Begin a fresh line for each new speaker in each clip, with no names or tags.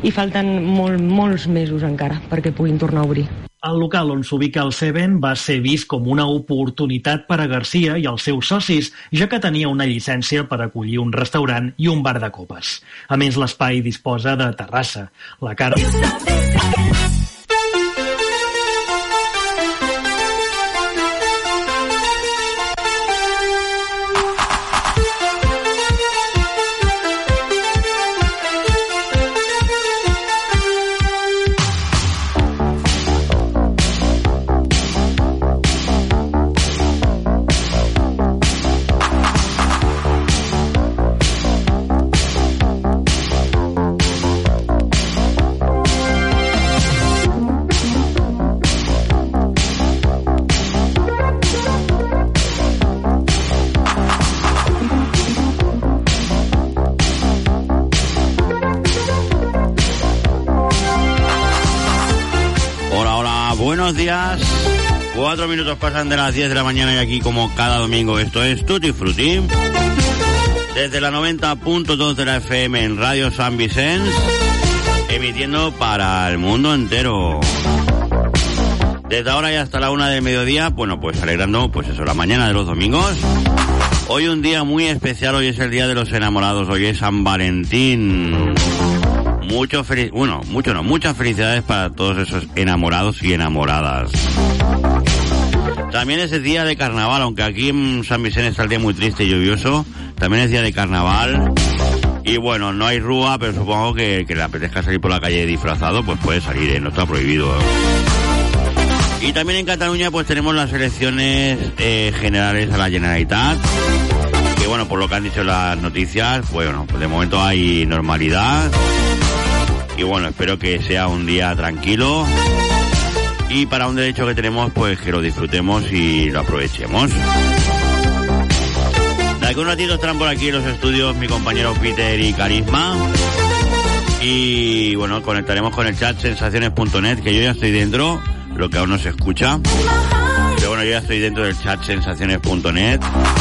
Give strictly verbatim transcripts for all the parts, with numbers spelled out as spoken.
i falten molt, molts mesos encara perquè puguin tornar a obrir.
El local on s'ubica el Seven va ser vist com una oportunitat per a Garcia i els seus socis, ja que tenia una llicència per acollir un restaurant i un bar de copes. A més, l'espai disposa de terrassa. La cara...
Buenos días, cuatro minutos pasan de las diez de la mañana y aquí como cada domingo esto es Tutti Frutti desde la noventa punto dos de la F M en Radio San Vicente, emitiendo para el mundo entero. Desde ahora y hasta la una del mediodía, bueno, pues alegrando pues eso, la mañana de los domingos. Hoy un día muy especial, hoy es el Día de los Enamorados, hoy es San Valentín. Mucho feliz, bueno, mucho no, muchas felicidades para todos esos enamorados y enamoradas. También es el día de carnaval, aunque aquí en San Vicente está el día muy triste y lluvioso, también es día de carnaval. Y bueno, no hay rúa, pero supongo que, que le apetezca salir por la calle disfrazado, pues puede salir, ¿eh? No está prohibido. Y también en Cataluña pues tenemos las elecciones eh, generales a la Generalitat, que bueno, por lo que han dicho las noticias, pues bueno, pues de momento hay normalidad. Y bueno, espero que sea un día tranquilo y para un derecho que tenemos, pues que lo disfrutemos y lo aprovechemos. De aquí un ratito estarán por aquí en los estudios mi compañero Peter y Carisma. Y bueno, conectaremos con el chat sensaciones punto net, que yo ya estoy dentro, lo que aún no se escucha. Pero bueno, yo ya estoy dentro del chat sensaciones punto net.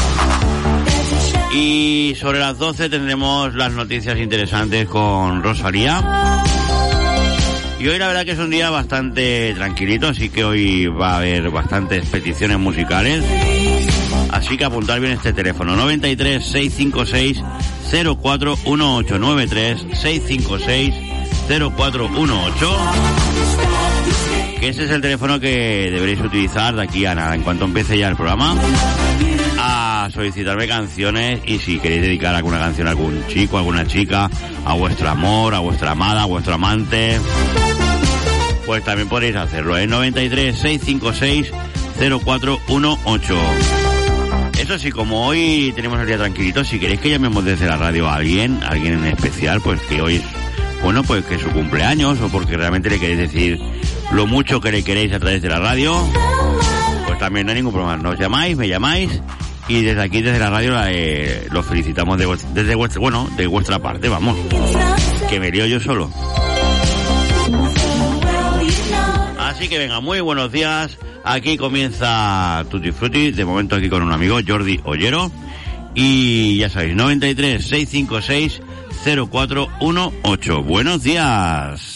Y sobre las doce tendremos las noticias interesantes con Rosalía. Y hoy la verdad que es un día bastante tranquilito, así que hoy va a haber bastantes peticiones musicales. Así que apuntar bien este teléfono, noventa y tres, seiscientos cincuenta y seis, cero cuatro dieciocho, noventa y tres, seiscientos cincuenta y seis, cero cuatro dieciocho. Que ese es el teléfono que deberéis utilizar de aquí a nada, en cuanto empiece ya el programa, a solicitarme canciones. Y si queréis dedicar alguna canción a algún chico, a alguna chica, a vuestro amor, a vuestra amada, a vuestro amante, pues también podéis hacerlo, ¿eh? noventa y tres, seiscientos cincuenta y seis, cero cuatro dieciocho. Eso sí, como hoy tenemos el día tranquilito, si queréis que llamemos desde la radio a alguien, a alguien en especial, pues que hoy es, bueno, pues que es su cumpleaños, o porque realmente le queréis decir lo mucho que le queréis a través de la radio, pues también no hay ningún problema. Nos llamáis, me llamáis, y desde aquí, desde la radio, eh, los felicitamos de, desde vuestra, bueno, de vuestra parte, vamos, que me lío yo solo. Así que venga, muy buenos días. Aquí comienza Tutti Frutti, de momento aquí con un amigo, Jordi Ollero. Y ya sabéis, noventa y tres, seiscientos cincuenta y seis, cero cuatro dieciocho. Buenos días.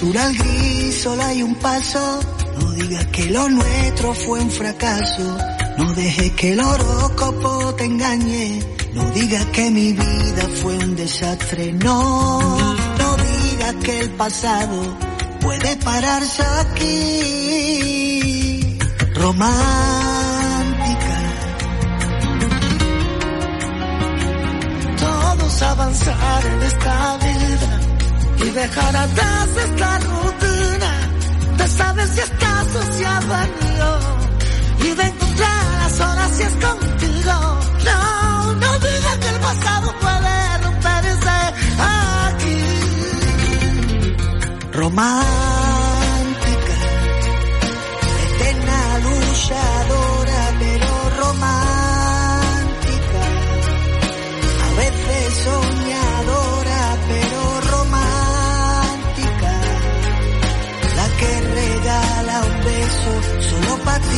azul al gris solo hay un paso. No digas que lo nuestro fue un fracaso. No dejes que el horóscopo te engañe. No digas que mi vida fue un desastre. No, no digas que el pasado puede pararse aquí. Romántica. Todos avanzar en esta vida y dejar atrás esta rutina. De saber si acaso se ha venido y de encontrar las horas si es contigo. No, no digas que el pasado puede romperse aquí. Romántica, eterna luchadora, pero romántica. A veces soñadora, pero romántica. La que regala un beso solo para ti.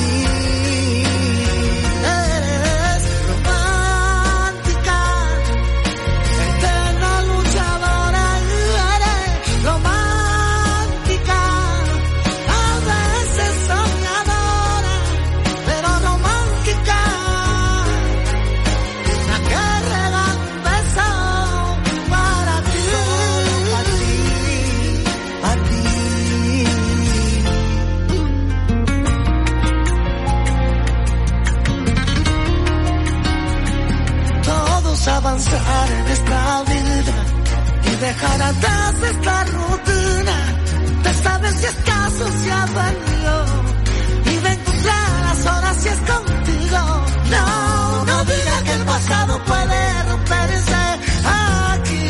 Avanzar en esta vida y dejar atrás esta rutina. De saber si acaso se ha venido y de encontrar las horas si es contigo. No, no digas que el pasado puede romperse aquí.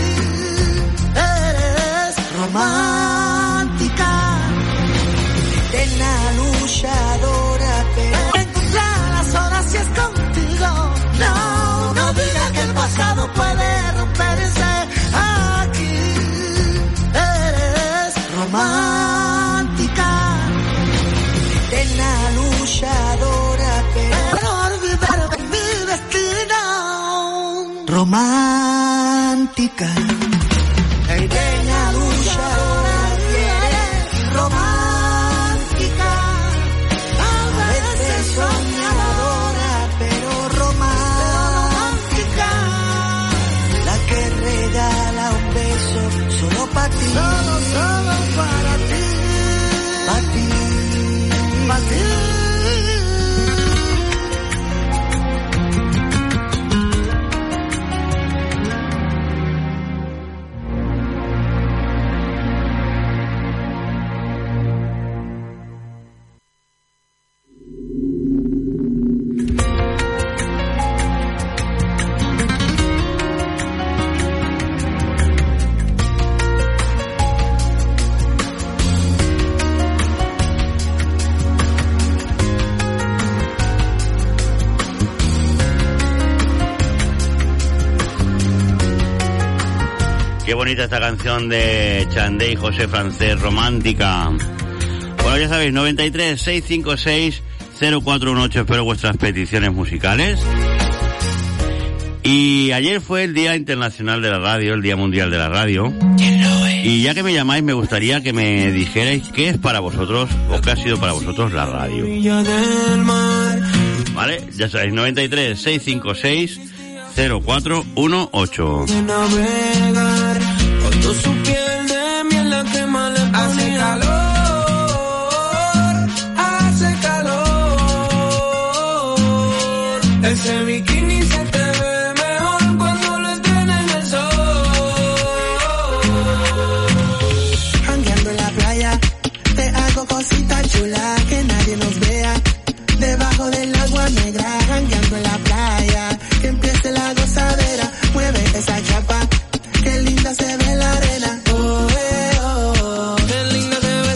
Eres romántica, eterna luchadora, pero de encontrar las horas si es contigo. No, no digas que el pasado puede romperse aquí. Eres romántica, eterna luchadora, pero olvidar mi destino. Romántica, eterna luchadora, eres romántica. A veces soñadora, pero romántica. La que regala un beso solo para ti. Solo, solo para ti. Para ti. Para ti.
Qué bonita esta canción de Chandé y José Francés, Romántica. Bueno, ya sabéis, noventa y tres, seiscientos cincuenta y seis, cero cuatro dieciocho, espero vuestras peticiones musicales. Y ayer fue el Día Internacional de la Radio, el Día Mundial de la Radio. Y ya que me llamáis, me gustaría que me dijerais qué es para vosotros, o qué ha sido para vosotros la radio. ¿Vale? Ya sabéis, noventa y tres, seiscientos cincuenta y seis, cero cuatro dieciocho.
Con su piel de miel la quema le ponía. Hace calor, hace calor. Ese bikini se te ve mejor cuando lo estrenas en el sol. Jangueando en la playa, te hago cositas chulas que nadie nos vea. Debajo del agua negra, jangueando en la playa, que empiece la gozadera. Mueve esa chapa, qué linda se ve la arena. Oh, eh, oh, qué linda se ve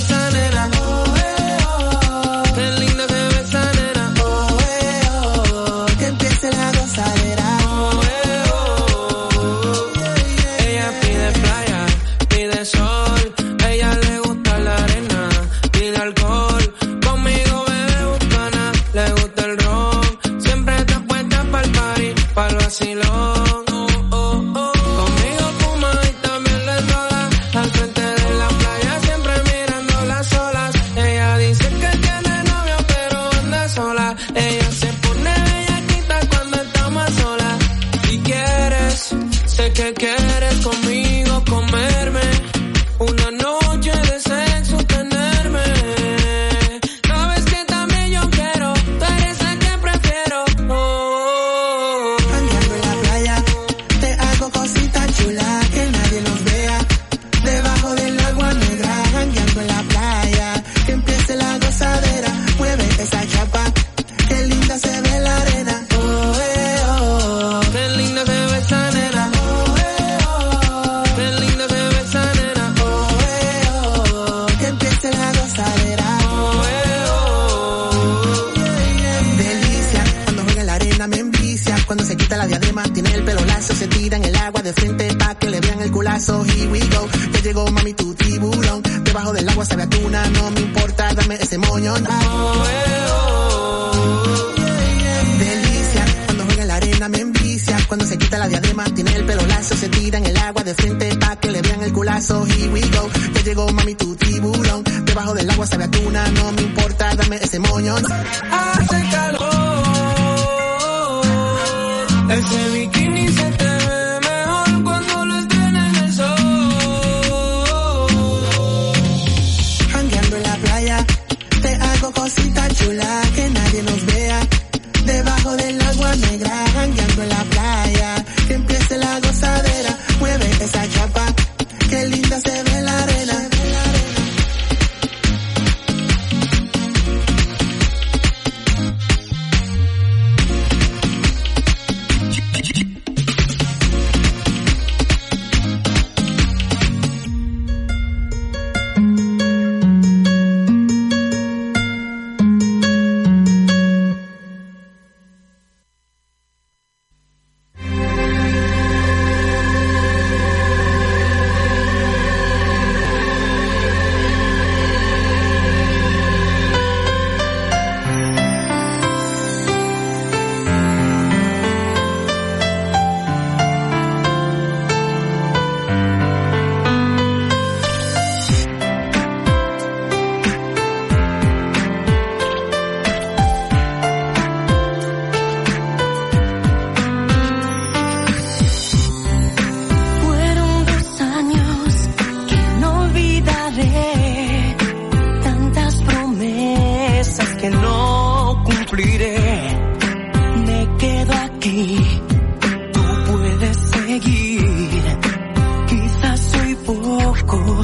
que quieres conmigo comerme, una noche de sexo tenerme. Sabes que también yo quiero, tú eres el que prefiero. Oh, oh, oh.
Andando en la playa, te hago cositas chulas que nadie nos vea. Debajo del agua negra, jangueando en la playa. Que empiece la gozadera, mueve esa chapa, que linda se ve la arena. Oh, eh, oh,
qué linda se ve esa nena.
oh, eh, oh,
Qué linda se ve esa nena.
oh, eh, oh, que empiece la gozadera.
Oh, eh, oh.
Delicia, cuando juega en la arena me envicia. Cuando se quita la diadema, tiene el pelo lazo, se tira en el agua de frente pa' que le vean el culazo. Here we go, ya llegó mami tu tiburón. Debajo del agua sabe a tuna, no me importa, dame ese moñón.
Oh, eh, oh.
Delicia, cuando juega en la arena me envicia. Cuando se quita la diadema, tiene el pelo lazo, se tira en el agua de frente pa' que le vean el culazo. Here we go, ya llegó mami tu tiburón. Debajo del agua sabe a tuna, no me importa, dame ese moñón.
Hace calor, ese bikini se te ve mejor cuando lo estrenas en el sol.
Jangueando en la playa, te hago cositas chulas que nadie nos vea. Debajo del agua negra, jangueando en la playa. Que empiece la gozadera, mueve esa chapa, que linda se ve la arena.
Fueron dos años que no olvidaré, tantas promesas que no cumpliré. Me quedo aquí, tú puedes seguir. Quizás soy poco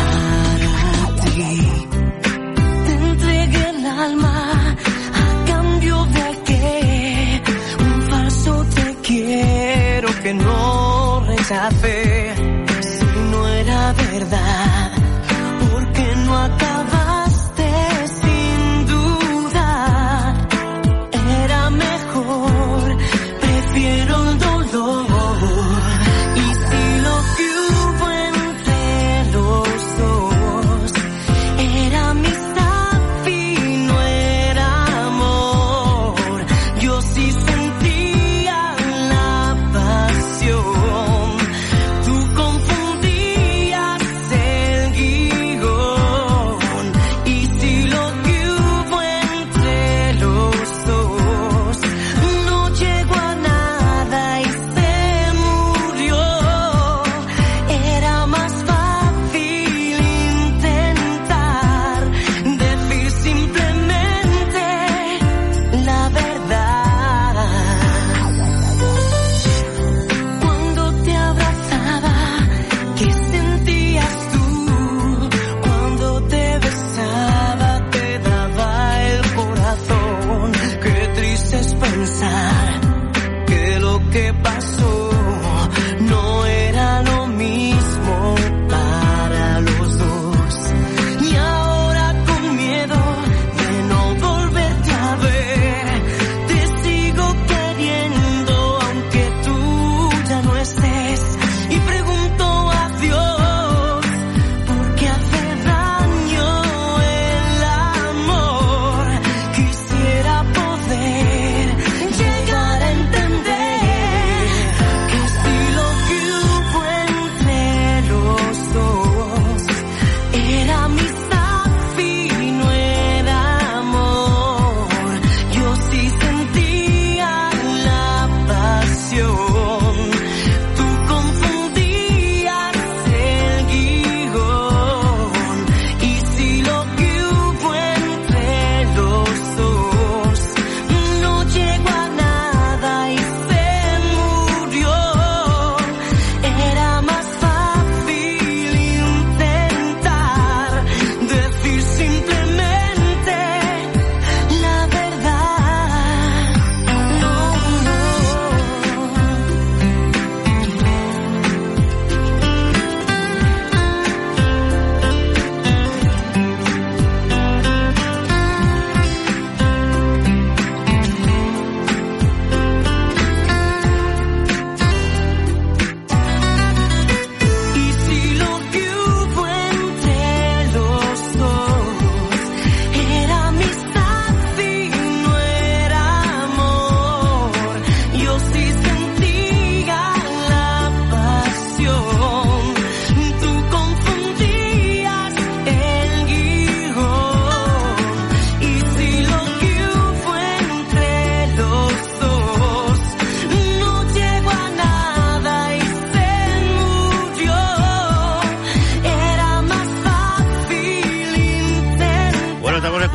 para ti. Te entregué el alma a cambio de que un falso te quiero que no rechacé. Si no era verdad, ¿por qué no acabaste sin dudar? Era mejor, prefiero el dolor. Y si lo que hubo entre los dos era amistad y no era amor, yo sí sentía la pasión. Tú confundías el guión.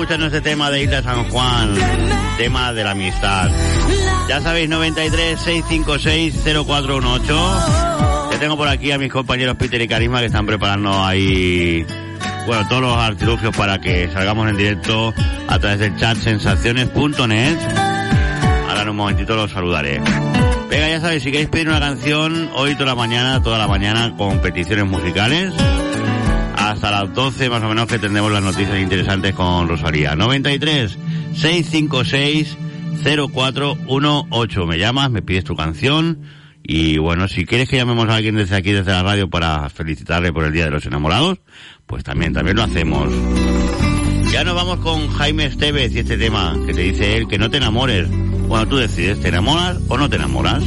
escuchando este tema de Isla San Juan, tema de la amistad. Ya sabéis, noventa y tres, seiscientos cincuenta y seis, cero cuatro dieciocho. Ya tengo por aquí a mis compañeros Peter y Carisma que están preparando ahí, bueno, todos los artilugios para que salgamos en directo a través del chat sensaciones punto net. Ahora en un momentito los saludaré. Venga, ya sabéis, si queréis pedir una canción, hoy toda la mañana, toda la mañana con peticiones musicales. Hasta las doce más o menos que tendremos las noticias interesantes con Rosalía. noventa y tres, seiscientos cincuenta y seis, cero cuatro dieciocho. Me llamas, me pides tu canción y bueno, si quieres que llamemos a alguien desde aquí, desde la radio, para felicitarle por el Día de los Enamorados, pues también, también lo hacemos. Ya nos vamos con Jaime Estevez y este tema que te dice él, que no te enamores. Bueno, tú decides, ¿te enamoras o no te enamoras?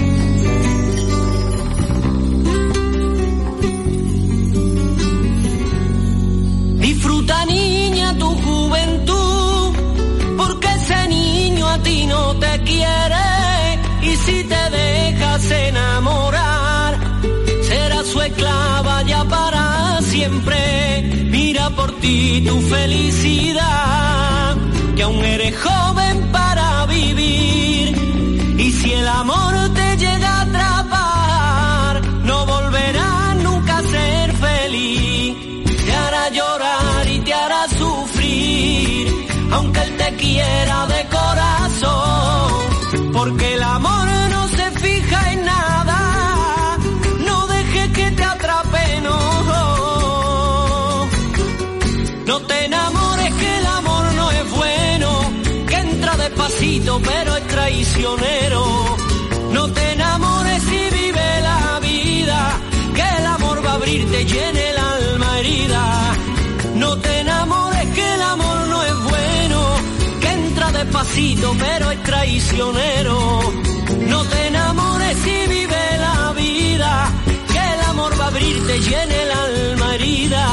Disfruta, niña, tu juventud, porque ese niño a ti no te quiere, y si te dejas enamorar, será su esclava ya para siempre. Mira por ti tu felicidad, que aún eres joven para vivir, y si el amor te llega a atrapar, no volverás nunca a ser feliz. Te hará llorar y te hará sufrir, aunque él te quiera de corazón, porque el amor no se fija en nada, no dejes que te atrape, no. No te enamores que el amor no es bueno, que entra despacito pero es traicionero. No te enamores y vive la vida, que el amor va a abrirte, llene el alma herida. No te enamores que el amor no es bueno, que entra despacito pero es traicionero. No te enamores y vive la vida, que el amor va a abrirte, llene el alma herida.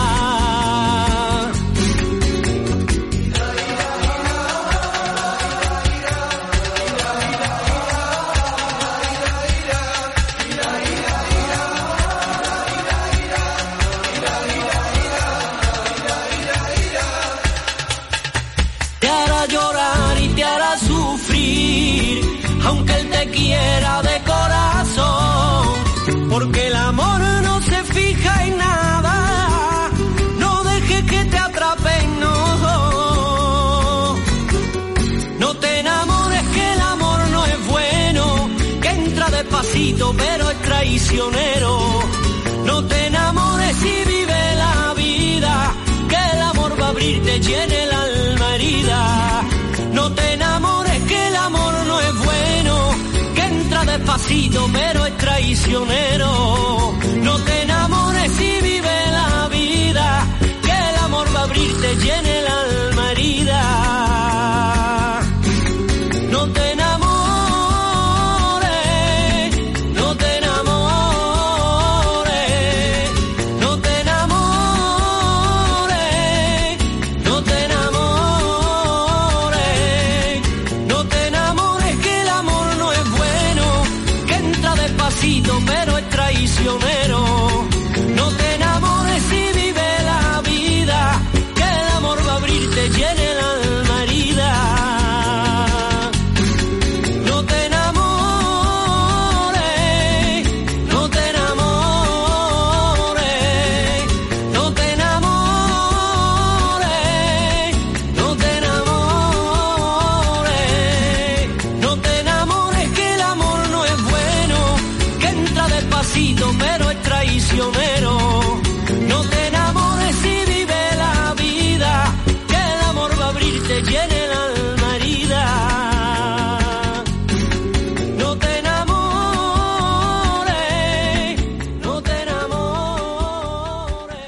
Aunque él te quiera de corazón, porque el amor no se fija en nada, no dejes que te atrapen, no. No te enamores que el amor no es bueno, que entra despacito pero es traicionero. No te enamores y vive la vida, que el amor va a abrirte, llene el alma herida. No te enamores que el amor no es bueno, que entra despacito pero es traicionero. No te enamores y vive la vida, que el amor va a abrirte, llene el alma herida. No te enamores, no te enamores, no te enamores, no te enamores, no te enamores que el amor no es bueno, que entra despacito pero es traicionero. No te enamores y vive la vida, que el amor va a abrirte, llene el alma herida. No te enamores, no te enamores, no te enamores, no te enamores, no te enamores que el amor no es bueno, que entra despacito pero es traicionero. No te enamores y vive la vida, que el amor va a abrirte, llene el alma herida. No te enamores, no te enamores.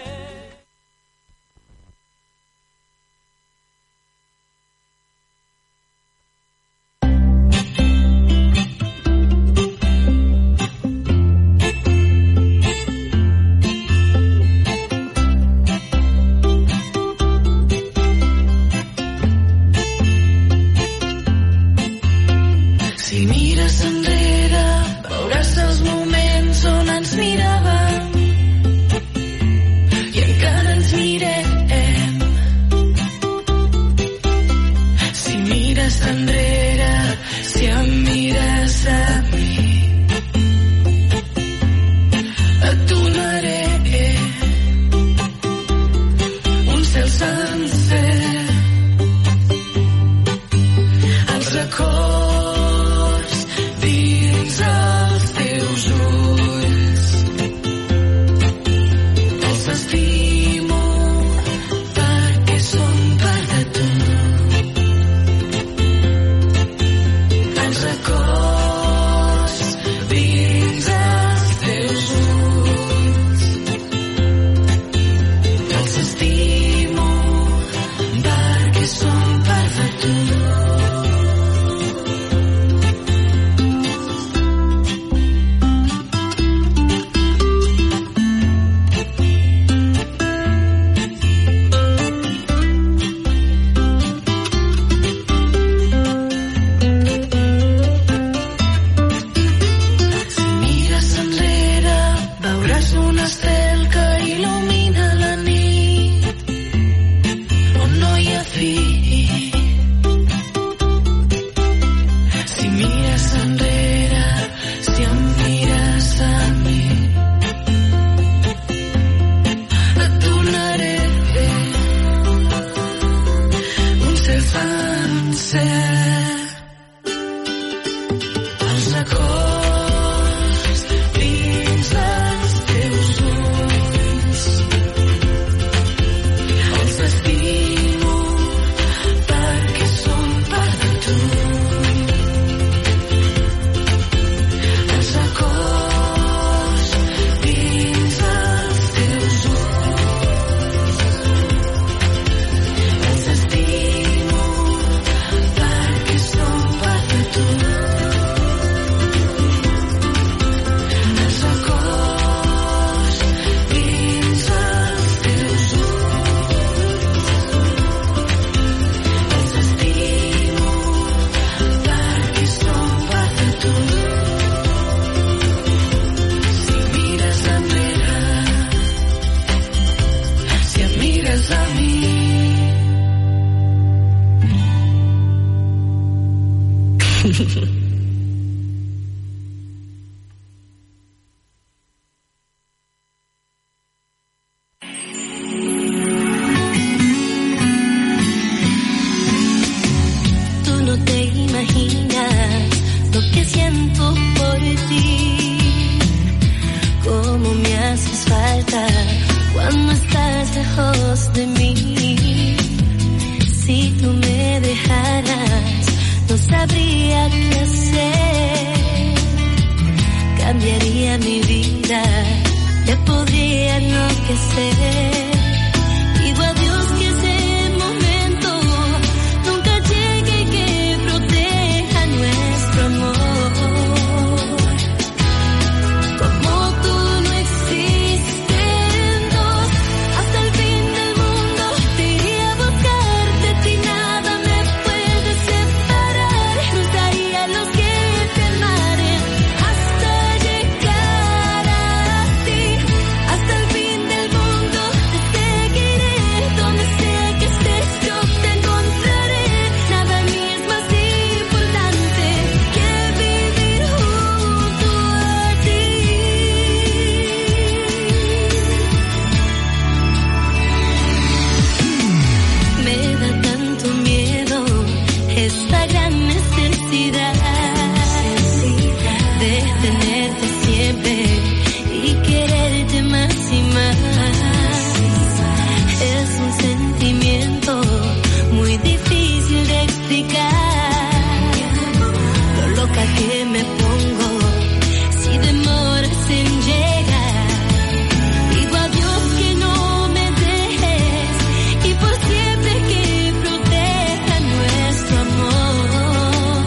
Tú no te imaginas lo que siento por ti, cómo me haces falta cuando estás lejos de mí. Si tú me dejaras, no sabría qué hacer. Cambiaría mi vida, te podría enloquecer. Digo a Dios que ese momento nunca llegue y que proteja nuestro amor. Como tú no existiendo, hasta el fin del mundo te iría a buscar. De ti nada me puede separar. Cruzaría los siete mares hasta llegar a ti. Hasta el fin del mundo te seguiré. Donde sea que estés yo te encontraré. Nada en mí es más importante que vivir junto a ti. Me da tanto miedo esta gran necesidad de tenerte siempre y quererte más y más. Es un sentimiento muy difícil de explicar. Lo loca que me pongo si demoras en llegar. Digo a Dios que no me dejes y por siempre que proteja nuestro amor.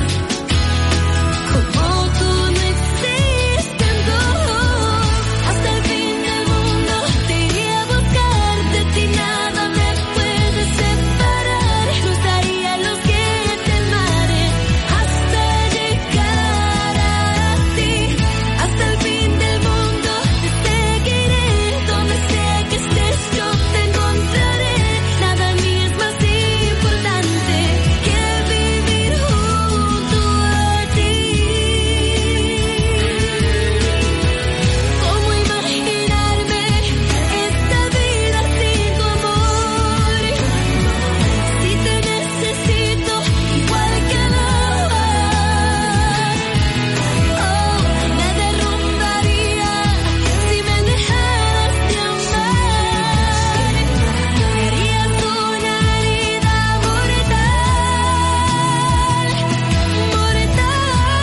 Como tú no existiendo, hasta el fin del mundo te iría a buscar. De ti nada me puede separar. Cruzaría los siete mares hasta llegar a ti. Hasta el fin del mundo te seguiré. Donde sea que estés yo te encontraré. Nada en mí es más importante que vivir junto a ti. ¿Cómo imaginarme esta vida sin tu amor? Si te necesito igual que el agua, oh, me derrumbaría si me dejaras de amar. Serías una herida mortal, mortal.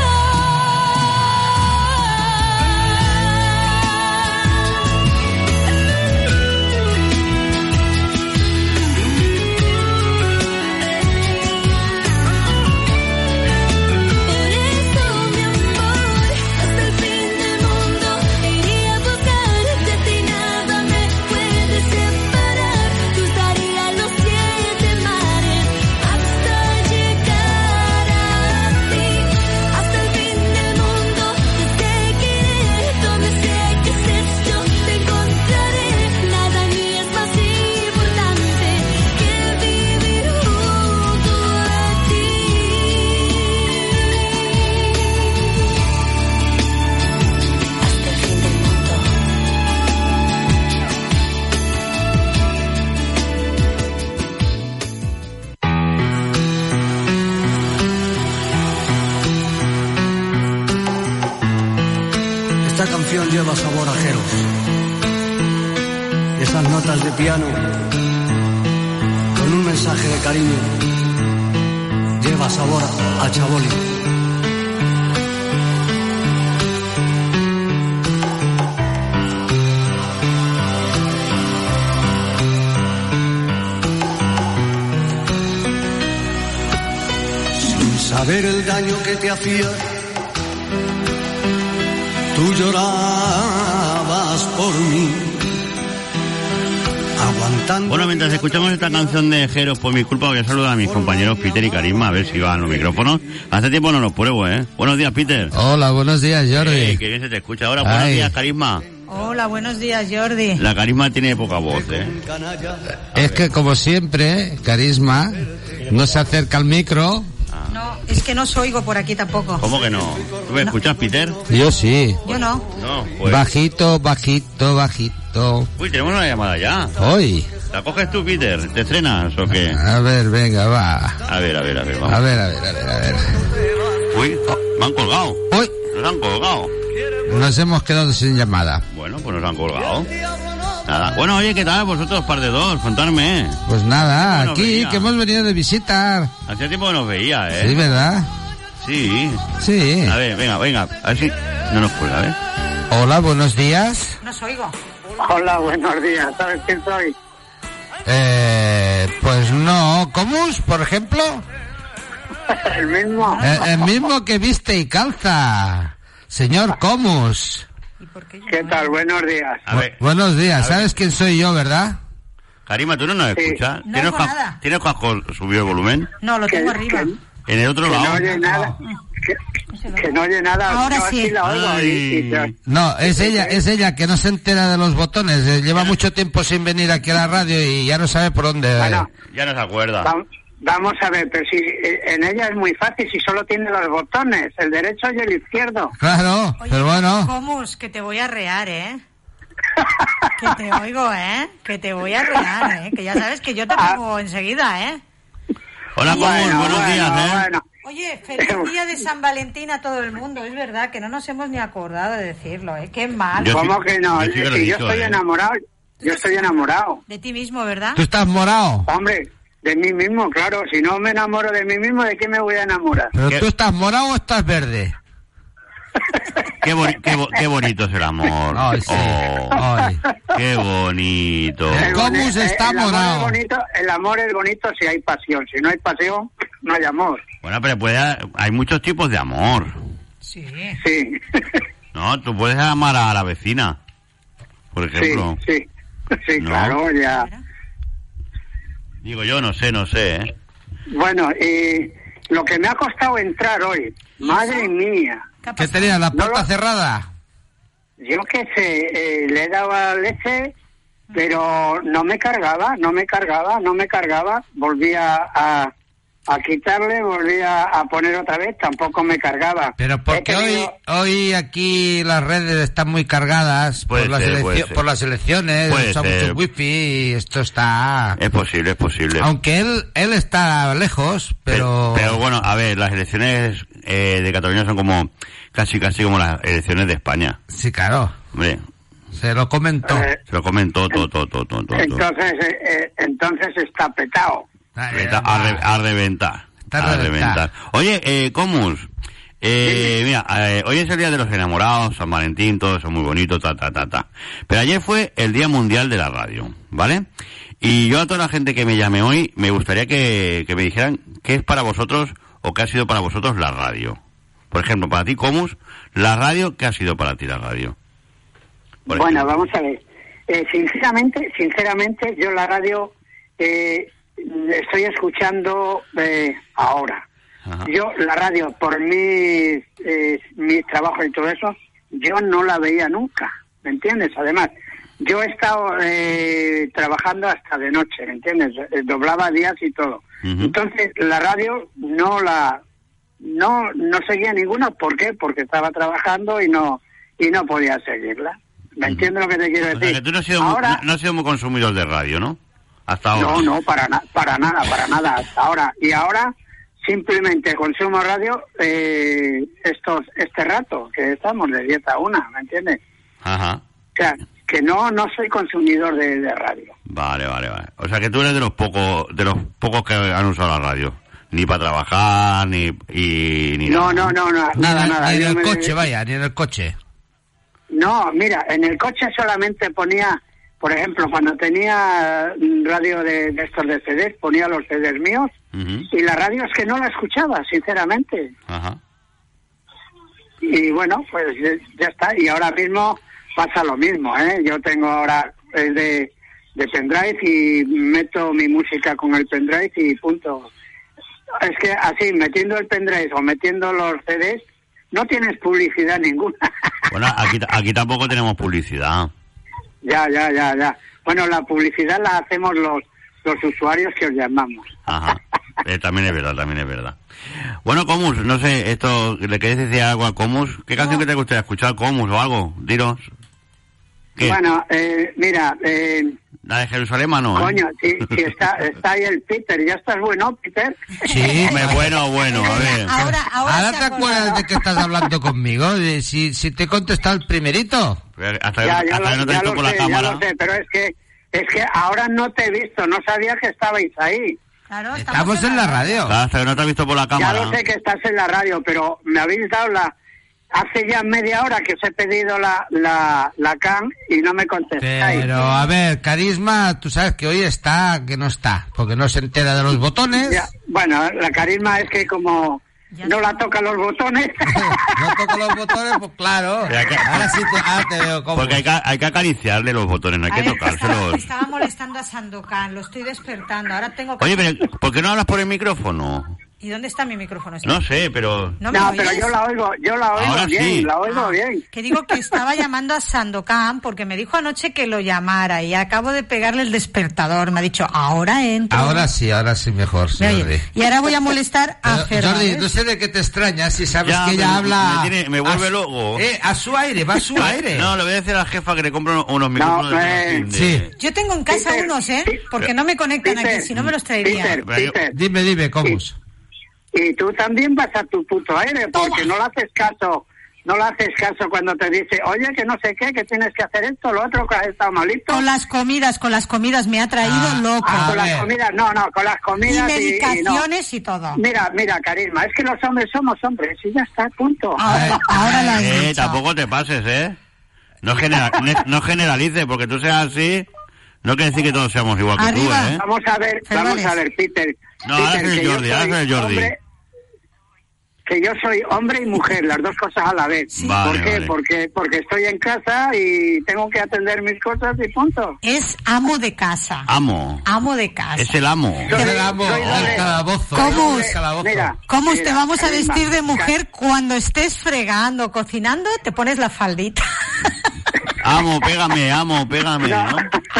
Por eso, mi amor, hasta el fin del mundo te iría a buscar. De ti nada me puede separar. Cruzaría los siete mares hasta llegar a ti. Hasta el fin del mundo te seguiré. Donde sea que estés yo te encontraré. Nada en mí es más importante que vivir junto a ti. Hasta el fin del mundo.
Esta canción lleva sabor a Jeros. Esas notas de piano con un mensaje de cariño lleva sabor a Chaboli. Sin saber el daño que te hacía, tú llorabas por mí, aguantando.
Bueno, mientras escuchamos esta canción de Jeros, por mi culpa, voy a saludar a mis compañeros Peter y Carisma, a ver si van los micrófonos. Hace tiempo no los pruebo, ¿eh? Buenos días, Peter.
Hola, buenos días, Jordi.
Eh, que bien se te escucha ahora. Buenos
Ay.
días, Carisma.
Hola, buenos días, Jordi.
La Carisma tiene poca voz, ¿eh?
Es que, como siempre, Carisma no se acerca al micro.
No. Es que no os oigo por aquí tampoco.
¿Cómo que no? ¿Tú me escuchas, Peter?
Yo sí.
Yo no.
No, pues...
Bajito, bajito, bajito.
Uy, tenemos una llamada ya.
Hoy.
¿La coges tú, Peter? ¿Te estrenas o qué?
A ver, venga, va.
A ver, a ver, a ver, vamos.
A ver, a ver, a ver, a ver.
Uy, oh, me han colgado.
Uy.
Nos han colgado.
Nos hemos quedado sin llamada.
Bueno, pues nos han colgado. Nada. Bueno, oye, ¿qué tal? Vosotros, par de dos, contadme.
Pues nada,
Bueno,
aquí,
veía.
que hemos venido de visitar.
Hacía tiempo que nos veía, ¿eh?
Sí, ¿verdad?
Sí.
Sí.
A ver, venga, venga, a ver si no nos cuelga, ¿eh?
Hola, buenos días.
No os oigo.
Hola, buenos días. ¿Sabes quién soy?
Eh, pues no. ¿Comus, por ejemplo?
El mismo.
El, el mismo que viste y calza. Señor Comus.
¿Qué tal? Buenos días.
A ver,
Buenos días.
A ver.
¿Sabes quién soy yo, verdad?
Karima, ¿tú no nos
Sí.
escuchas?
No
¿Tienes,
oigo
ca-
nada.
¿Tienes casco subido el volumen?
No, lo tengo
Que-
arriba.
que-
En el otro
Que no
lado.
oye nada. Que, que no oye nada.
Ahora
Yo
sí.
aquí la oigo y- y-
Ay.
No, es ella, es ella que no se entera de los botones. Eh, Lleva mucho tiempo sin venir aquí a la radio y ya no sabe por dónde.
Bueno,
Ya no se acuerda.
va- vamos a ver, pero si eh, en ella es muy fácil, si solo tiene los botones, el derecho y el izquierdo.
Claro,
Oye,
pero bueno.
Comus, que te voy a rear, ¿eh? Que te oigo, ¿eh? Que te voy a rear, ¿eh? Que ya sabes que yo te pongo enseguida, ¿eh?
Hola, Comus,
Bueno,
buenos
bueno,
días, ¿eh?
bueno.
Oye, feliz día de San Valentín a todo el mundo. Es verdad que no nos hemos ni acordado de decirlo, ¿eh? Qué mal.
Yo
¿Cómo
sí-
que no?
yo sí que lo he
Si yo
dicho,
estoy
¿eh?
enamorado. Yo estoy enamorado.
De ti mismo, ¿verdad?
¿Tú estás morado?
Hombre, de mí mismo, claro. Si no me enamoro de mí mismo, ¿de qué me voy a enamorar?
¿Pero
¿Qué?
tú estás morado o estás verde?
Qué, boni- qué, bo- qué bonito es el amor.
Ay, sí.
Oh,
Ay.
qué bonito.
El
boni-
Comus está
el amor
morado.
es bonito, el amor es bonito si hay pasión. Si no hay pasión, no hay amor.
Bueno, pero puede, hay muchos tipos de amor.
Sí.
Sí.
No, tú puedes amar a la vecina, por
Sí,
ejemplo.
sí. Sí,
No.
claro, ya.
Digo yo, no sé, no sé, ¿eh?
Bueno, y lo que me ha costado entrar hoy, madre mía.
¿Qué tenía la puerta
No lo-
cerrada?
Yo qué sé, eh, le he dado a leche, pero no me cargaba, no me cargaba, no me cargaba. Volví a, a, a quitarle, volví a, a poner otra vez, tampoco me cargaba.
Pero porque
He
hoy
tenido-
hoy aquí las redes están muy cargadas
Puede
por, las
ser,
eleccio-
puede ser.
por las elecciones,
Puede
usa
ser.
mucho wifi y esto está...
Es posible, es posible.
Aunque él él está lejos, pero...
Pero bueno, a ver, las elecciones eh, de Cataluña son como casi casi como las elecciones de España.
Sí, claro,
Hombre,
se lo comentó.
Eh,
se lo comen todo, todo, todo, todo, todo. todo.
entonces, eh, eh, entonces está petado.
Ay,
Reventa- a, re- a reventar.
Está
a
a reventar.
Oye, eh, Comus, eh, mira, eh, hoy es el día de los enamorados, San Valentín, todo eso muy bonito, ta, ta, ta, ta. Pero ayer fue el Día Mundial de la Radio, ¿vale? Y yo a toda la gente que me llame hoy, me gustaría que, que me dijeran qué es para vosotros o qué ha sido para vosotros la radio. Por ejemplo, para ti, Comus, la radio, ¿qué ha sido para ti la radio? Por
Bueno,
ejemplo.
vamos a ver. Eh, sinceramente, sinceramente, yo la radio eh, estoy escuchando eh, ahora.
Ajá.
Yo la radio, por mis, eh, mis trabajos y todo eso, yo no la veía nunca, ¿me entiendes? Además, yo he estado eh, trabajando hasta de noche, ¿me entiendes? Eh, doblaba días y todo.
Ujú.
Entonces, la radio no la... No, no seguía ninguna. ¿Por qué? Porque estaba trabajando y no y no podía seguirla. ¿Me
Ujú.
entiendes lo que te quiero
O
decir?
sea, que tú no has sido, muy,
ahora,
no, no has sido muy consumidor de radio, ¿no? Hasta ahora.
no, no, para, na- para nada, para nada, hasta ahora. Y ahora simplemente consumo radio eh, estos este rato, que estamos de diez a una, ¿me entiendes?
Ajá.
O sea, que no no soy consumidor de, de radio.
Vale, vale, vale. O sea que tú eres de los pocos, de los pocos que han usado la radio. Ni para trabajar, ni, y, ni
No,
nada.
no, no, no,
Ni
nada,
en,
nada.
ni en
Yo
el
me-
coche, vaya, ni en el coche.
No, mira, en el coche solamente ponía, por ejemplo, cuando tenía mm, radio de, de estos de C Ds, ponía los C Ds míos,
Ujú.
y la radio es que no la escuchaba, sinceramente.
Ajá.
Y bueno, pues ya, ya está. Y ahora mismo pasa lo mismo, ¿eh? Yo tengo ahora el de, de pendrive y meto mi música con el pendrive y punto. Es que así, metiendo el pendrive o metiendo los C Ds, no tienes publicidad ninguna.
Bueno, aquí, aquí tampoco tenemos publicidad.
Ya, ya, ya, ya. Bueno, la publicidad la hacemos los los usuarios que os llamamos.
Ajá. Eh, también es verdad, también es verdad. Bueno, Comus, no sé, esto, ¿le querés decir algo a Comus? ¿Qué canción que te gustaría escuchar, Comus, o algo? Dinos. ¿Qué?
Bueno, eh, mira, eh,
La de Jerusalén, no.
coño, si, si está, está ahí el Peter, ¿ya estás bueno, Peter?
Sí,
Me, bueno, bueno, a ver.
Ahora, ahora,
Ahora
se
te
ha
acuerdas
acordado.
de que estás hablando conmigo, de si, si te he contestado el primerito.
Hasta,
Ya, ya,
hasta que
lo,
no te he
ya
visto
lo
por la
sé, ya
cámara.
lo sé, pero es que, es que ahora no te he visto, no sabía que estabais ahí.
Claro,
Estamos en la radio.
Claro, hasta que no te he visto por la
Ya
cámara.
lo sé que estás en la radio, pero me habéis dado la... Hace ya media hora que os he pedido la, la, la cam y no me contestáis.
Pero, a ver, Carisma, tú sabes que hoy está, que no está, porque no se entera de los botones.
Ya, bueno, la carisma es que como no la toca los botones...
No toca los botones, pues claro.
Pero hay que-
Ahora sí te, ahora te veo como...
Porque hay que, hay que acariciarle los botones, no hay
A
que
ver, estaba,
tocárselos.
estaba molestando a Sandokan, lo estoy despertando. Ahora tengo que...
Oye, pero ¿por qué no hablas por el micrófono?
¿Y dónde está mi micrófono?
No sé, pero...
¿No me
No,
oyes?
pero yo la oigo, yo la oigo
Ahora
bien,
sí.
la oigo bien.
Que digo que estaba llamando a Sandokan porque me dijo anoche que lo llamara y acabo de pegarle el despertador. Me ha dicho, ahora entro.
Ahora sí, ahora sí mejor,
Me
Jordi.
oye. Y ahora voy a molestar a
Pero, Jordi,
Fernández.
no sé de qué te extrañas si sabes
Ya,
que ella
me-
habla...
me tiene- me vuelve
a su-
loco.
Eh, a su aire, va a su aire.
No, le voy a decir a la jefa que le compre unos, unos micrófonos.
eh,
de-
sí.
Yo tengo en casa
Peter,
unos, ¿eh?
Pe-
Porque no me conectan
Peter,
aquí, si no me los traería.
Peter,
Pero-
Peter,
Dime, dime, ¿cómo? es?
y tú también vas a tu puto aire, porque
Toma.
no le haces caso, no le haces caso cuando te dice, oye, que no sé qué, que tienes que hacer esto, lo otro, que has estado malito.
Con las comidas, con las comidas me ha traído
Ah,
loco.
Ah,
a
con
ver.
las comidas, no, no, con las
Y
comidas y, y no.
medicaciones y todo.
Mira, mira, Carisma, es que los hombres somos hombres y ya está, punto.
Ahora, ahora lo has
Eh,
dicho.
tampoco te pases, ¿eh? No, genera- ne- no generalices, porque tú seas así, no quiere decir que todos seamos igual que
Arriba.
tú, ¿eh?
Vamos a ver,
Fernández.
vamos a ver, Peter.
No, ahora
Peter,
soy
que yo
Jordi, ahora
soy
soy Jordi.
hombre- que yo soy hombre y mujer, las dos cosas a la vez.
Vale,
¿Por qué?
vale.
Porque, porque estoy en casa y tengo que atender mis cosas y punto.
Es amo de casa.
Amo.
Amo de casa.
Es el amo.
Es el amo
soy
del
de-
calabozo.
¿Cómo?
del calabozo.
Mira,
¿Cómo
mira,
te vamos a
Carisma,
vestir de
Ca-
mujer cuando estés fregando, cocinando? Te pones la faldita.
Amo, pégame, amo, pégame, ¿no?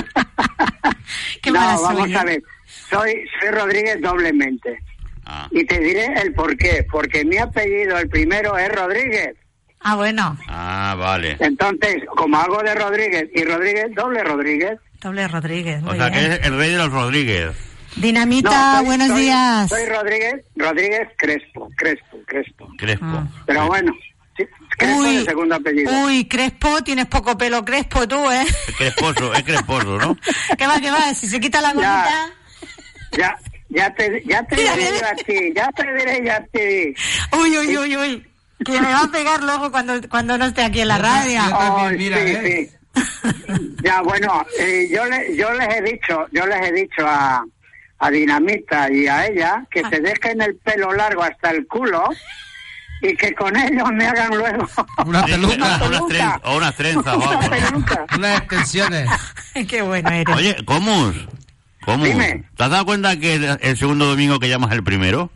Qué
no,
mala
vamos
soy, ¿eh?
a ver. Soy, soy Rodríguez doblemente.
Ah,
Y te diré el por qué. Porque mi apellido, el primero, es Rodríguez.
Ah, bueno.
ah, vale.
Entonces, como hago de Rodríguez y Rodríguez, doble Rodríguez.
Doble Rodríguez, muy
O sea, que
bien.
eres el rey de los Rodríguez.
Dinamita,
No, soy-
buenos
soy-
días.
Soy Rodríguez, Rodríguez Crespo, Crespo, Crespo.
Crespo.
Ah.
Pero bueno, sí, Crespo de segundo apellido.
uy, Crespo, tienes poco pelo Crespo tú, ¿eh?
Es cresposo, es cresposo, ¿no?
¿Qué va, qué va? Si se quita la gomita...
Ya, ya te, ya te
Mira,
diré
mira.
yo a ti, ya te diré yo a ti.
Uy, uy, uy, uy. Que me va a pegar luego cuando, cuando no esté aquí en la radio.
Yo también,
Ay,
mira,
sí,
eh.
sí. Ya, bueno, eh, yo, le, yo les he dicho, yo les he dicho a, a Dinamita y a ella que se dejen el pelo largo hasta el culo y que con ellos me hagan luego
Una peluca.
Unas
peluca.
tren- o unas trenzas o
una
algo, ¿no?
peluca.
Unas extensiones.
Qué bueno eres.
Oye, ¿cómo? ¿Cómo?
Dime.
¿Te has dado cuenta que el, el segundo domingo que llamas el primero?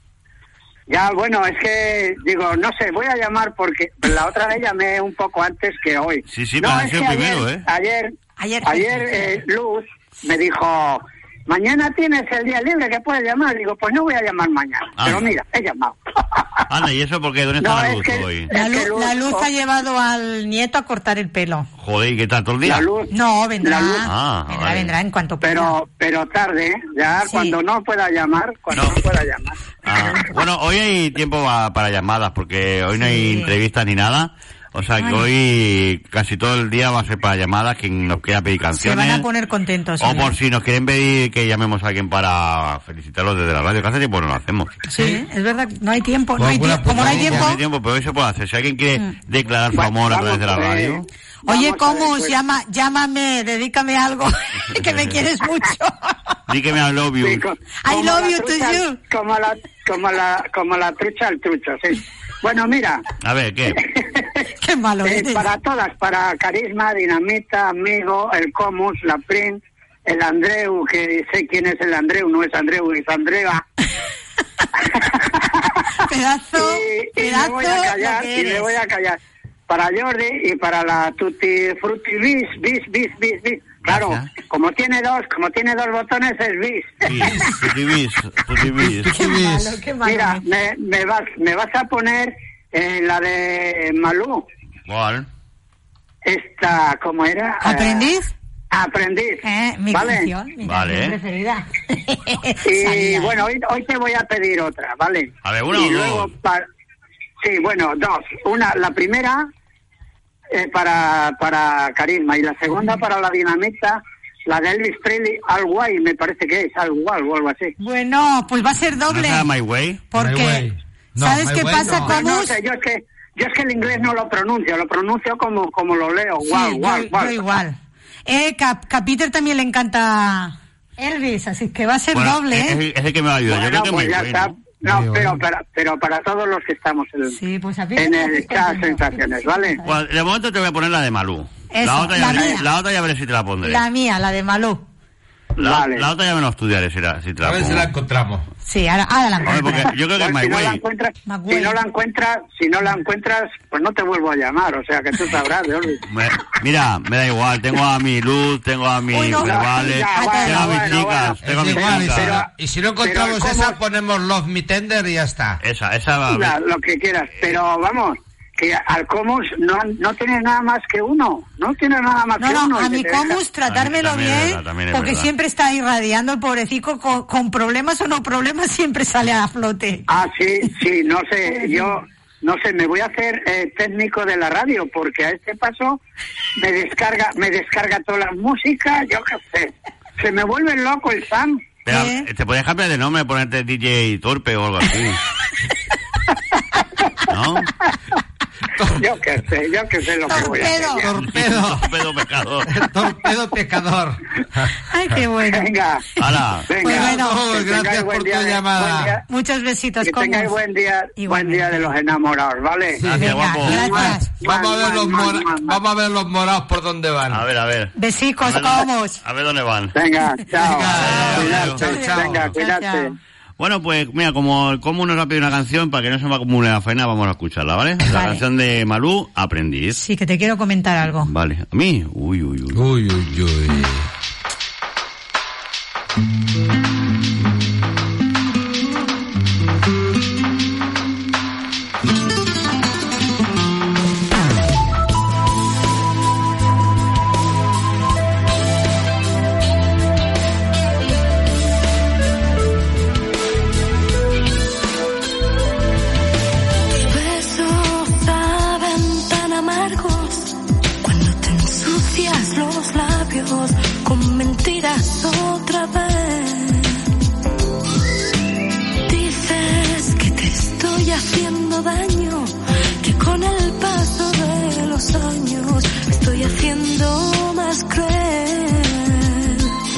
Ya, bueno, es que, digo, no sé, voy a llamar porque la otra vez llamé un poco antes que hoy.
Sí, sí,
no,
pero ha
es
sido
que
el primero,
ayer,
¿eh?
Ayer,
Ayer,
ayer eh, Luz me dijo, mañana tienes el día libre que puedes llamar. Digo, pues no voy a llamar mañana.
Ah.
Pero mira, he llamado.
Anda, ¿y eso por qué? ¿Dónde está
No,
la
es
luz
que-
hoy?
La
es
luz,
que Luz-
la luz
oh.
ha llevado al nieto a cortar el pelo.
Joder, ¿y qué tal todo el día?
La luz,
No, vendrá.
La luz-
Ah,
vendrá,
vale.
vendrá en cuanto pueda.
pero, pero tarde, ¿eh? Ya
Sí.
cuando no pueda llamar, cuando
No.
no, pueda llamar.
Ah, bueno, hoy hay tiempo pa- para llamadas, porque hoy no hay
Sí.
entrevistas ni nada. O sea que
Ay.
hoy casi todo el día va a ser para llamadas, quien nos quiera pedir
Se
canciones.
van a poner contentos.
O
hoy.
por si nos quieren pedir que llamemos a alguien para felicitarlos desde la radio, que hace tiempo no lo hacemos.
Sí, es verdad, no hay tiempo. No
Pues
hay
buena
tiempo. Como no hay
puta
tiempo.
No hay tiempo, pero hoy se puede hacer. Si alguien quiere
Mm.
declarar su
Bueno,
amor a
vamos,
través de la
eh,
radio,
Oye,
vamos a ver,
¿cómo?
pues.
Llama, llámame, dedícame algo, que me quieres mucho.
di que me I love you.
Sí, co-
I
como
love
la
you to
trucha-
you.
Como la, como la, como la trucha al trucho, sí. Bueno, mira,
A ver, ¿qué?
Qué malo
eh,
eres.
para todas, para Carisma, Dinamita, Amigo, el Comus, la Prince, el Andreu, que sé quién es el Andreu, no es Andreu, es Andrea.
Pedazo,
y, y
pedazo
me voy a callar,
lo que
y me
eres.
voy a callar. Para Jordi y para la Tutti Frutti Bis, Bis, Bis, Bis, Bis. Claro,
Gracias.
como tiene dos, como tiene dos botones es bis.
Bis, tutti bis, tutti bis.
Qué malo, qué malo.
Mira, me, me vas, me vas a poner eh, la de Malú.
¿Cuál?
Esta, ¿cómo era?
¿Aprendiz?
Eh, aprendiz.
Eh, mi
¿vale?
canción, mi
Vale.
canción preferida.
Y
Salía.
bueno, hoy, hoy te voy a pedir otra, ¿vale?
A ver, ¿una
y
o
luego
dos?
pa- Sí, bueno, dos. Una, la primera eh, para, para Carisma y la segunda para la Dinamita, la de Elvis Presley, Al Guay, me parece que es, Al Guay o algo así.
Bueno, pues va a ser
¿No
doble.
será My Way?
Porque,
My Way. No,
¿sabes
My
qué
Way
pasa,
no.
Pero no
Camus?
sé, yo es que yo es que el inglés no lo pronuncio, lo pronuncio como, como lo leo,
Sí,
guau,
yo,
guau,
yo
guau.
igual. Eh, que a, que a Peter también le encanta Elvis, así que va a ser
Bueno,
doble,
es,
¿eh?
es el que me va a ayudar.
Bueno,
Yo creo que
pues
My
ya
Way,
está.
¿no?
No,
Muy
pero
bueno.
para, pero para todos los que estamos en,
Sí, pues a Peter
en
le
el
gusta
chat
mucho.
Sensaciones, ¿vale?
Bueno, de momento te voy a poner la de Malú.
Eso,
la, otra
la
ya,
mía.
la otra ya veré si te la pondré.
La mía, la de Malú.
La,
Vale.
la otra ya me lo estudiaré si, la, si te la
A ver si
pongo.
la encontramos.
Sí, ahora, ahora la
Hombre,
encuentro.
porque yo creo que es
Pues
My
si no la
Way.
encuentras,
My
si
Way.
no la encuentras, si no la encuentras, pues no te vuelvo a llamar, o sea que tú sabrás de Elvis.
Me- mira, me da igual, tengo a mi Luz, tengo a mis
Uy, no.
verbales,
Ya,
tengo
bueno,
a mis
bueno,
chicas,
bueno.
tengo a
Es
mis
igual, y si,
chicas.
no, y si no encontramos
pero
esa,
¿cómo?
ponemos Love Me Tender y ya está.
Esa, esa va a
La-
ver.
lo que quieras, pero vamos, que al Comus no, no tiene nada más que uno, no tiene nada más
No,
que uno.
no, a
y
mi
que te
Comus
deja-
tratármelo
También es
bien,
verdad, también es
porque
verdad.
siempre está irradiando el pobrecito con, con problemas o no problemas, siempre sale a flote.
Ah, sí, sí, no sé, yo, no sé, me voy a hacer eh, técnico de la radio, porque a este paso me descarga, me descarga toda la música, yo qué sé, se me vuelve loco el Sam.
Pero,
¿Eh?
te podías cambiar de nombre, ponerte D J Torpe o algo así. ¿No?
Yo qué sé, yo qué sé lo que voy a hacer. ya.
Torpedo.
Torpedo pecador.
Torpedo pecador.
Ay, qué bueno.
Venga,
Hala.
venga.
Pues bueno.
Todos,
Que
gracias
tengáis
por
buen
tu
día de-
llamada.
buen día-
Muchos besitos,
Que
Comus.
tengáis buen día, buen
Igualmente.
día de los enamorados, ¿vale?
Gracias,
Venga,
guapo.
gracias.
Vamos a ver los
Man, man,
mora-
man, man.
vamos a ver los morados por dónde van.
A ver, a ver.
Besicos,
A ver dónde-
Comus.
A ver dónde van.
Venga, chao.
Venga,
Cuidarte,
chao, chao.
Venga,
Chao,
cuídate.
chao.
Bueno, pues mira, como, como nos ha pedido una canción, para que no se me acumule la faena, vamos a escucharla, ¿vale? La
Vale.
canción de Malú, Aprendiz.
Sí, que te quiero comentar algo.
Vale. ¿A mí? Uy, uy, uy.
Uy, uy, uy.
Besos saben tan amargos cuando te ensucias los labios con mentiras otra vez. Dices que te estoy haciendo daño, que con el paso de los años me estoy haciendo más cruel.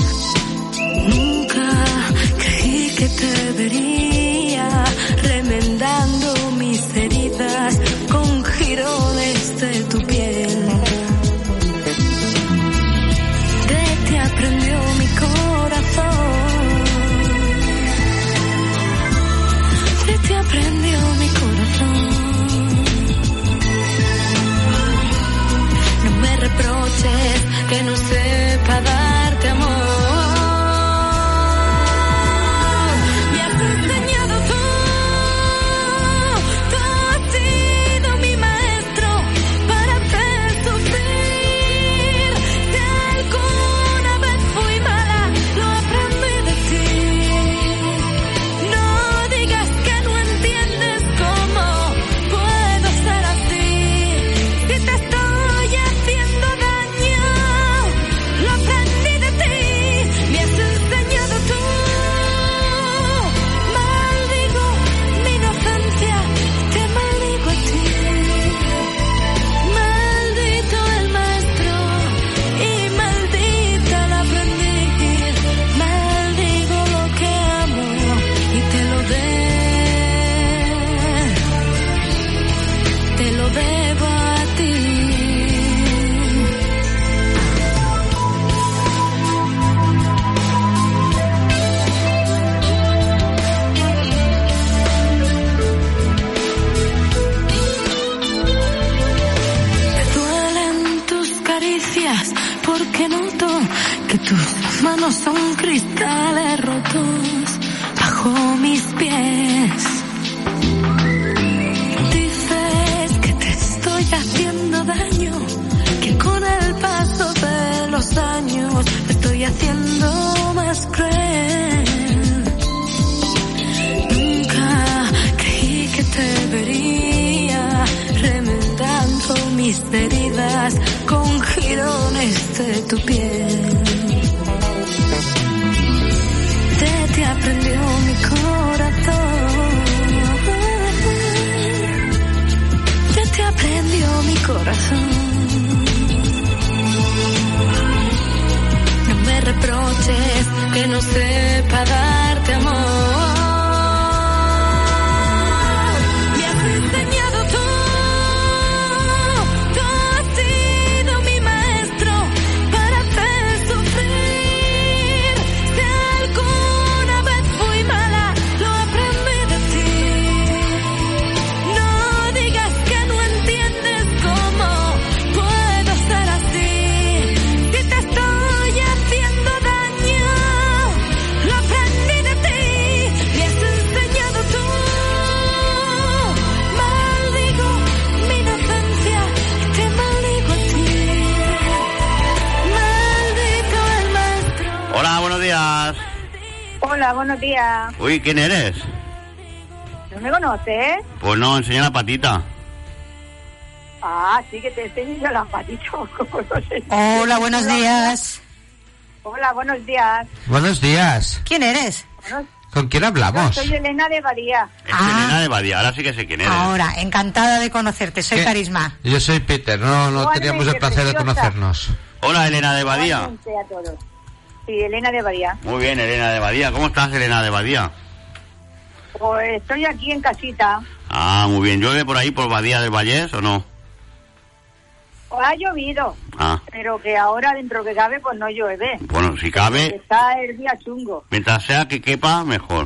Nunca creí que te vería remendando mis heridas con jirones de tu piel. De ti aprendió mi corazón, de ti aprendió mi corazón. No me reproches que no sepa darte amor. Me has enseñado tú, tú has sido mi maestro para hacer sufrir. Si alguna vez fui mala, lo aprendí de ti. No digas que no entiendes cómo puedo ser así. Si te estoy haciendo daño, caricias, porque noto que tus manos son cristales rotos bajo mis pies. Dices que te estoy haciendo daño, que con el paso de los años me estoy haciendo más cruel. Nunca creí que te vería remendando mis heridas con jirones de tu piel. Te, te aprendió mi corazón, ya te aprendió mi corazón. No me reproches que no sepa darte amor. Me has enseñado tú.
Hola, buenos días.
Uy, ¿quién eres?
¿No me conoces?
Pues no, enseña la patita.
Ah, sí que te enseño yo las patitas.
Hola, buenos días.
Hola, buenos días.
Buenos días.
¿Quién eres?
Bueno,
¿Con quién hablamos?
yo soy Elena de Badía.
Es Elena de Badía, ahora sí que sé quién eres.
Ahora, encantada de conocerte, soy
¿Qué?
Carisma.
Yo soy Peter, no, no
Igualmente,
teníamos el placer de
preciosa.
conocernos.
Hola, Elena de Badía.
Igualmente a todos. Sí, Elena de Badía.
Muy bien, Elena de Badía. ¿Cómo estás, Elena de Badía?
Pues estoy aquí en casita.
Ah, muy bien. ¿Llueve por ahí, por Badía del Vallés, o no?
Pues ha llovido,
Ah,
pero que ahora dentro que cabe pues no llueve.
bueno, si cabe,
Está el día chungo.
mientras sea que quepa, mejor.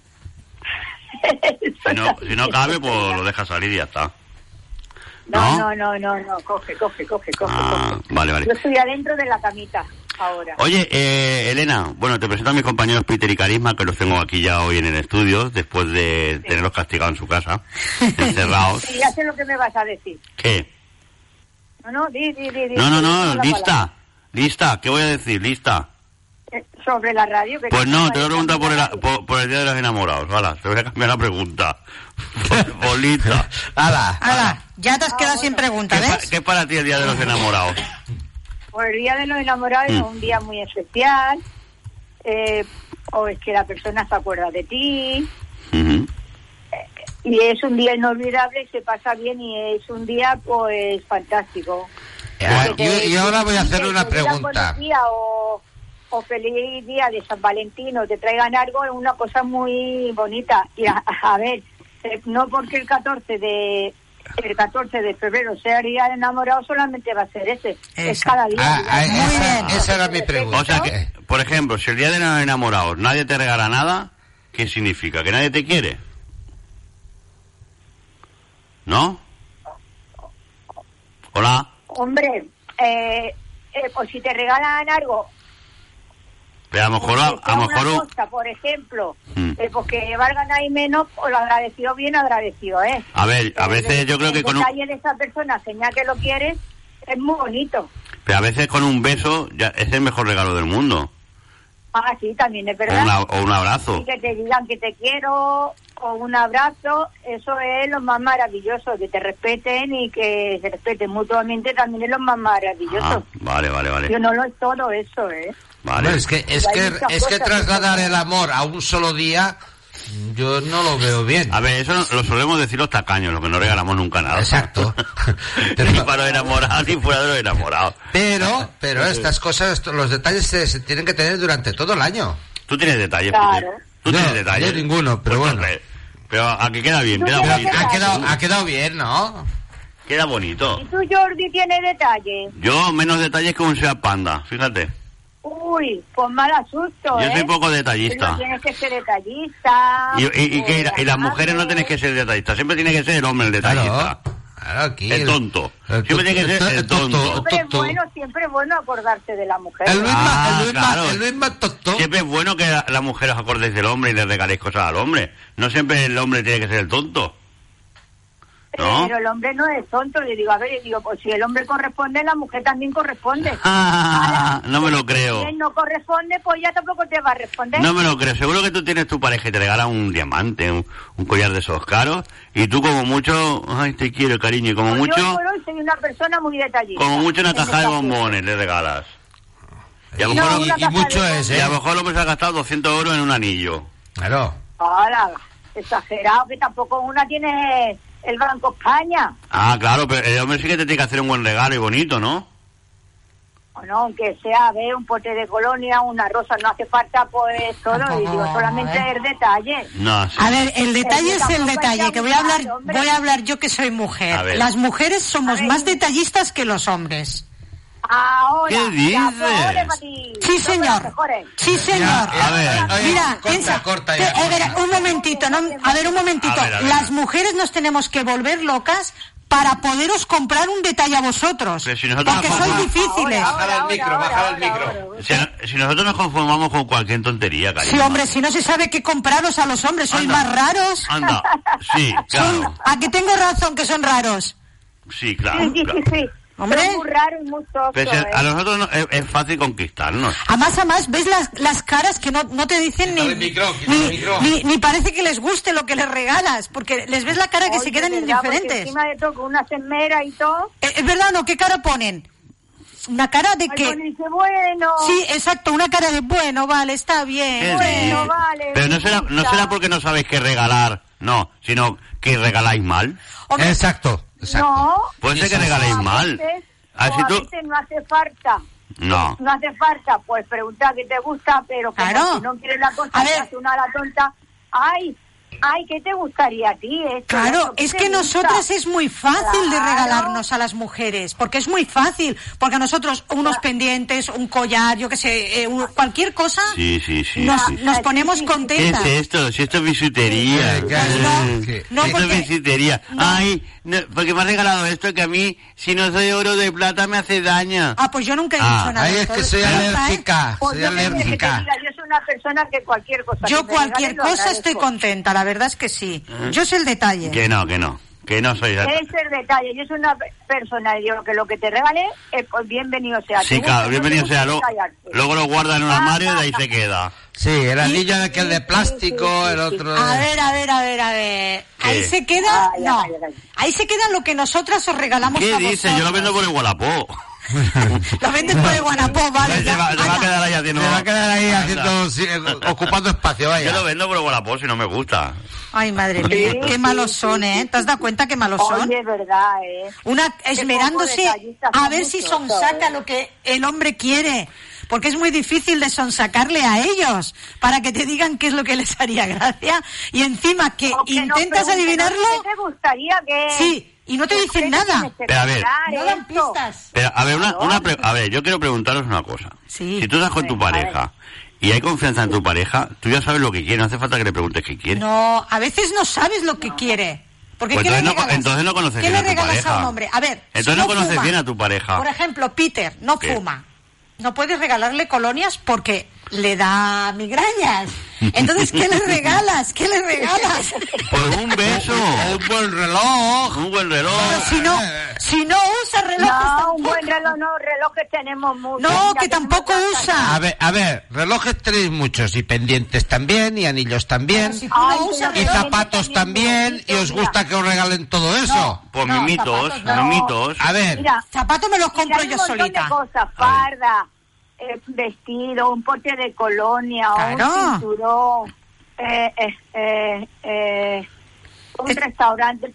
Si no, si no cabe, pues lo deja salir y ya está.
No,
¿No?
no, no, no, no, coge, coge, coge, coge,
Ah,
coge.
vale, vale.
Yo estoy adentro de la camita ahora.
Oye, eh, Elena, bueno, te presento a mis compañeros Peter y Carisma, que los tengo aquí ya hoy en el estudio, después de
Sí.
tenerlos castigados en su casa, encerrados.
Sí, ya sé lo que me vas a decir.
¿Qué?
No, no, di, di, di. di
No, no,
di,
no,
di la
lista,
palabra.
lista, ¿qué voy a decir? Lista.
Eh, Sobre la radio. Que
Pues no, te voy a
parece
preguntar por el,
radio.
por, por el Día de los Enamorados. Hala, te voy a cambiar la pregunta. Por- por lista.
¡Hala!
Hala, ya te has
Ah,
quedado
bueno.
sin pregunta,
¿Qué, pa-
¿ves?
qué es para ti el Día de los Enamorados?
Pues el Día de los Enamorados
Mm.
es un día muy especial. Eh, o es que la persona se acuerda de ti.
Ujú.
Y es un día inolvidable, se pasa bien y es un día, pues, fantástico.
Ah,
Que
yo,
te-
yo ahora voy a hacer
que
una
te digan
pregunta.
buenos días o, o feliz día de San Valentín o te traigan algo, es una cosa muy bonita. Y a, a ver, eh, no porque el catorce de el catorce de febrero sea el día de enamorado, solamente va a ser ese. Es
Eso.
cada día.
Ah,
Ya
ah,
está.
esa, esa era mi pregunta.
O sea que, por ejemplo, si el Día de los Enamorados nadie te regala nada, ¿qué significa? ¿Que nadie te quiere? ¿No? Hola.
Hombre, eh, eh, pues si te regalan algo,
Pero a lo mejor,
pues,
a,
que
a
sea
lo
una
mejor,
cosa, por ejemplo,
Mm.
eh, pues que valgan ahí menos, o lo agradecido bien agradecido, ¿eh?
a ver, a veces yo creo que
el
con un,
detalle de esa persona, señal que lo quieres, es muy bonito.
pero a veces con un beso ya es el mejor regalo del mundo.
Ah, sí, también es
O,
verdad.
una- o un abrazo.
Y que te digan que te quiero, o un abrazo, eso es lo más maravilloso, que te respeten y que se respeten mutuamente también es lo más maravilloso.
Ah, vale, vale, vale.
Yo no lo es todo eso, ¿eh?
Vale.
Bueno, es que, es
Hay
que,
muchas
es que
cosas que
trasladar
son-
el amor a un solo día, yo no lo veo bien.
A ver, eso lo solemos decir los tacaños, los que no regalamos nunca nada.
Exacto.
Ni para los enamorados ni fuera de los enamorados.
Pero, pero estas cosas, esto- los detalles se, se tienen que tener durante todo el año.
Tú tienes detalles,
Claro.
Peter. Tú
No,
tienes detalles.
yo ninguno, pero
Pues,
bueno.
hombre, Pero aquí queda bien,
Tú
queda
tienes
bonito.
Ha
detalles.
quedado, ha quedado bien, ¿no?
Queda bonito.
¿Y tú, Jordi, tienes detalles?
Yo menos detalles que un Seat Panda, fíjate.
Uy, pues mal asusto,
Yo
¿eh?
soy poco
Pero
detallista.
tienes que ser detallista.
Y, y, y que, y las
amable.
mujeres no tienen que ser detallistas, siempre tiene que ser el hombre el detallista.
Claro. Aquí,
el tonto.
el
Siempre tiene que ser el tonto.
Siempre es bueno, siempre es bueno acordarse de la mujer.
El Luis,
Ah,
el Luis,
claro.
el Luis más tonto.
Siempre es bueno que la, la mujer os acordéis del hombre y le regaléis cosas al hombre. No siempre el hombre tiene que ser el tonto. ¿No?
Pero el hombre no es tonto. Le digo, a ver, le digo, pues si el hombre corresponde, la mujer también corresponde.
Ah, no me lo creo.
Si él no corresponde, pues ya tampoco te va a responder.
No me lo creo. Seguro que tú tienes tu pareja y te regala un diamante, un, un collar de esos caros, y tú como mucho, ay, te quiero, cariño, y como
Pues
mucho,
Yo por hoy soy una persona muy detallista.
como mucho una
en
caja de
ese
bombones le regalas. Y a lo
Y,
mejor,
y-
una
y
caja
mucho
de
es,
y a
¿eh?
lo mejor el hombre se ha gastado doscientos euros en un anillo.
Claro.
Ahora, exagerado, que tampoco una tiene el Banco España.
Ah, claro, pero el hombre sí que te tiene que hacer un buen regalo y bonito, ¿no?
O no, aunque sea, ve, un pote de colonia, una rosa, no hace falta, pues, todo. Y digo, solamente el detalle.
No, sí.
A ver, el detalle
Es
es
que
el
tampoco
detalle,
hay
que voy a hablar,
que abusar, hombre.
voy a hablar yo que soy
A
mujer.
ver.
Las mujeres somos
A ver.
más detallistas que los hombres.
Ahora,
¿Qué
ya,
dices?
pues, ole, Mati.
Sí,
No,
señor.
pero mejores.
Sí, señor.
A ver.
Oye,
Mira,
corta,
piensa,
corta
te-
ya.
a ver, un momentito, no, a ver, un momentito.
A ver, a ver.
Las mujeres nos tenemos que volver locas para poderos comprar un detalle a vosotros.
Pero si nosotros
Porque
nos
sois
conformamos-
difíciles.
Ahora,
Baja el micro,
ahora,
baja el
ahora,
micro.
ahora.
Si, si nosotros nos conformamos con cualquier tontería, cariño.
Sí, hombre, si no se sabe qué compraros a los hombres, sois
Anda.
más raros.
Anda, sí,
Son-
claro.
¿A que tengo razón que son raros?
Sí, claro.
Sí, sí,
claro.
sí, sí.
Hombre.
Son muy raro y muy tonto,
Pero si
¿eh?
a nosotros no- es, es fácil conquistarnos.
A más a más, ves las, las caras que no, no te dicen ni,
Quítale el micro, quítale
ni,
el micro.
ni, ni parece que les guste lo que les regalas, porque les ves la cara que
Oye,
se quedan
de verdad, porque
indiferentes.
encima de todo, con una semera y todo.
Eh, ¿Es verdad o no? ¿Qué cara ponen? Una cara de
Ay,
que...
pues dice, bueno.
Sí, exacto, una cara de bueno, vale, está bien.
¿Qué
bueno.
dices?
vale,
Pero no será, no será porque no sabéis qué regalar, no, sino que regaláis mal.
Hombre,
Exacto, exacto.
No.
Puede ser que
o
regaléis
a
mal.
veces-
Así
o a
tú...
veces no hace falta.
No.
No hace falta, pues preguntar qué te gusta, pero como
Claro.
si no quieres la cosa,
A
te
ver.
hace una a la tonta. Ay, ay, ¿qué te gustaría a ti? Esto,
Claro,
esto, ¿qué
es
te
que
gusta?
nosotras es muy fácil de
Claro.
regalarnos a las mujeres, porque es muy fácil, porque a nosotros unos pendientes, un collar, yo qué sé, eh, un- cualquier cosa,
Sí, sí, sí.
nos,
sí.
nos ponemos
¿Qué
contentas.
es esto? Si esto es bisutería.
Eh, que-
Mm.
que-
No,
esto
porque-
es bisutería. Ay, no, porque me ha regalado esto que a mí, si no soy oro de plata, me hace daño.
Ah, pues yo nunca he
Ah,
dicho nada.
Ahí
de
es que
esto.
soy
¿Eh?
alérgica,
Pues
soy
yo, qué quieres que te
alérgica.
diga, yo soy una persona que cualquier cosa.
Yo
que me
cualquier
regalen, lo
cosa estoy
agradezco.
contenta, la verdad es que sí. Yo sé el detalle.
Que no, que no. Que no soy...
Ese es el detalle. Yo soy una pe- persona y digo que lo que te regale, eh, pues bienvenido sea.
Sí,
Tú,
claro,
no
bienvenido
te
sea.
gusta
Luego,
callarte.
luego lo guarda en un armario y de ahí se queda.
Sí, el anillo de aquel de plástico, el otro
A
de...
ver, a ver, a ver, a ver. Ahí
¿Qué?
se queda,
Ay,
no.
ay, ay.
Ahí se queda lo que nosotras os regalamos
¿Qué
a
dices? Yo lo vendo por el Wallapop.
Lo vendes por el Guanapó, vale.
Se
ya.
va, se va a
Anda.
quedar ahí haciendo...
Se va a quedar ahí
Anda.
haciendo, sí, eh, ocupando espacio,
Yo
vaya.
lo vendo por el Wallapop si no me gusta.
Ay, madre mía,
Sí,
qué
sí,
malos
sí,
son,
sí,
¿eh? ¿Te has dado cuenta qué malos son?
Oye, verdad, ¿eh?
Una esmerándose
detallistas
a
son
ver si
muchos,
sonsaca
¿sabes?
lo que el hombre quiere. Porque es muy difícil de sonsacarle a ellos para que te digan qué es lo que les haría gracia. Y encima que
O que nos
intentas
pregunten,
adivinarlo,
¿qué te gustaría que...?
sí, y no te
que
dicen
ustedes
nada.
tienes que
Pero a ver.
regalar
No dan
esto?
pistas.
Pero, a ver, una,
Claro.
una pre- a ver, yo quiero preguntaros una cosa.
Sí.
Si tú estás con tu
Venga, a
pareja y hay confianza en tu pareja, tú ya sabes lo que quiere, no hace falta que le preguntes qué quiere.
No, a veces no sabes lo que quiere. Porque
Pues
¿qué le
entonces no-
regalas?
entonces no conoces
¿Qué
bien
le
a tu
regalas
pareja.
a un hombre? A ver,
Entonces
si
no conoces
fuma,
bien a tu pareja.
Por ejemplo, Peter no
¿Qué?
fuma. No puedes regalarle colonias porque le da migrañas. Entonces, ¿qué le regalas? ¿Qué le regalas?
Pues un beso.
Un buen reloj.
Un buen reloj.
Pero si no, si no usa relojes
No, un
tampoco.
buen reloj, no, relojes tenemos muchos.
No,
Mira,
que
tenemos
tampoco
hasta-
usa.
A ver, a ver, relojes tenéis muchos, y pendientes también, y anillos también,
Pero si tú
Ay,
no
pero
usas
y
relojes
relojes.
zapatos también, y os gusta que os regalen todo eso.
Pues
No,
mimitos,
zapatos no.
mimitos.
A ver,
Mira,
Zapatos me los
mira,
compro
hay
yo
un montón
solita.
de cosas, farda, eh, vestido, un pote de colonia,
Claro.
un cinturón, eh, eh, eh, eh, un
Eh.
restaurante,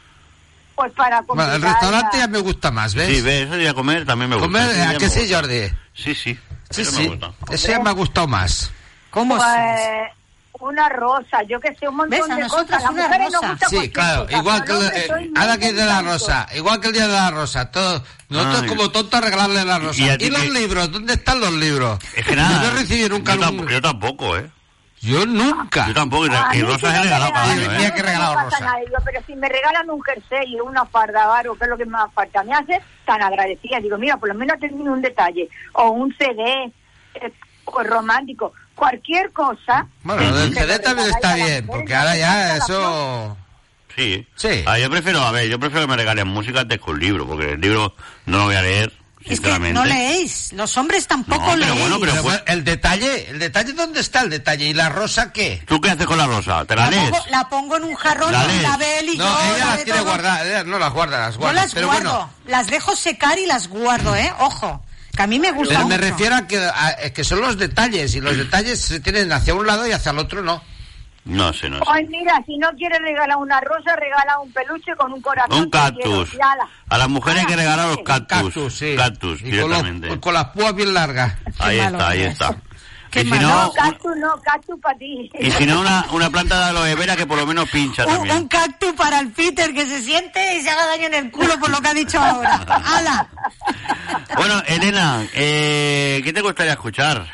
pues para
bueno, el
convidar
restaurante
a-
ya me gusta más, ¿ves?
Sí, ves, eso de ir a comer también me gusta.
Comer,
Eso ya
¿a
me
que sí,
gusta.
Jordi?
Sí, sí.
Sí,
eso
sí,
me gusta.
eso ya me ha gustado más.
¿Cómo
pues,
es?
una rosa, yo que sé, un montón
¿Ves? A
de
nosotras
cosas. Las
una
mujeres nos
rosa.
gusta
Sí,
cualquier
claro,
cosa,
igual que
pero
el,
los hombres
eh,
sois
ahora
muy
que es de la
intensos.
rosa, igual que el día de la rosa, todo, nosotros
Ay.
como tontos regalarle la rosa.
¿Y a
¿Y,
ti
los
qué?
libros? ¿Dónde están los libros?
Es que nada.
Yo no recibí nunca
yo,
un...
tampoco, yo tampoco, ¿eh?
Yo nunca.
Yo tampoco, y,
A
y
mí
Rosa
sí
he
me
regalado cada
regalan,
año,
Mira
¿eh?
que regalado
no pasa
Rosa.
nada, digo, pero si me regalan un jersey o una farda o que es lo que me falta, me hace tan agradecida. Digo, mira, por lo menos termino un detalle o un C D eh, o romántico, cualquier cosa.
Bueno, lo del
que
C D
lo
también
regaláis
está
a las
bien,
mujeres,
porque
no
ahora
hace
ya
falta la
eso...
Sí.
Sí.
Ah, yo prefiero, a ver, yo prefiero que me regalen música antes que un libro, porque el libro no lo voy a leer,
Es que
sinceramente.
no leéis, los hombres tampoco
No, pero
leéis.
bueno, pero
Pero
pues-
el detalle, el detalle, ¿dónde está el detalle? ¿Y la rosa qué?
¿Tú qué haces con la Rosa? ¿Te la
la,
lees?
pongo, la pongo en un jarrón,
¿La
con
lees?
la Bel y
No,
yo...
ella
la
las
de
tiene
todo.
guardadas, ella no las guarda, las
Yo
guarda.
las
pero
guardo,
bueno,
las dejo secar y las guardo, ¿eh? Ojo, que a mí me gusta
pero me
mucho.
refiero a que, a- es que son los detalles, y los detalles se tienen hacia un lado y hacia el otro no.
No sé, no sé.
Pues mira, si no quieres regalar una rosa, regala un peluche con un corazón.
Un
que
cactus.
quiero, y ala.
A las mujeres hay que regalar los cactus.
Cactus, sí.
Cactus,
Y con, los-
directamente.
con las púas bien largas.
Ahí
malo
está, ahí
es
está.
Qué
Y si
malo.
no,
No, cactus no, cactus para ti.
y si no una, una planta de aloe vera que por lo menos pincha
Un,
también.
un cactus para el Peter que se siente y se haga daño en el culo por lo que ha dicho ahora. ¡Hala!
Bueno, Elena, eh, ¿qué te gustaría escuchar?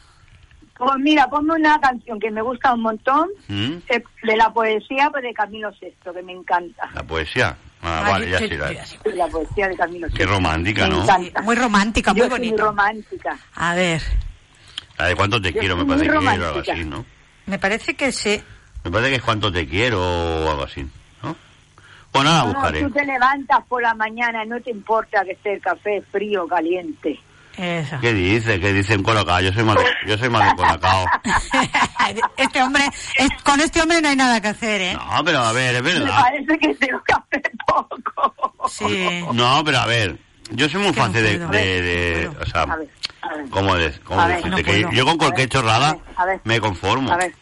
Pues mira, ponme una canción que me gusta un montón,
¿Mm?
eh, de la poesía pues de Camilo sexto, que me encanta.
La poesía. Ah,
Ay,
vale, ya
yo-
sí.
yo-
la-
yo-
Sí, la poesía de Camilo sexto.
Qué romántica,
Me
¿no?
encanta.
Muy romántica, muy
Yo soy muy
bonita.
romántica.
A ver,
La de cuánto te
Yo
quiero, me
soy
parece
muy
que era algo
romántica.
así, ¿no?
me parece que sí.
Me parece que es cuánto te quiero o algo así, ¿no? Bueno, ahora la
No,
buscaré.
tú te levantas por la mañana, no te importa que esté el café frío o caliente.
Eso.
¿Qué dice? ¿Qué dice en Colacao? Yo soy más de, yo soy más de Colacao.
Este hombre, es- con este hombre no hay nada que hacer, ¿eh?
No, pero a ver, es
Me
verdad.
parece que tengo café poco.
Sí.
No, pero a ver, yo soy muy
Que no
fácil de,
puedo.
de, de-
No puedo.
o sea,
A ver, a ver.
¿cómo, de, cómo
A ver,
decirte?
no
Que
puedo.
yo con cualquier chorrada
A ver, a ver.
me conformo.
A ver.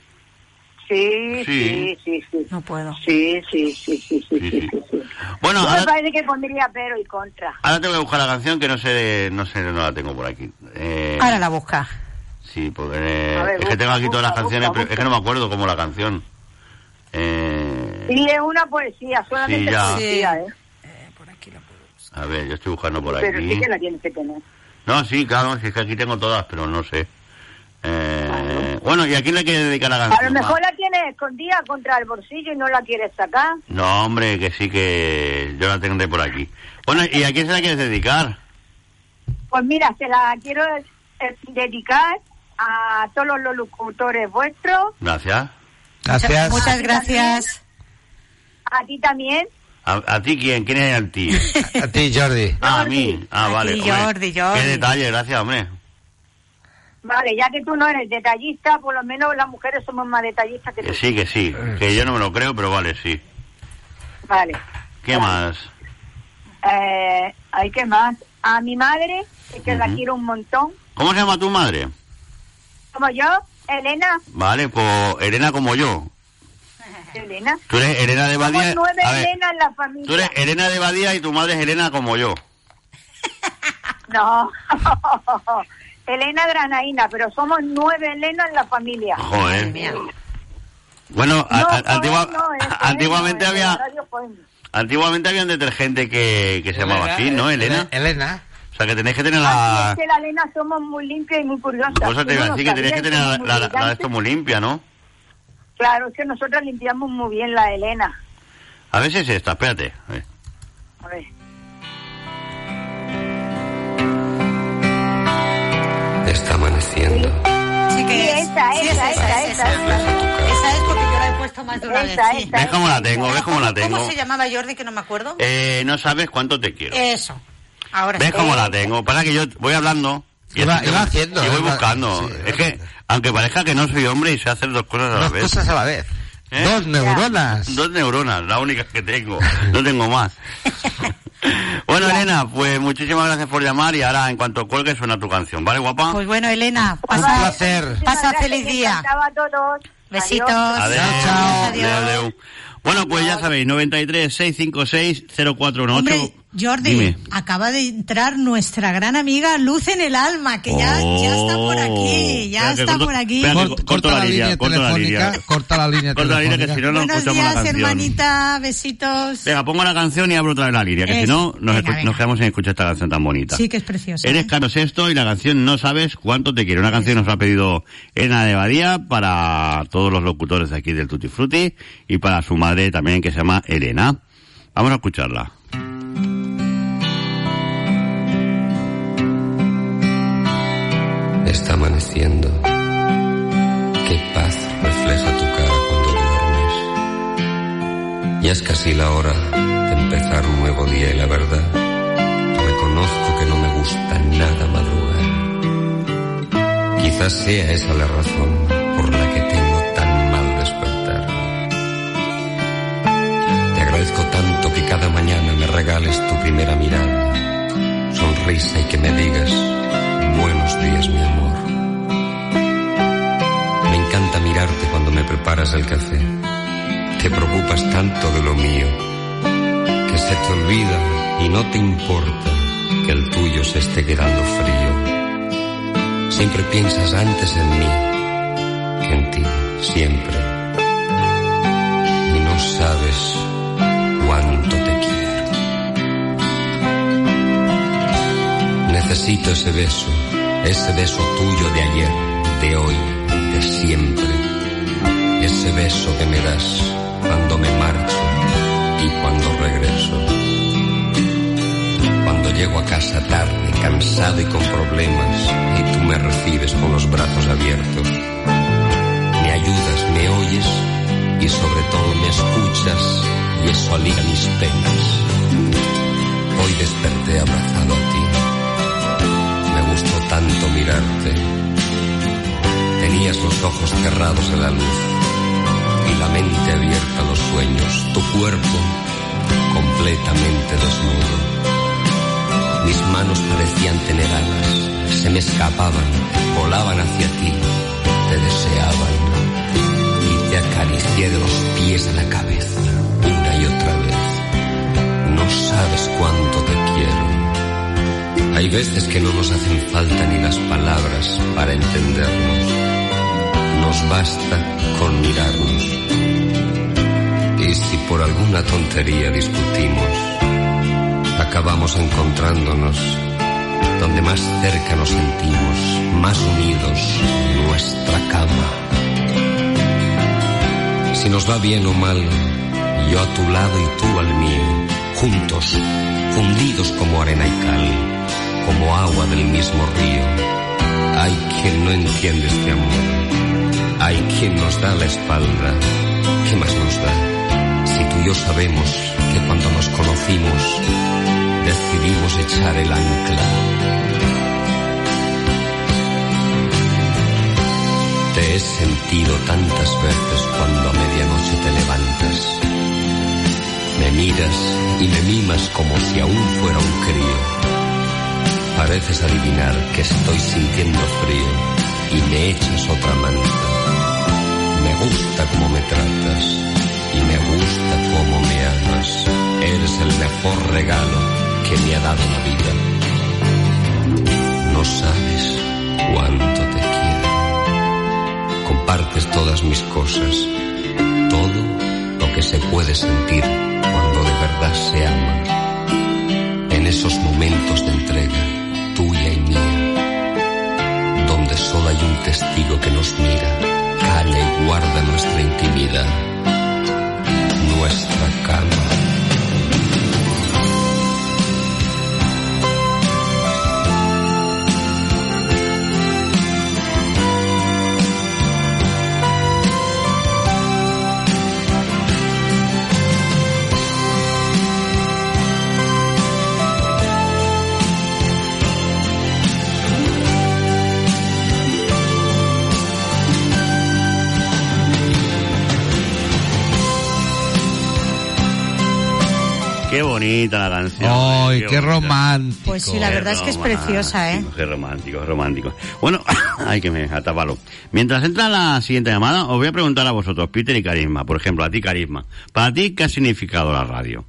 Sí,
Sí.
sí, sí, sí.
No puedo.
Sí, sí, sí, sí, sí,
Sí,
sí,
sí.
sí, sí.
Bueno,
Yo me
ahora,
parece que pondría pero y contra.
ahora tengo que buscar la canción que no sé, no sé, no la tengo por aquí. Eh,
Ahora la busca.
Sí, porque eh,
A ver,
es que
busca,
tengo aquí todas las
busca,
canciones,
busca,
pero es que no me acuerdo cómo la canción. Eh,
Y es una poesía, solamente
Sí, ya.
poesía,
Sí.
¿eh?
Por aquí la puedo.
a ver, yo estoy buscando por
Pero
aquí.
sí que la tienes que tener.
No, sí, claro, sí, es que aquí tengo todas, pero no sé. Eh, bueno, ¿y a quién le quieres dedicar la
A
canción?
lo mejor
va?
la tienes escondida contra el bolsillo y no la quieres sacar.
No, hombre, que sí que yo la tendré por aquí. Bueno, ¿y a quién se la quieres dedicar?
Pues mira, se la quiero eh, dedicar a todos los locutores vuestros,
Gracias.
Gracias.
Muchas gracias.
a ti también.
¿A, a ti quién? ¿Quién es el ti?
A ti, Jordi.
Ah, a mí. Ah,
A
vale.
ti,
hombre.
Jordi, Jordi.
Qué detalle, gracias, hombre.
Vale, ya que tú no eres detallista, por lo menos las mujeres somos más detallistas que tú.
Que sí, que sí. Que yo no me lo creo, pero vale, sí.
Vale.
¿Qué más?
Eh, ¿hay qué más? A mi madre, es que la
Ujú.
quiero un montón.
¿Cómo se llama tu madre?
Como yo, Elena.
Vale, pues Elena como yo.
Elena.
Tú eres Elena de
Somos
Badía.
nueve
A ver,
Elenas en la familia.
tú eres Elena de Badía y tu madre es Elena como yo.
No. Elena Granaína, pero somos nueve Elenas en la familia.
Joder.
mía.
Bueno, a-
No,
a-
no,
antigua-
no, es-
antiguamente
es-
había
es Radio Point.
antiguamente había un detergente que, que se llamaba así, ¿no, Elena?
Elena.
O sea, que tenéis que tener
Así
la...
es que la Elena somos muy limpias y muy curiosas.
Cosa te iba a
Tú no
decir que tenéis que
sabías,
tener la,
somos muy
la- la de
brillantes.
esto muy limpia, ¿no?
Claro, es que nosotras limpiamos muy bien la Elena.
A ver si es esta, espérate. A ver.
A ver.
Está amaneciendo.
Sí que
Sí,
es.
esa,
Sí,
esa,
es
esa,
es
esa,
Esa es porque yo la he puesto más de una
Esa,
vez. sí.
esa.
¿Ves cómo la tengo? ¿Ves cómo la tengo?
¿Cómo se llamaba Jordi que no me acuerdo?
Eh, no sabes cuánto te quiero.
Eso. Ahora
¿Ves
sí.
cómo la tengo? Para que yo voy hablando y,
Iba-
así te
iba
voy-
haciendo,
y voy
iba-
buscando.
sí,
es que, aunque parezca que no soy hombre y sé hacer dos cosas a la
Dos
vez.
cosas a la vez.
¿Eh?
Dos neuronas.
Dos neuronas, la única que tengo. No tengo más. Bueno, Elena, pues muchísimas gracias por llamar y ahora en cuanto cuelgue suena tu canción, ¿vale, guapa?
Pues bueno, Elena,
Un
pasa,
placer.
Muchísimas
pasa
gracias,
feliz
me
día.
encantaba a todos.
Besitos.
Adiós.
Adeu,
Chao, chao.
adeu, adeu. Bueno, pues ya sabéis, noventa y tres, seiscientos cincuenta y seis, cero cuatro dieciocho.
Hombre, Jordi,
Dime.
acaba de entrar nuestra gran amiga Luz en el Alma, que ya,
Oh.
ya está por aquí, ya
Espera que
está
corto-
por aquí.
espera que
Cort-
corto
corta
la
la
línea,
línea
corto la
telefónica,
línea.
corta la línea
Corta la línea, que
telefónica.
si no, no
Buenos
escuchamos la
días,
canción.
hermanita, besitos.
Venga, pongo la canción y abro otra vez la línea, que
Eso.
si no, nos,
Venga,
escu-
venga.
nos quedamos sin escuchar esta canción tan bonita.
Sí, que es preciosa.
Eres
¿eh?
Caro Sexto y la canción No sabes cuánto te quiero. Una canción que nos ha pedido Elena de Badía para todos los locutores de aquí del Tutti Frutti y para su madre también, que se llama Elena. Vamos a escucharla.
Está amaneciendo. Qué paz refleja tu cara cuando duermes. Ya es casi la hora de empezar un nuevo día y la verdad, reconozco que no me gusta nada madrugar. Quizás sea esa la razón por la que tengo tan mal despertar. Te agradezco tanto que cada mañana me regales tu primera mirada, sonrisa y que me digas buenos días, mi amor. Me encanta mirarte cuando me preparas el café. Te preocupas tanto de lo mío que se te olvida y no te importa que el tuyo se esté quedando frío. Siempre piensas antes en mí que en ti, siempre. Y no sabes cuánto te quiero. Necesito ese beso, ese beso tuyo de ayer, de hoy, de siempre. Ese beso que me das cuando me marcho y cuando regreso. Cuando llego a casa tarde, cansado y con problemas, y tú me recibes con los brazos abiertos. Me ayudas, me oyes y sobre todo me escuchas, y eso alivia mis penas. Hoy desperté abrazado a ti. Me gustó tanto mirarte. Tenías los ojos cerrados en la luz y la mente abierta a los sueños, tu cuerpo completamente desnudo. Mis manos parecían tener alas, se me escapaban, volaban hacia ti, te deseaban y te acaricié de los pies a la cabeza, una y otra vez. No sabes cuánto te quiero. Hay veces que no nos hacen falta ni las palabras para entendernos. Nos basta con mirarnos. Y si por alguna tontería discutimos, acabamos encontrándonos donde más cerca nos sentimos, más unidos, nuestra cama. Si nos va bien o mal, yo a tu lado y tú al mío, juntos, fundidos como arena y cal, como agua del mismo río. Hay quien no entiende este amor, hay quien nos da la espalda. ¿Qué más nos da? Si tú y yo sabemos que cuando nos conocimos decidimos echar el ancla. Te he sentido tantas veces cuando a medianoche te levantas. Me miras y me mimas como si aún fuera un crío. Pareces adivinar que estoy sintiendo frío y me echas otra manta. Me gusta cómo me tratas y me gusta cómo me amas. Eres el mejor regalo que me ha dado la vida. No sabes cuánto te quiero. Compartes todas mis cosas, todo lo que se puede sentir cuando de verdad se ama. En esos momentos de entrega, tuya y mía, donde solo hay un testigo que nos mira, calla y guarda nuestra intimidad, nuestra cama.
Qué bonita la canción.
¡Ay, qué
bonita.
romántico!
Pues sí, la verdad es que es preciosa, ¿eh?
Qué romántico, qué romántico. Bueno, hay que me atapalo. Mientras entra la siguiente llamada, os voy a preguntar a vosotros, Peter y Carisma. Por ejemplo, a ti, Carisma. Para ti, ¿qué ha significado la radio?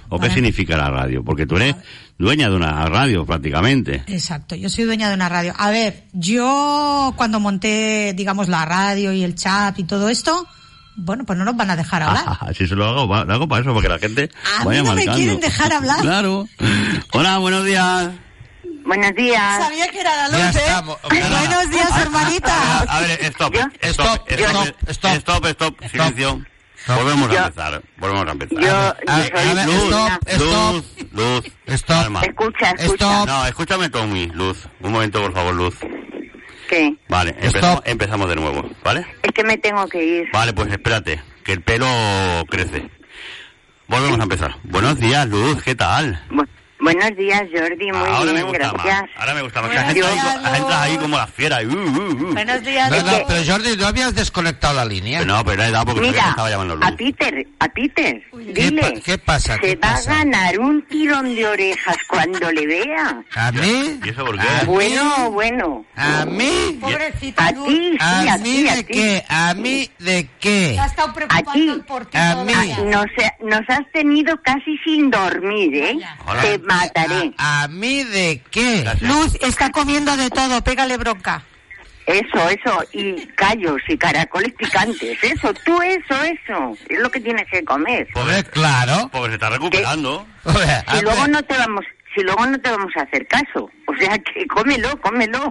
¿O qué significa la radio? Porque tú eres dueña de una radio prácticamente.
Exacto, yo soy dueña de una radio. A ver, yo cuando monté, digamos, la radio y el chat y todo esto, bueno, pues no nos van a dejar hablar.
Ah, si se lo hago, lo hago para eso, porque la gente
a
vaya
mí no
marcando.
me quieren dejar hablar.
Claro. Hola, buenos días.
Buenos días.
Sabía que era la luz,
Ya
¿eh?
estamos.
Buenos días, hermanita.
A ver, stop,
¿Yo?
stop,
Stop,
stop,
stop,
stop, stop, silencio. Volvemos a empezar, volvemos a empezar.
Yo,
A
yo
ver,
soy
a ver,
Luz.
stop, stop,
Luz, Luz,
Stop.
calma.
Escucha, escucha.
Stop.
No, escúchame, Tommy, Luz. Un momento, por favor, Luz.
¿Qué?
Vale,
Stop.
empezamos, empezamos de nuevo, ¿vale?
Es que me tengo que ir.
Vale, pues espérate, que el pelo crece. Volvemos a empezar. Buenos días, Luz, ¿qué tal?
Bu- Buenos días, Jordi. Muy
Ahora me
bien,
gusta
gracias.
más. Ahora me gusta más. Que
Buenos
has entrado,
días,
ahí- has entrado ahí
Luz.
como la fiera. y, Uh, uh, uh.
Buenos días.
No,
Luz.
no, pero Jordi, ¿no habías desconectado la línea?
No, pero he dado porque sabía que
Mira,
estaba llamando Luz.
a Peter, a Peter,
¿Qué,
dile,
pa- qué pasa?
se
¿Qué
va
pasa?
a ganar un tirón de orejas cuando le vea.
¿A mí?
¿Y eso por qué?
¿A mí?
Bueno, bueno.
¿A mí?
Pobrecita
A
Luz.
ti, sí,
¿A
a
mí
ti, a
de
ti.
qué? ¿A mí de qué?
Se ha estado preocupando
Aquí.
por ti.
A
toda
mí.
la vida.
Nos, nos has tenido casi sin dormir, ¿eh?
Vaya.
Hola.
Te mataré.
¿A, a mí de qué?
Gracias.
Luz está comiendo de todo, pégale bronca.
Eso, eso, y callos y caracoles picantes, eso, tú eso, eso, es lo que tienes que comer.
Hombre, claro.
Porque se está recuperando.
Hombre,
Si luego
hombre,
no te vamos, si luego no te vamos a hacer caso, o sea que cómelo, cómelo.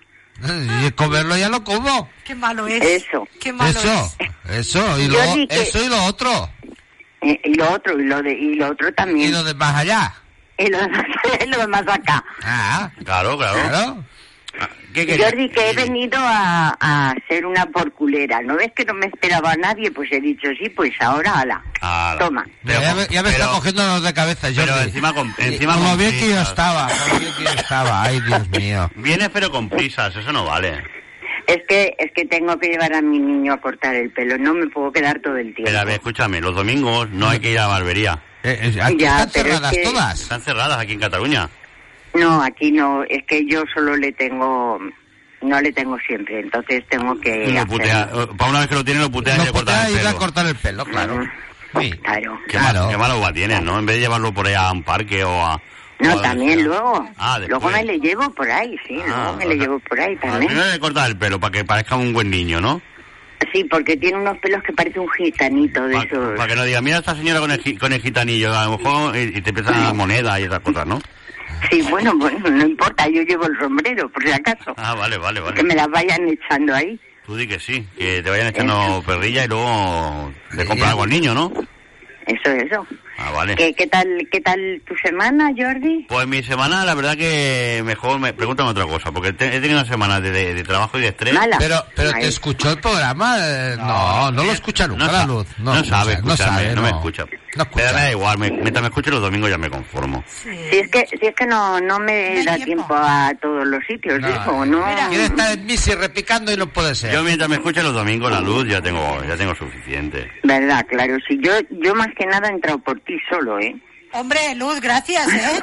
y comerlo ya lo como.
Qué malo es.
Eso.
Qué malo
Eso,
es.
eso, y lo,
Yo di que-
eso y lo otro.
Eh, y lo otro, y lo de, y lo otro
Y
también.
lo de más allá.
Y lo demás, lo demás acá.
Ah,
Claro, claro.
claro.
¿Qué querías?
Jordi, que he venido a, a hacer una porculera. ¿No ves que no me esperaba nadie? Pues he dicho sí, pues ahora, ala.
Ala.
Toma.
Pero-
ya me, ya me
pero-
está cogiendo los de cabeza, Jordi.
Pero encima con, encima
Con lo
con
bien que yo
prisas.
estaba, con lo bien que yo estaba. Ay, Dios mío.
Vienes pero con prisas, eso no vale.
Es que, es que tengo que llevar a mi niño a cortar el pelo. No me puedo quedar todo el tiempo.
Pero a ver, escúchame, los domingos no hay que ir a la barbería.
Eh, eh, aquí
Ya,
están
pero es
cerradas
que-
todas.
Están cerradas aquí en Cataluña.
No, aquí no. Es que yo solo le tengo... No le tengo siempre, entonces tengo que...
Lo
hacerlo.
putea, para una vez que lo tiene, lo putea y
No
le corta
podrá
el
ir a
pelo.
cortar el pelo, claro. Sí.
Claro.
Qué,
Claro.
mal, qué mala uva tienes, ¿no? En vez de llevarlo por ahí a un parque o a... o
No,
a-
también luego.
Ah, después.
luego me le llevo por ahí, sí,
Ah,
luego me le
o sea,
llevo por ahí
Al
también.
primero le cortas el pelo para que parezca un buen niño, ¿no?
Sí, porque tiene unos pelos que parece un gitanito de esos.
Para que no diga, mira esta señora con el, gi- con el gitanillo, a lo mejor, y, y te empiezan las monedas y esas cosas, ¿no?
Sí, bueno, bueno, no importa, yo llevo el sombrero, por si acaso.
Ah, vale, vale, vale.
Que me las vayan echando ahí.
Tú di que sí, que te vayan echando perrilla y luego te compras algo al niño, ¿no?
Eso, eso.
Ah, vale.
¿Qué, qué tal qué tal tu semana, Jordi?
Pues mi semana, la verdad que mejor me pregúntame otra cosa, porque te- he tenido una semana de, de- de trabajo y de estrés.
Mala.
Pero, pero
Ay.
¿te escuchó el programa? Eh, No, no lo escucha nunca
No
la
sa-
luz.
No,
No,
sabe
escucha, no
escucharme,
sabe,
no, me
no.
escucha.
No escucha.
Pero me da igual, me- mientras me escuche los domingos ya me conformo.
Si es que si es que no no me
No
da
hay
tiempo.
tiempo.
a todos los sitios,
No,
dijo, ¿no?
Mira.
Quiere estar en misi repicando y no puede ser.
Yo mientras me escuche los domingos la luz ya tengo ya tengo suficiente.
Verdad, claro, si yo yo más que nada he entrado por ti solo, ¿eh?
Hombre, Luz, gracias, ¿eh?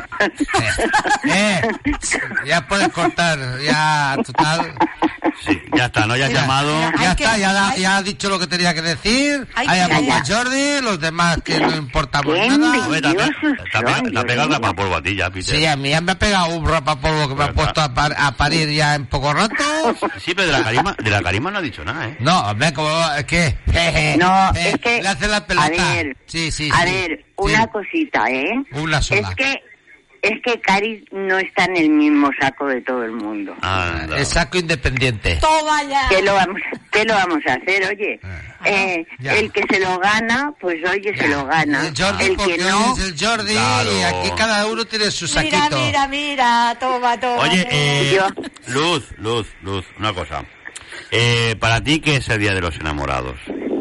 Eh, ya puedes cortar, ya, total.
Sí, ya está, ¿no? Ya has
Mira,
llamado.
mira,
Ya
Hay
está,
que-
ya, da-
hay-
ya ha dicho lo que tenía que decir.
Hay
Hay
que-
algo
ya.
para Jordi, los demás que no importamos
Qué
nada.
Hombre, te ha pe-
envidiosos
te ha pegado-
son,
te ha pegado
Dios
la polvo a ti ya, Peter.
Sí, a mí ya me ha pegado un rapapolvo que me ha puesto a, par- a parir ya en poco rato.
Sí, pero de la carisma, de la carisma no ha dicho nada, ¿eh?
No, hombre, como es que jeje,
No,
eh,
es que
le hace la pelota.
a ver,
sí, sí,
a
sí.
ver,
Sí.
una cosita, ¿eh?
Una sola.
Es que es que Caris no está en el mismo saco de todo el mundo.
Anda.
Es saco independiente.
Toma ya.
¿Qué lo vamos qué lo vamos a hacer, oye? Eh,
ya.
el que se lo gana, pues oye, se lo gana.
El Jordi,
el
porque
que no,
es el Jordi
Claro.
y aquí cada uno tiene su
Mira,
saquito.
mira, mira, toma, toma.
Oye,
toma.
eh,
Yo-
Luz, Luz, Luz, una cosa. Eh, para ti, ¿qué es el Día de los Enamorados?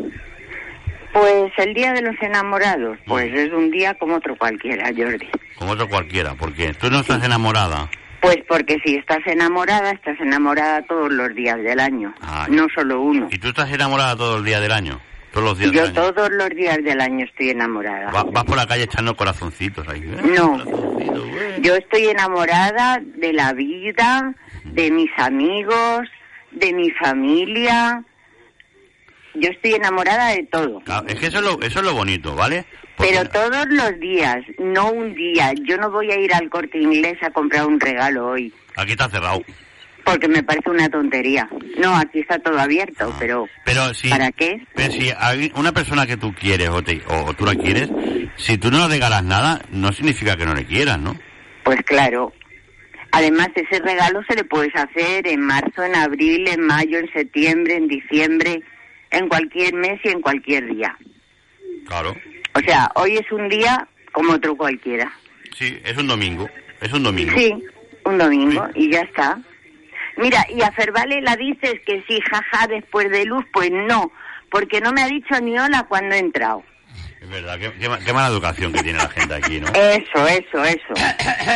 pues el día de los enamorados, pues es un día como otro cualquiera, Jordi.
Como otro cualquiera, porque tú no estás enamorada.
Pues porque si estás enamorada, estás enamorada todos los días del año,
Ah,
no solo uno.
¿Y tú estás enamorada todo el día del año? Todos los días
Yo
del año.
todos los días del año estoy enamorada.
Va- vas por la calle echando corazoncitos ahí.
No.
Corazoncito, güey.
Yo estoy enamorada de la vida, de mis amigos, de mi familia
yo estoy enamorada de todo.
Claro, es que eso es lo, eso es lo bonito, ¿vale?
Pero todos los días, no un día. Yo no voy a ir al Corte Inglés a comprar un regalo hoy.
Aquí está cerrado.
Porque me parece una tontería. No, aquí está todo abierto,
Ah.
pero...
Pero si,
¿Para qué?
Pero si hay una persona que tú quieres o, te, o tú la quieres, si tú no le regalas nada, no significa que no le quieras, ¿no?
Pues claro. Además, ese regalo se le puedes hacer en marzo, en abril, en mayo, en septiembre, en diciembre, en cualquier mes y en cualquier día.
Claro.
O sea, hoy es un día como otro cualquiera.
Sí, es un domingo. Es un domingo.
Sí, un domingo y ya está. Mira, y a Fervale la dices que sí, jaja, después de Luz, pues no, porque no me ha dicho ni hola cuando he entrado.
Es verdad, qué, qué, qué mala educación que tiene la gente aquí, ¿no?
Eso, eso, eso.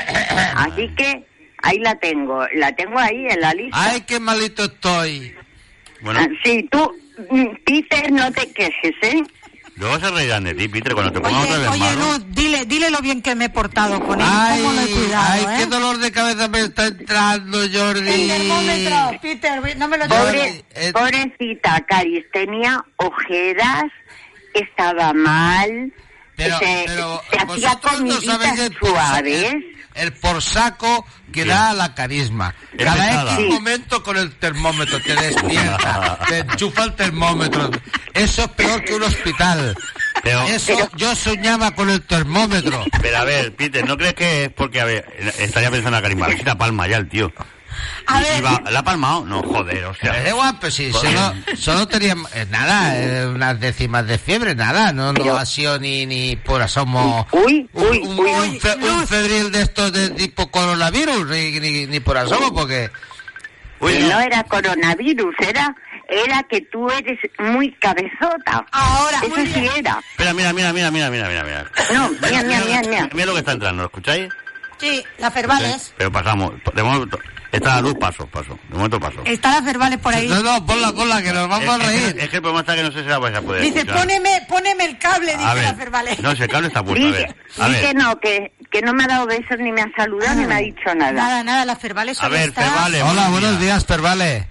Así que ahí la tengo, la tengo ahí en la lista.
Ay, qué malito estoy.
Bueno,
Ah, sí, tú, mm, Peter, no te quejes, ¿eh?
luego se reirán de ti, Peter, cuando te pongas otra
Oye,
vez
oye,
malo.
Luz, dile, dile lo bien que me he portado con él.
Ay,
¿Cómo lo he cuidado,
ay,
eh?
qué dolor de cabeza me está entrando, Jordi.
El termómetro, Peter, no me lo
Pobre,
eh,
pobrecita, Caris, tenía ojeras, estaba mal,
Pero,
se,
pero
se hacía
vosotros no sabéis
comiditas
el por,
suaves.
el, el por saco que da la carisma.
Es
Cada
pesada.
X
Sí.
momento con el termómetro te despierta, te enchufa el termómetro. Eso es peor que un hospital.
Pero,
Eso yo soñaba con el termómetro.
pero a ver, Peter, ¿no crees que es porque, a ver, estaría pensando en la carisma? Le quita palma ya el tío.
A
Y-
ver,
y va- ¿la ha palmado? No, joder, o sea.
Es igual, pues sí, solo, solo tenía eh, nada, eh, unas décimas de fiebre, nada, no, no
Pero-
ha sido ni, ni por asomo
Uy,
un,
uy,
un-
uy.
un fe- un febril de estos de tipo coronavirus, ni, ni, ni por asomo, porque...
Uy,
Que
no.
no era coronavirus, era era que tú eres muy cabezota.
Ahora,
Eso
muy
sí
bien.
era.
Espera, mira, mira, mira, mira, mira, mira, mira.
No, mira, mira, mira, mira.
Mira lo que está entrando, ¿lo escucháis?
Sí, las verbales.
Pero pasamos, de momento, está la luz, paso, paso, de momento paso.
Está las verbales por ahí.
No, no, ponla, ponla, que nos vamos a
Es, es
reír.
que- es que el problema está que no sé si la vais a poder
Dice,
escuchar.
póneme, póneme el cable,
A
dice
ver,
las verbales.
no, si el cable está puesto, a
Di
ver,
que,
a
di que
ver,
no, que, que no me ha dado besos, ni me ha saludado, ni me ha dicho nada.
Nada, nada, las verbales
a
hoy
ver,
está...
Fervale.
Hola, buenos días, Pervale.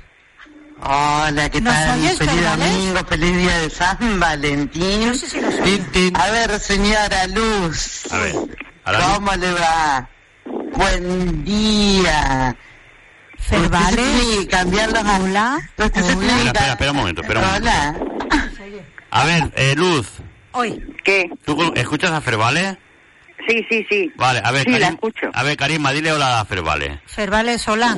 Hola, ¿qué
¿Nos
tal?
oyes,
Feliz
Pervales?
domingo, feliz día de San Valentín.
No sé si los
Tin, tin.
A ver, señora Luz,
A ver, a la luz.
¿cómo le va? Buen día. Usted se
verbales.
tiene que cambiar los...
Hola.
Usted se
Hola.
tiene que
Espera, espera, espera un momento, espera un momento.
Hola.
A ver, eh, Luz,
Hoy.
¿Qué?
¿tú escuchas a Fervale?
Sí, sí, sí.
Vale, a ver,
Sí, la
Karim-
escucho.
a ver, Carisma, dile hola a Fervale.
Verbales, hola.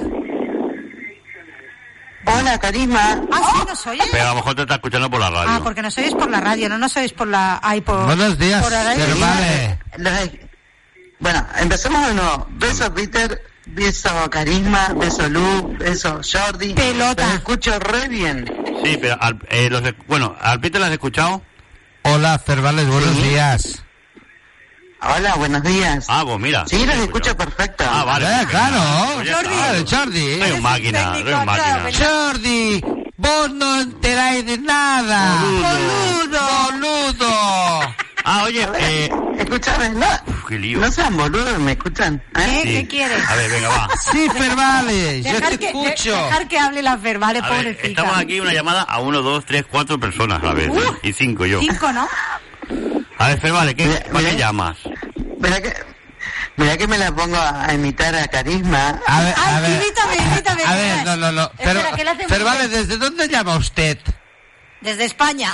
Hola, Carisma.
Ah, sí, ¿nos oyes?
Pero a lo mejor te está escuchando por la radio.
Ah, porque nos oyes por la radio, no nos oyes por la... Ay, por...
Buenos días,
por la radio.
Pervale.
Los- Bueno, empecemos de nuevo. Beso, Peter. Beso, Carisma. Beso, Luz. Beso, Jordi.
Pelota.
Los escucho re bien.
Sí, pero, al, eh, los, de- bueno, ¿al Peter lo has escuchado?
Hola, Pervales, buenos
Sí.
días.
Hola, buenos días.
Ah, pues mira.
Sí, los
He
escucho
escuchado.
perfecto.
Ah, vale.
Eh, claro.
Pues ya
Jordi.
está.
Vale, Jordi.
Soy un máquina,
técnico,
soy un máquina.
claro,
Jordi, vos no enteráis de nada.
Boludo.
Boludo.
Ah, oye, eh...
Escúchame, no,
uf, qué lío.
no sean boludos, ¿me escuchan? ¿Eh?
¿Qué?
Sí.
¿Qué quieres?
A ver, venga, va.
Sí, Pervales, yo
Dejar
te
que,
escucho.
de- dejar que hable las verbales,
A ver,
pobrecita.
estamos aquí una llamada a uno, dos, tres, cuatro personas a ver.
Uh.
Y cinco yo.
Cinco, ¿no?
A ver, Fervale, ¿qué,
Mira,
¿para qué
mira.
llamas?
Mira que, mira que me la pongo a imitar a Carisma.
A ver, a
Ay,
ver.
invítame, invítame.
A ver, no, no, no. Pero,
Espera, que le hace
Pervales,
muy bien.
¿desde dónde llama usted?
Desde España.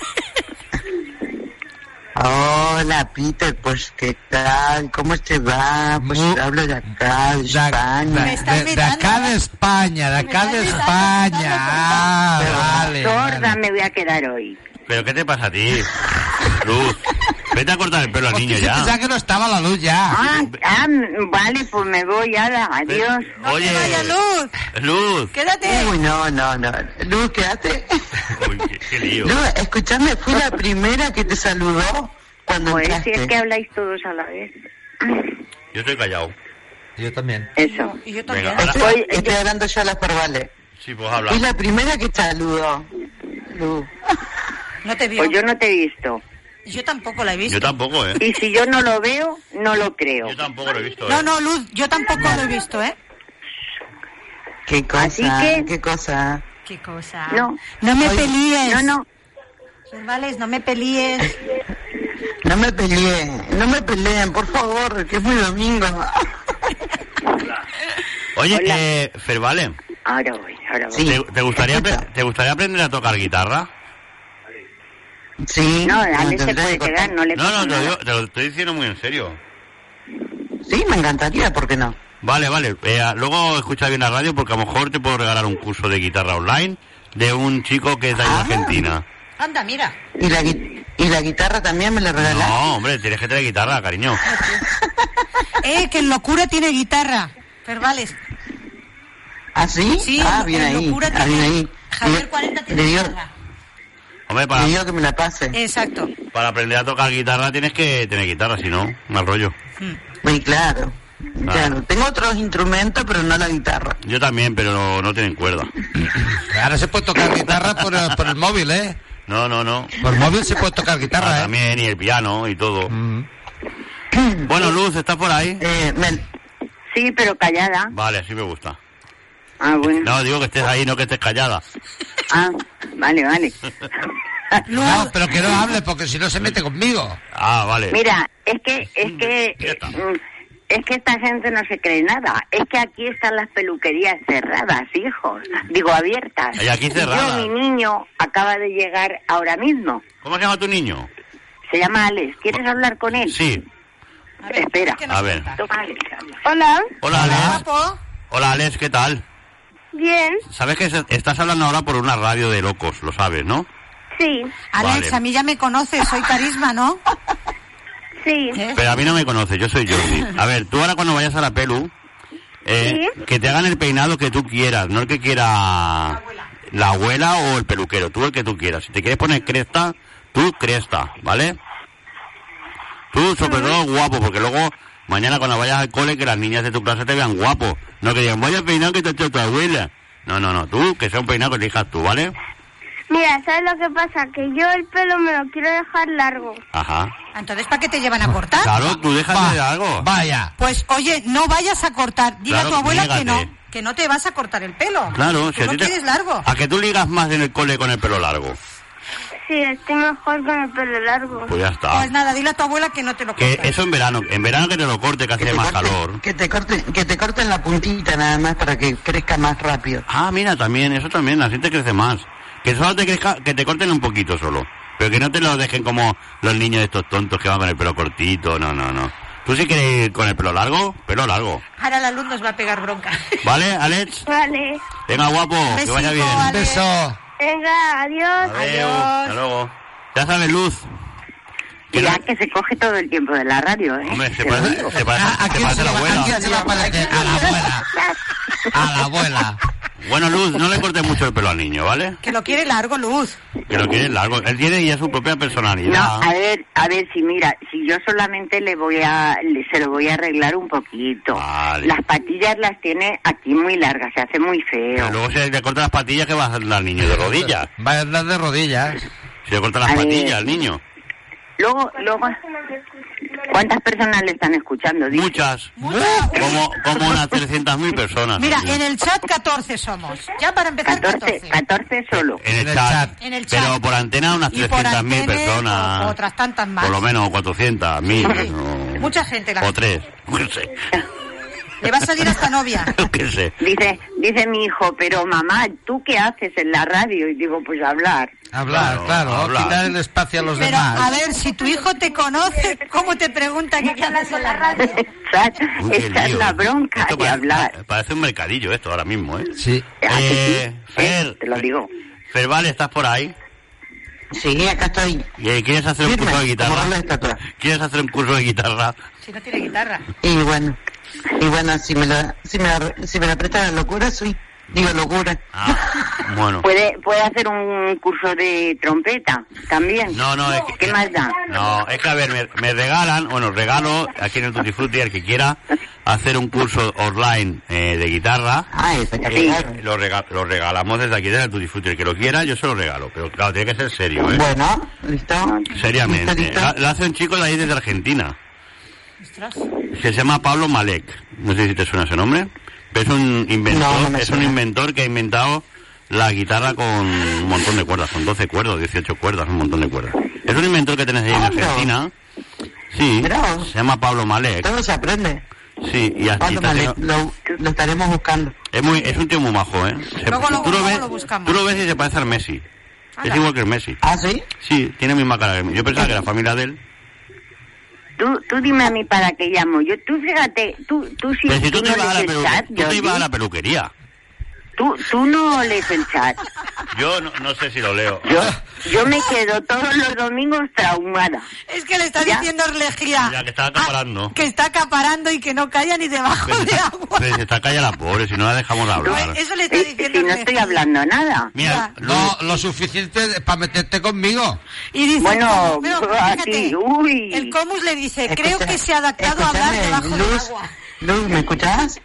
Hola, Peter, pues, ¿qué tal? ¿Cómo te va? Pues
Mu-
hablo de acá, de
De,
España.
Me estás
de- de
imitando,
acá
¿no?
de España, de
Me
acá
estás
de
imitando,
España.
me estás
Ah, vale.
Sorda
vale.
me voy a quedar hoy.
¿Pero qué te pasa a ti? Luz, vete a cortar el pelo al niño
Hostia,
ya.
pensaba que no estaba la luz ya.
Ah, ah, vale, pues me voy, ala, adiós.
No
Oye,
te vayas, Luz.
Luz.
Quédate.
Uy, no, no, no. Luz, quédate.
Uy, qué, qué lío.
Luz, escúchame, fui la primera que te saludó cuando
Pues si
entraste.
es que habláis todos a la vez.
Yo estoy callado.
Yo también.
Eso.
Y yo también.
Venga, ahora-
Estoy, estoy hablando yo a las verbales.
Sí, pues habla.
Fui la primera que te saludó. Luz.
No te vio.
Pues yo no te he visto.
Yo tampoco la he visto.
Yo tampoco, ¿eh?
Y si yo no lo veo, no lo creo.
Yo tampoco lo he visto, ¿eh?
No, no, Luz, yo tampoco lo he visto, ¿eh?
Qué cosa,
Así que-
qué cosa.
Qué cosa.
No.
No me
Oye,
pelees.
No, no.
Vales, no me pelees.
No me peleen, no me peleen, por favor, que es muy domingo.
Oye, eh, Fervale.
Ahora voy, ahora voy.
¿Te, te gustaría apre- ¿Te gustaría aprender a tocar guitarra?
Sí.
No, Ale se puede quedar, no le
No,
pasa
no, te lo,
nada.
digo- te lo estoy diciendo muy en serio.
Sí, me encantaría, ¿por qué no?
Vale, vale. Eh, luego escucha bien la radio porque a lo mejor te puedo regalar un curso de guitarra online de un chico que es de ahí de Argentina.
Anda, mira.
¿Y la, gui- y la guitarra también me la regalás?
No, hombre, tienes que tener guitarra, cariño.
Eh, que en locura tiene guitarra. Fervales.
¿Ah, sí?
Sí,
ah,
en-
bien
en
ahí,
locura
ah, bien
tiene-
ahí.
Javier
Le-
cuarenta tiene
le dio-
guitarra.
Hombre, para,
Le digo que me la pase.
Exacto.
para aprender a tocar guitarra tienes que tener guitarra, si no, mal rollo.
Muy claro.
Ah.
Claro, tengo otros instrumentos, pero no la guitarra.
Yo también, pero no, no tienen cuerda.
Ahora se puede tocar guitarra por, el- por el móvil, ¿eh?
No, no, no.
Por el móvil se puede tocar guitarra,
Ah,
¿eh?
también, y el piano y todo. Bueno, Luz, ¿estás por ahí?
Eh, me-
Sí, pero callada.
Vale, así me gusta.
Ah, bueno.
No, digo que estés ahí, no que estés callada.
Ah, vale, vale.
No, pero que no hable porque si no se mete conmigo.
Ah, vale.
Mira, es que, es que, mm, es que esta gente no se cree nada. Es que aquí están las peluquerías cerradas, hijos. Digo, abiertas.
Y aquí cerradas.
Yo, mi niño acaba de llegar ahora mismo.
¿Cómo se llama tu niño?
Se llama Alex. ¿Quieres hablar con él?
Sí.
Espera.
A ver.
Toma, Alex, habla.
Hola.
Hola, Alex. Hola, Alex, ¿qué tal?
Bien.
Sabes que se- estás hablando ahora por una radio de locos, lo sabes, ¿no?
Sí.
Alex,
Vale.
a mí ya me conoces, soy Carisma, ¿no?
Sí.
Pero a mí no me conoces, yo soy Jordi. A ver, tú ahora cuando vayas a la pelu, eh, que te hagan el peinado que tú quieras, no el que quiera la abuela o el peluquero, tú el que tú quieras. Si te quieres poner cresta, tú cresta, ¿vale? Tú sobre todo guapo, porque luego mañana cuando vayas al cole que las niñas de tu clase te vean guapo. No que digan, vaya peinado que te ha hecho tu abuela. No, no, no, tú, que sea un peinado que elijas tú, ¿vale?
Mira, ¿sabes lo que pasa? Que yo el pelo me lo quiero dejar largo.
Ajá.
Entonces, ¿para qué te llevan a cortar?
Claro, tú déjate de algo.
Vaya.
Pues, oye, no vayas a cortar. Dile
Claro,
a tu abuela que
niégate.
no, que no te vas a cortar el pelo.
Claro,
Tú
si a
lo
ti te-
quieres largo.
¿A que tú ligas más en el cole con el pelo largo?
Sí, estoy mejor con el pelo largo.
Pues ya está.
Pues nada, dile a tu abuela que no te lo cortes.
Que eso en verano, en verano que te lo corte, que hace más calor.
Que te corten, que te corten la puntita nada más para que crezca más rápido.
Ah, mira, también, eso también, así te crece más. Que solo te crezca, que te corten un poquito solo. Pero que no te lo dejen como los niños estos tontos que van con el pelo cortito, no, no, no. ¿Tú sí quieres ir con el pelo largo? Pelo largo.
Ahora la luz nos va a pegar bronca.
¿Vale, Alex?
Vale.
Venga, guapo, que
Besico,
vaya bien.
Alex.
Beso.
Venga, adiós.
Adeu, hasta luego. Ya sabes, Luz. Que
Mira
no-
que se coge todo el tiempo de la radio, ¿eh?
Hombre, se
Te lo
parece,
digo.
se parece,
¿A, a
se
quién
parece
se
a la
le va- a
abuela.
quién se le va a parecer? A la abuela. A la abuela.
Bueno, Luz, no le cortes mucho el pelo al niño, ¿vale?
Que lo quiere largo, Luz.
Que lo quiere largo. Él tiene ya su propia personalidad.
No, a ver, a ver, si mira, si yo solamente le voy a, le- se lo voy a arreglar un poquito.
Vale.
Las patillas las tiene aquí muy largas, se hace muy
Pero
feo.
luego si le corta las patillas, ¿qué va a hacer al niño? ¿De rodillas?
Va a andar de rodillas.
Si le corta las
A ver.
patillas al niño.
Luego, luego, ¿cuántas personas le están escuchando? Dice.
Muchas. Como, como unas trescientas mil personas.
Mira, en el chat catorce somos. Ya para empezar
catorce,
catorce.
catorce solo.
En el,
En el
chat.
chat.
En el chat.
Pero por antena unas
Y por
trescientas mil
antena,
personas.
o- otras tantas más.
Por lo menos cuatrocientas mil.
Sí.
o-
Mucha gente la
O tres. Yo qué sé.
Le va a salir hasta novia.
Yo qué sé.
Dice, dice mi hijo, pero mamá, ¿tú qué haces en la radio? Y digo, pues hablar.
Hablar,
Claro,
claro.
hablar.
Quitar el espacio a los
Pero,
demás.
a ver, si tu hijo te conoce, ¿cómo te pregunta que qué haces en la radio?
Esa,
Uy, qué
esa es
lío.
la bronca
Esto
de
parece,
hablar.
parece un mercadillo esto ahora mismo, ¿eh?
Sí.
¿A que
Eh,
sí?
Fer,
¿Eh? Te lo digo.
Fer, vale, ¿estás por ahí?
Sí, acá estoy.
¿Y ¿Quieres hacer un
Firme,
curso de
como
guitarra?
rola de estatua.
¿Quieres hacer un curso de guitarra?
Si no tiene guitarra.
Y bueno, y bueno, si me la, si me la, si me la presta la locura, sí. Digo locura.
Ah, bueno.
¿Puede, puede hacer un curso de trompeta también?
No, no, es que...
¿Qué más da?
No, es que a ver, me, me regalan, bueno, regalo aquí en el Tutti Frutti al que quiera hacer un curso online eh, de guitarra.
Ah, espectacular.
Eh, lo, rega- lo regalamos desde aquí, desde el Tutti Frutti. El que lo quiera, yo se lo regalo. Pero claro, tiene que ser serio, ¿eh?
Bueno, listo.
Seriamente.
Listo, listo.
La- Lo hace un chico de ahí desde Argentina. Que se llama Pablo Malek. No sé si te suena ese nombre. Pero es un inventor,
No, no me
es un
suena.
inventor que ha inventado la guitarra con un montón de cuerdas, con doce cuerdas, dieciocho cuerdas, un montón de cuerdas. Es un inventor que tenés ahí en Argentina. Sí, se llama Pablo Malek.
Todo se aprende.
Sí, y así
Pablo Malek, lo, lo estaremos buscando.
Es muy, es un tío muy majo, ¿eh? Se,
Luego lo,
tú, lo ves,
lo buscamos.
tú lo ves y se parece al Messi.
Ala.
Es igual que el Messi.
¿Ah, sí?
Sí, tiene la misma cara que el Messi. Yo pensaba que era familia de él.
Tú, tú dime a mí para qué llamo. Yo, tú fíjate, tú, tú sí.
Pero si tú,
tú
te
no
ibas a la
lees el
pelu-
chat,
tú te
Jordi.
ibas a la peluquería.
Tú, tú no lees el chat.
Yo no, no sé si lo leo.
Yo, yo me quedo todos los domingos traumada.
Es que le está
¿Ya?
diciendo Orlegía
Ya que está acaparando.
que está acaparando y que no calla ni debajo
Pero,
de agua.
pero se está callada la pobre, si no la dejamos de hablar.
Eso le está diciendo
Si no estoy
Orlegía.
hablando nada.
Mira,
No, lo suficiente para meterte conmigo.
Y dice,
Bueno,
pero,
a
fíjate,
ti, uy.
el Comus le dice,
Escucha,
creo que se ha adaptado a hablar
escúchame,
debajo del
Luz.
agua.
Luz, ¿me escuchás?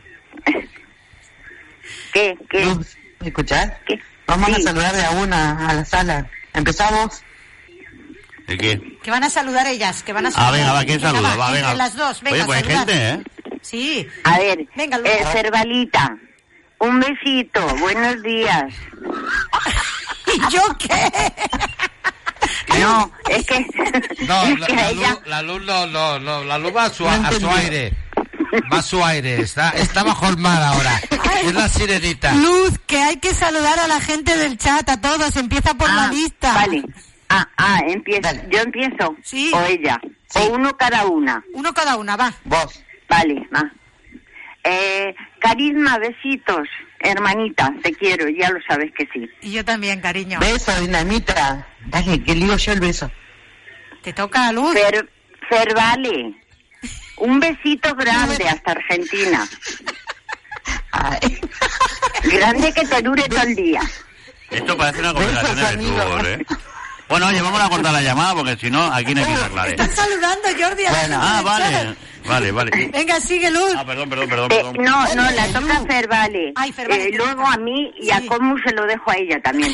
¿Qué? ¿Qué?
Luz, ¿me escuchás?
¿Qué?
Vamos
Sí.
a saludar de a una a la sala. ¿Empezamos?
¿de qué?
Que van a saludar ellas, que van a saludar.
Ah, venga, va, ¿quién
Venga,
saluda? Va,
entre
venga.
las dos, venga,
Oye, pues hay
saludad.
gente, ¿eh?
Sí.
A ver,
Venga, Luz.
eh, Cervalita, un besito, buenos días.
¿Y yo qué?
No, es que...
No,
es
la,
que
la
ella...
luz, la luz no, no, no, la luz va a su,
No
a su
entendí.
aire. Va a su aire, está, está bajo el mar ahora. Es la sirenita.
Luz, que hay que saludar a la gente del chat, a todos, empieza por la
Ah,
lista.
Vale. Ah, ah, empiezo.
Dale.
Yo empiezo.
Sí.
O ella.
Sí.
O uno cada una.
Uno cada una, va.
Vos.
Vale, va. Eh, Carisma, besitos. Hermanita, te quiero, ya lo sabes que sí.
Y yo también, cariño.
Beso, dinamita. Dale, que le digo yo el beso.
Te toca, Luz.
Fer, Fervale, un besito grande hasta Argentina.
Ay.
Grande que te dure todo el día.
Esto parece una conversación
Besos,
de
amigo.
fútbol, ¿eh? Bueno, oye, vamos a contar la llamada porque si no, aquí no hay que arreglar, ¿eh?
Están saludando, Jordi. a la
Bueno.
gente
Ah,
del
vale.
chat.
Vale, vale.
Venga, sigue, Luz.
Ah, perdón, perdón, perdón,
Eh,
perdón.
no, no, la toca Fervale.
Ay, Fervale,
Eh,
te
luego
toca.
a mí y a
Sí.
Comu se lo dejo a ella también.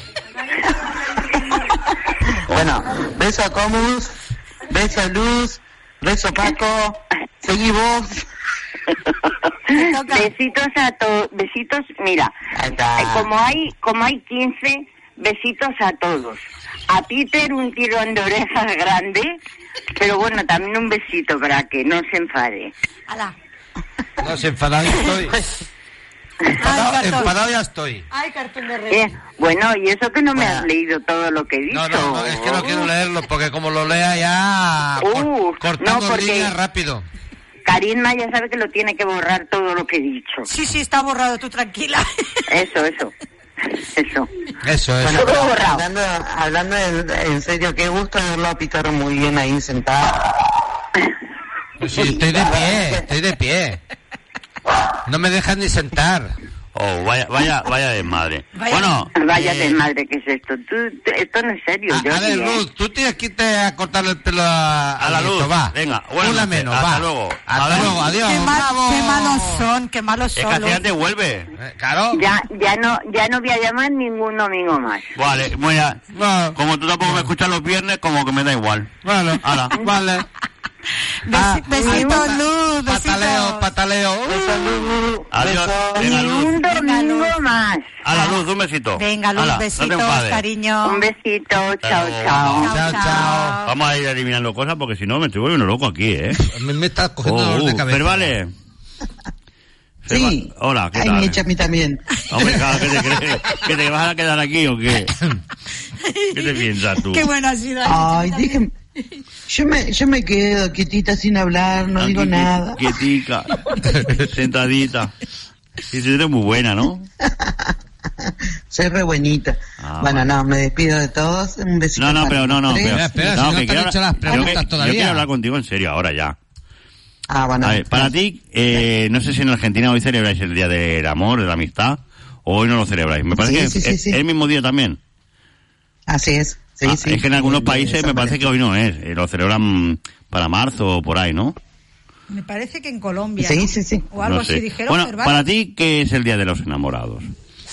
Bueno, beso a Comus, beso a Luz, beso a Paco, seguí vos.
Te toca.
Besitos a todos, besitos, mira,
Ahí está.
eh, como hay, como hay quince, besitos a todos. A Peter un tirón de orejas grande, pero bueno, también un besito para que no se enfade.
Ala.
No se enfadado estoy. Enfadado,
Ay,
enfadado ya estoy.
Ay, cartón de rey.
Eh, bueno, y eso que no me
Bueno.
has leído todo lo que he dicho.
No, no, no, es que no quiero leerlo porque como lo lea ya cor-
Uh,
cortamos
no, porque-
líneas rápido.
Carisma ya sabe que lo tiene que borrar todo lo que he dicho.
Sí, sí, está borrado, tú tranquila.
Eso, eso. Eso.
Eso es.
Bueno,
Todo
pero
borrado.
hablando, hablando en, en serio, qué gusto verlo a Pitaro muy bien ahí sentado.
Pues sí, estoy de pie, estoy de pie. No me dejan ni sentar.
Oh, vaya, vaya, vaya desmadre.
Vaya-
Bueno,
Vaya
eh,
desmadre que es esto. Tú, tú- esto no es serio.
A,
Jordi,
a ver,
¿eh?
Luz, tú tienes que irte a cortarle el pelo a,
A la
Alberto,
Luz,
va.
venga, buenas
Una
noches,
menos,
hasta
va.
luego.
Hasta
Adiós.
luego, adiós.
Qué, mal-
Bravo.
qué malos son, qué malos
es que
son.
así
Luz.
ya te vuelve.
Eh, Claro.
Ya, ya no, ya no voy a llamar ningún domingo más.
Vale, bueno,
No,
como tú tampoco me escuchas los viernes, como que me da igual.
bueno,
Hala.
vale.
Besi-
Ah,
besitos,
pata-
Luz,
Pataleo,
besitos.
pataleo. Uh.
Adiós.
Beso.
Ni
Venga, Luz.
un domingo
Luz.
más.
A la Luz, un besito.
Venga, Luz,
Hala, no te
besitos,
enfades.
cariño.
Un besito. Chao,
luego.
chao.
Chao, chao.
Vamos a ir eliminando cosas porque si no me estoy volviendo loco aquí, ¿eh?
A mí me está cogiendo
Oh,
dolor de
uh,
cabeza.
Fervale.
Sí.
Hola, ¿qué
Ay,
tal?
me echa a mí también.
Hombre, claro, ¿qué te crees? ¿Que te vas a quedar aquí o qué? ¿Qué te piensas tú?
Qué bueno ha sido.
Ay, déjame. Yo me, yo me quedo quietita sin hablar, no digo
Aquí,
nada.
Quietica, sentadita. Sí, sí, eres muy buena, ¿no?
Soy re buenita.
Ah,
bueno, no, me despido de todos. Un besito.
No, no,
para
pero no, no.
los tres.
Pero,
Espera, espera, si no
que
te han
quiero
hecho las
hablar-
preguntas
yo que-
todavía.
Yo quiero hablar contigo en serio ahora ya.
Ah, bueno.
A ver, para ti, eh, no sé si en Argentina hoy celebráis el Día del Amor, de la Amistad, o hoy no lo celebráis. Me parece
Sí,
que
sí, sí,
es,
sí.
es el mismo día también.
Así es. Sí,
Ah,
sí.
es que en algunos
El-
países
San
me parece que hoy no es. eh, lo celebran para marzo o por ahí, ¿no?
Me parece que en Colombia.
Sí,
¿no?
sí, sí.
O algo
No sé.
así dijeron.
Bueno,
Fervale.
para ti, ¿qué es el Día de los Enamorados?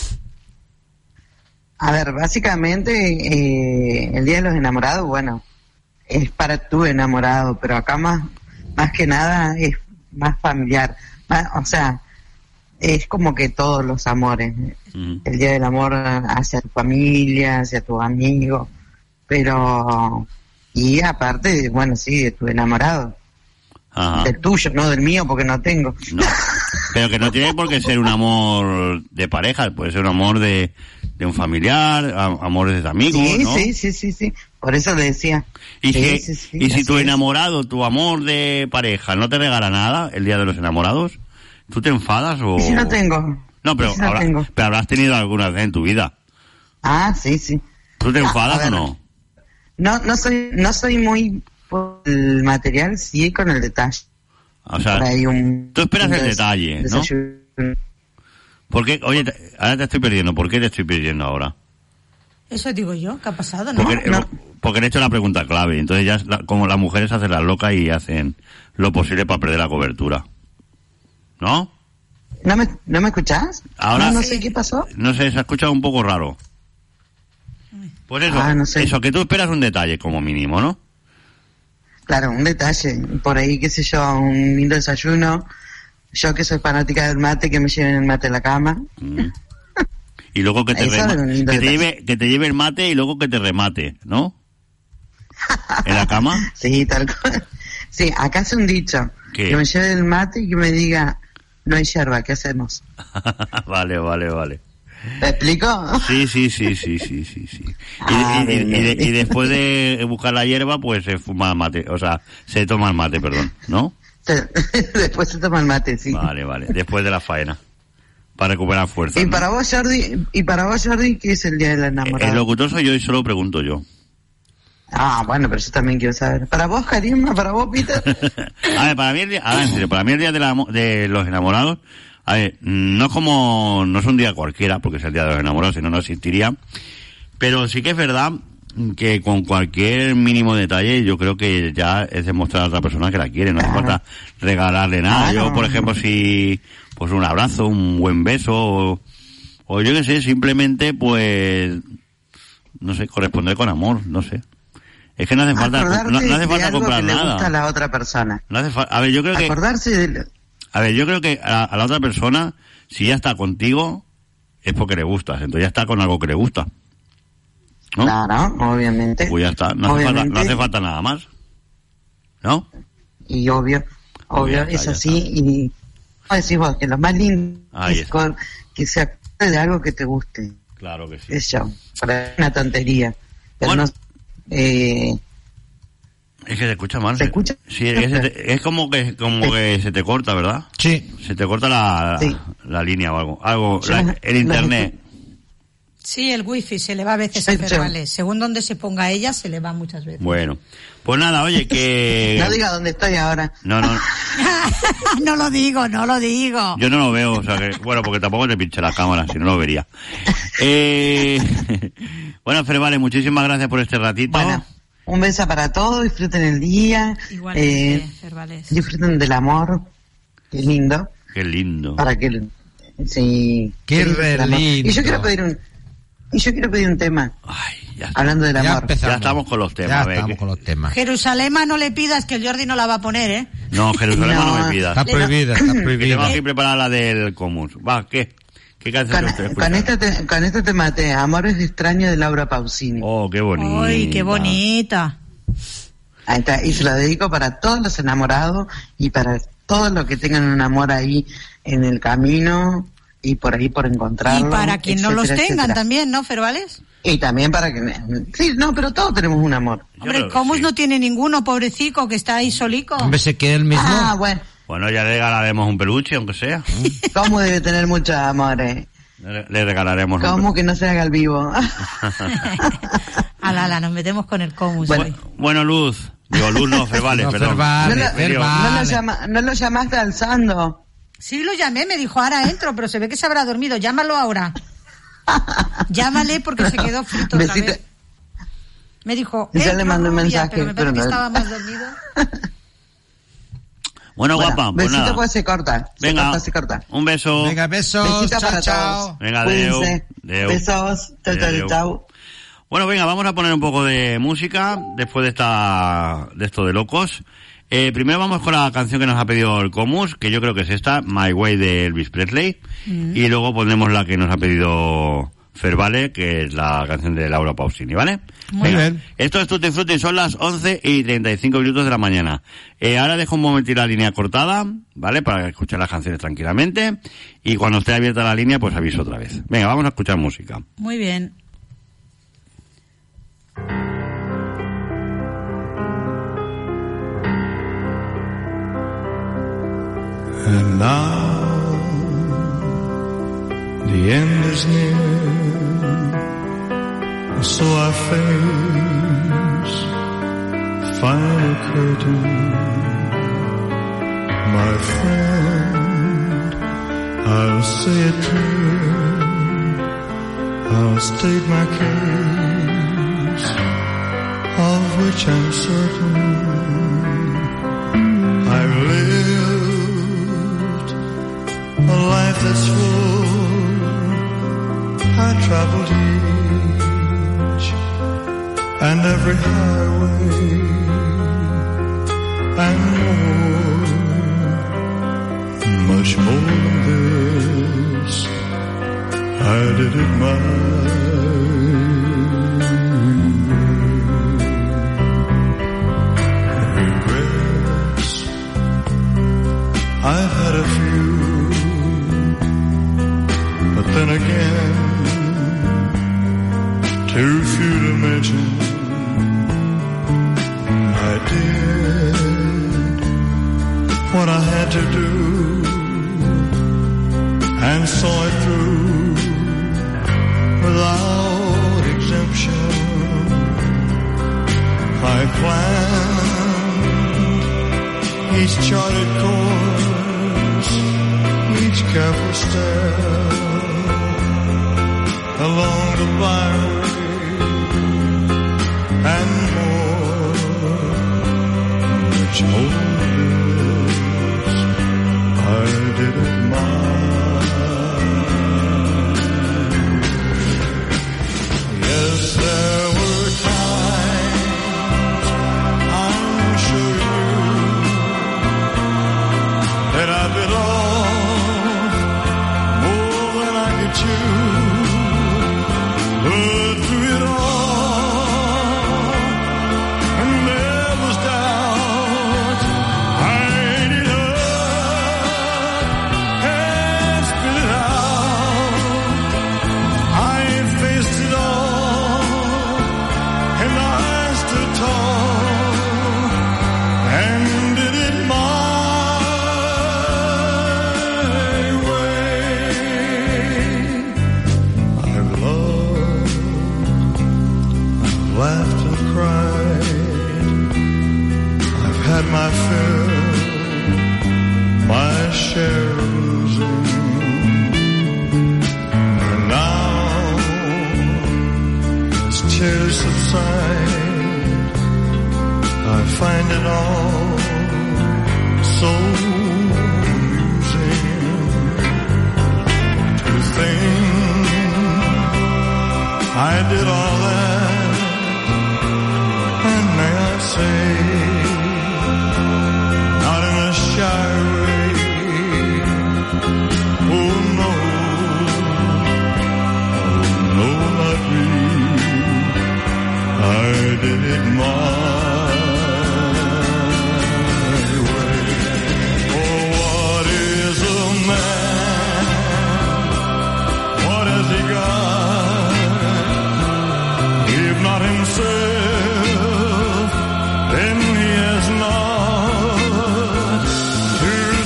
A ver, básicamente, eh, el Día de los Enamorados, bueno, es para tu enamorado, pero acá más, más que nada es más familiar. Más- o sea, es como que todos los amores.
Mm.
El Día del Amor hacia tu familia, hacia tus amigos, pero... Y aparte, bueno, sí, de tu enamorado.
Ajá.
Del tuyo, no del mío, porque no tengo.
No. Pero que no tiene por qué ser un amor de pareja, puede ser un amor de, de un familiar, a, amores de amigos,
Sí,
¿no?
sí, sí, sí, sí. Por eso le decía.
Y
Sí,
si,
sí, sí,
y si
así
tu
es.
enamorado, tu amor de pareja, no te regala nada el día de los enamorados, ¿tú te enfadas o...?
¿Y si no tengo?
No, pero,
¿Y si no
habrá-
tengo?
pero habrás tenido alguna vez en tu vida.
Ah, sí, sí.
¿Tú te
Ah,
enfadas
a ver.
o no?
No, no soy, no soy muy por el material, sí con el detalle.
O sea,
Por ahí un-
tú esperas
un
el
des-
detalle, ¿no?
desayuno.
¿Por qué? Oye, te- ahora te estoy perdiendo. ¿Por qué te estoy perdiendo ahora?
Eso digo yo, ¿qué ha pasado? ¿No?
Porque, porque le he hecho la pregunta clave. Entonces ya, es la- como las mujeres hacen las locas y hacen lo posible para perder la cobertura. ¿No?
¿No me, ¿No me escuchás?
Ahora-
No, no sé qué pasó.
No sé, se ha escuchado un poco raro. Pues eso,
Ah, no sé.
eso, que tú esperas un detalle como mínimo, ¿no?
Claro, un detalle. Por ahí, qué sé yo, un lindo desayuno. Yo que soy fanática del mate, que me lleven el mate a la cama.
Mm. Y luego que te,
Eso
rema-
es un lindo
que te
detalle.
lleve, que te lleve el mate y luego que te remate, ¿no? ¿En la cama?
Sí, tal cual. Sí, acá hace un dicho.
¿Qué?
Que me lleve el mate y que me diga, no hay yerba, ¿qué hacemos?
Vale, vale, vale.
¿Te explico?
Sí, sí, sí, sí, sí, sí, sí. Y,
Ah,
y- y-
bien,
y de-
bien.
y después de buscar la hierba, pues se fuma el mate, o sea, se toma el mate, perdón, ¿no?
Después se toma el mate, sí.
Vale, vale, después de la faena, para recuperar fuerza.
Y
¿no?
para vos, Jordi, y para vos, Jordi, ¿qué es el día del enamorado?
El locutor soy yo y solo pregunto yo.
Ah, bueno, pero yo también quiero saber. ¿Para vos, Carisma? ¿Para vos, Peter?
A ver, para mí el día, a ver, en serio, para mí el día de, la- de los enamorados, a ver, no es como, no es un día cualquiera, porque es el día de los enamorados, si no, no existiría, pero sí que es verdad que con cualquier mínimo detalle yo creo que ya es demostrar a otra persona que la quiere, no hace falta regalarle nada.
Claro.
Yo, por ejemplo, si, pues un abrazo, un buen beso, o, o yo qué sé, simplemente, pues, no sé, corresponder con amor, no sé. Es que no hace falta,
Acordarte
no, no hace
de
falta
algo
comprar
que le gusta a
nada.
la otra persona.
No hace falta, a ver, yo creo que,
Acordarse de...
a ver, yo creo que a, a la otra persona, si ya está contigo, es porque le gustas, entonces ya está con algo que le gusta. ¿No?
Claro, obviamente.
Pues ya está, no hace, falta,
Obviamente.
no hace falta nada más. ¿No?
Y obvio, obvio,
ya está,
es
ya
así. Y como decís vos, que lo más lindo
Ahí
es
está.
con- que se acuerde de algo que te guste.
Claro que sí.
Eso, para una tontería. Pero
Bueno.
no, eh,
Es que se escucha mal.
¿Se escucha?
Sí, es, que se te- es como que como que se te corta, ¿verdad?
Sí.
Se te corta la,
Sí.
la línea o algo. Algo,
Yo
la-
las-
el internet.
Sí, el wifi se le va a veces a
Sí, sí.
Ferrales. Según donde se ponga ella, se le va muchas veces.
Bueno. Pues nada, oye, que...
no diga dónde estoy ahora.
No, no,
No lo digo, no lo digo.
yo no lo veo, o sea que, bueno, porque tampoco te pinche la cámara, si no lo vería. Eh, bueno, Fer, vale, muchísimas gracias por este ratito.
Bueno, un beso para todos, disfruten el día.
Igualmente,
eh,
Ferrales.
disfruten del amor. Qué lindo.
Qué lindo.
Para que... Sí.
Qué
lindo es el amor.
lindo.
Y yo quiero pedir un... Y yo quiero pedir un tema.
Ya está.
Hablando del
Ya
amor.
empezamos.
Ya estamos con los temas.
Ya
a ver,
estamos
que-
con los temas.
Jerusalema, no le pidas que el Jordi no la va a poner, ¿eh?
No, Jerusalén no,
No.
me pidas.
Está prohibida, está
Que tengo
prohibida.
aquí preparada la del Comus. Va, ¿qué? ¿Qué canción
Con,
te estoy
con,
escuchando?
esta te, con esta te maté. Amores extraños de Laura Pausini.
Oh, qué bonita.
Ay, qué bonita.
Ahí está. Y se lo dedico para todos los enamorados y para todos los que tengan un amor ahí en el camino y por ahí por
Y
encontrarlo.
para quien no los
etcétera,
tengan
etcétera.
también, ¿no, Ferrales?
Y también para que... Sí, no, pero todos tenemos un amor.
Yo
Hombre,
creo que
¿cómo
sí.
no tiene ninguno, pobrecico, que está ahí solico?
Hombre, se queda el mismo.
Ah, bueno.
Bueno, ya le regalaremos un peluche, aunque sea.
¿Cómo debe tener muchos amores?
Le, le regalaremos un
¿Cómo que no se haga el vivo?
Ala, ala, nos metemos con el comus
Bueno.
hoy.
peluche. Bueno, Luz. Digo, Luz no, Fervales,
No,
perdón.
Fervales,
No lo-
Digo,
¿No, lo
Fervales.
llama- ¿No lo llamaste alzando?
Sí, lo llamé, me dijo, ahora entro, pero se ve que se habrá dormido. Llámalo ahora. Llámale porque se quedó frito otra
Besito.
vez. Me dijo,
Ya le
entro,
mandé un
rubia,
mensaje,
pero me
pero
parece que
no.
estaba más dormido.
Bueno,
Bueno,
guapa, pues
besito
nada.
pues se corta. Se
Venga,
corta, se corta.
un beso.
Venga, besos.
Besito
Chao,
para
chao.
todos.
Venga, adeu.
Cuídense.
Adeu.
Besos. Chau, chau,
Adeu.
chau.
Bueno, venga, vamos a poner un poco de música después de esta de esto de locos. Eh, primero vamos con la canción que nos ha pedido el Comus, que yo creo que es esta, My Way de Elvis Presley. Mm. Y luego pondremos la que nos ha pedido Fervale, que es la canción de Laura Pausini, ¿vale?
Muy Venga. bien.
Esto es Tutti Frutti, son las once y treinta y cinco minutos de la mañana. Eh, ahora dejo un momentito la línea cortada, ¿vale? Para escuchar las canciones tranquilamente. Y cuando esté abierta la línea, pues aviso otra vez. Venga, vamos a escuchar música.
Muy bien.
And now the end is near, so I face final curtain. My friend, I'll say it clear, I'll state my case, of which I'm certain. I've lived a life that's full. I traveled each and every highway and more, much more than this. I did it my way. Regrets, I've had a few. But then again, too few to mention. I did what I had to do and saw it through without exemption. I planned each charted course, each careful step along the byway and more, much more than this. I did it my way. Yes, there were times, I'm sure you knew, that I bit off more than I could chew. But through it all, and there was doubt, I ate it up and spit it out. I faced it all, and I stood tall, and did it my way. I've loved, laughed and cried. I've had my fill, my share of losing. And now, as tears subside, I find it all so amusing to think I did all that. And may I say, not in a shy way. Oh no, oh no, not me. I did it my way. Oh, what is a man? What has he got? If not himself, then he has not to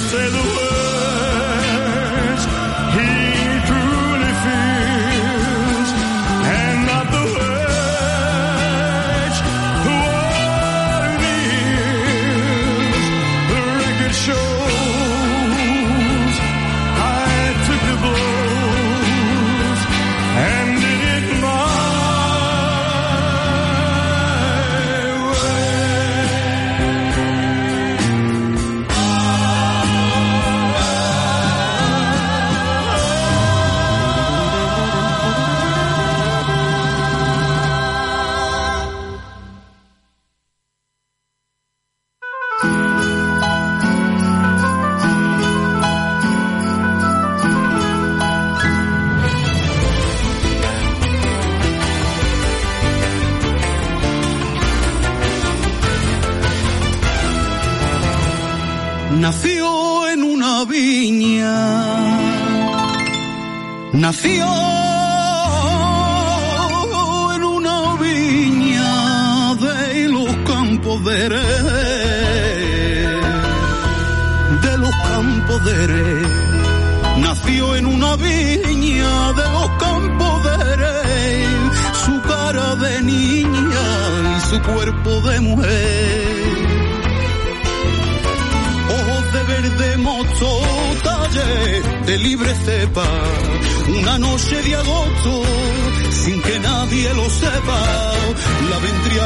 nació en una viña, nació en una viña de los campos de Jerez, de los campos de Jerez, nació en una viña de los campos de Jerez, su cara de niña y su cuerpo de mujer. De verde mozo, talle de libre cepa, una noche de agosto, sin que nadie lo sepa, la vendría a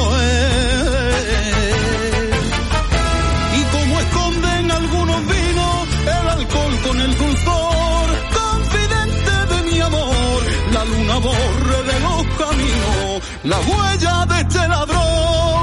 recoger. Y como esconden algunos vinos, el alcohol con el dulzor, confidente de mi amor, la luna borre de los caminos, la huella de este ladrón.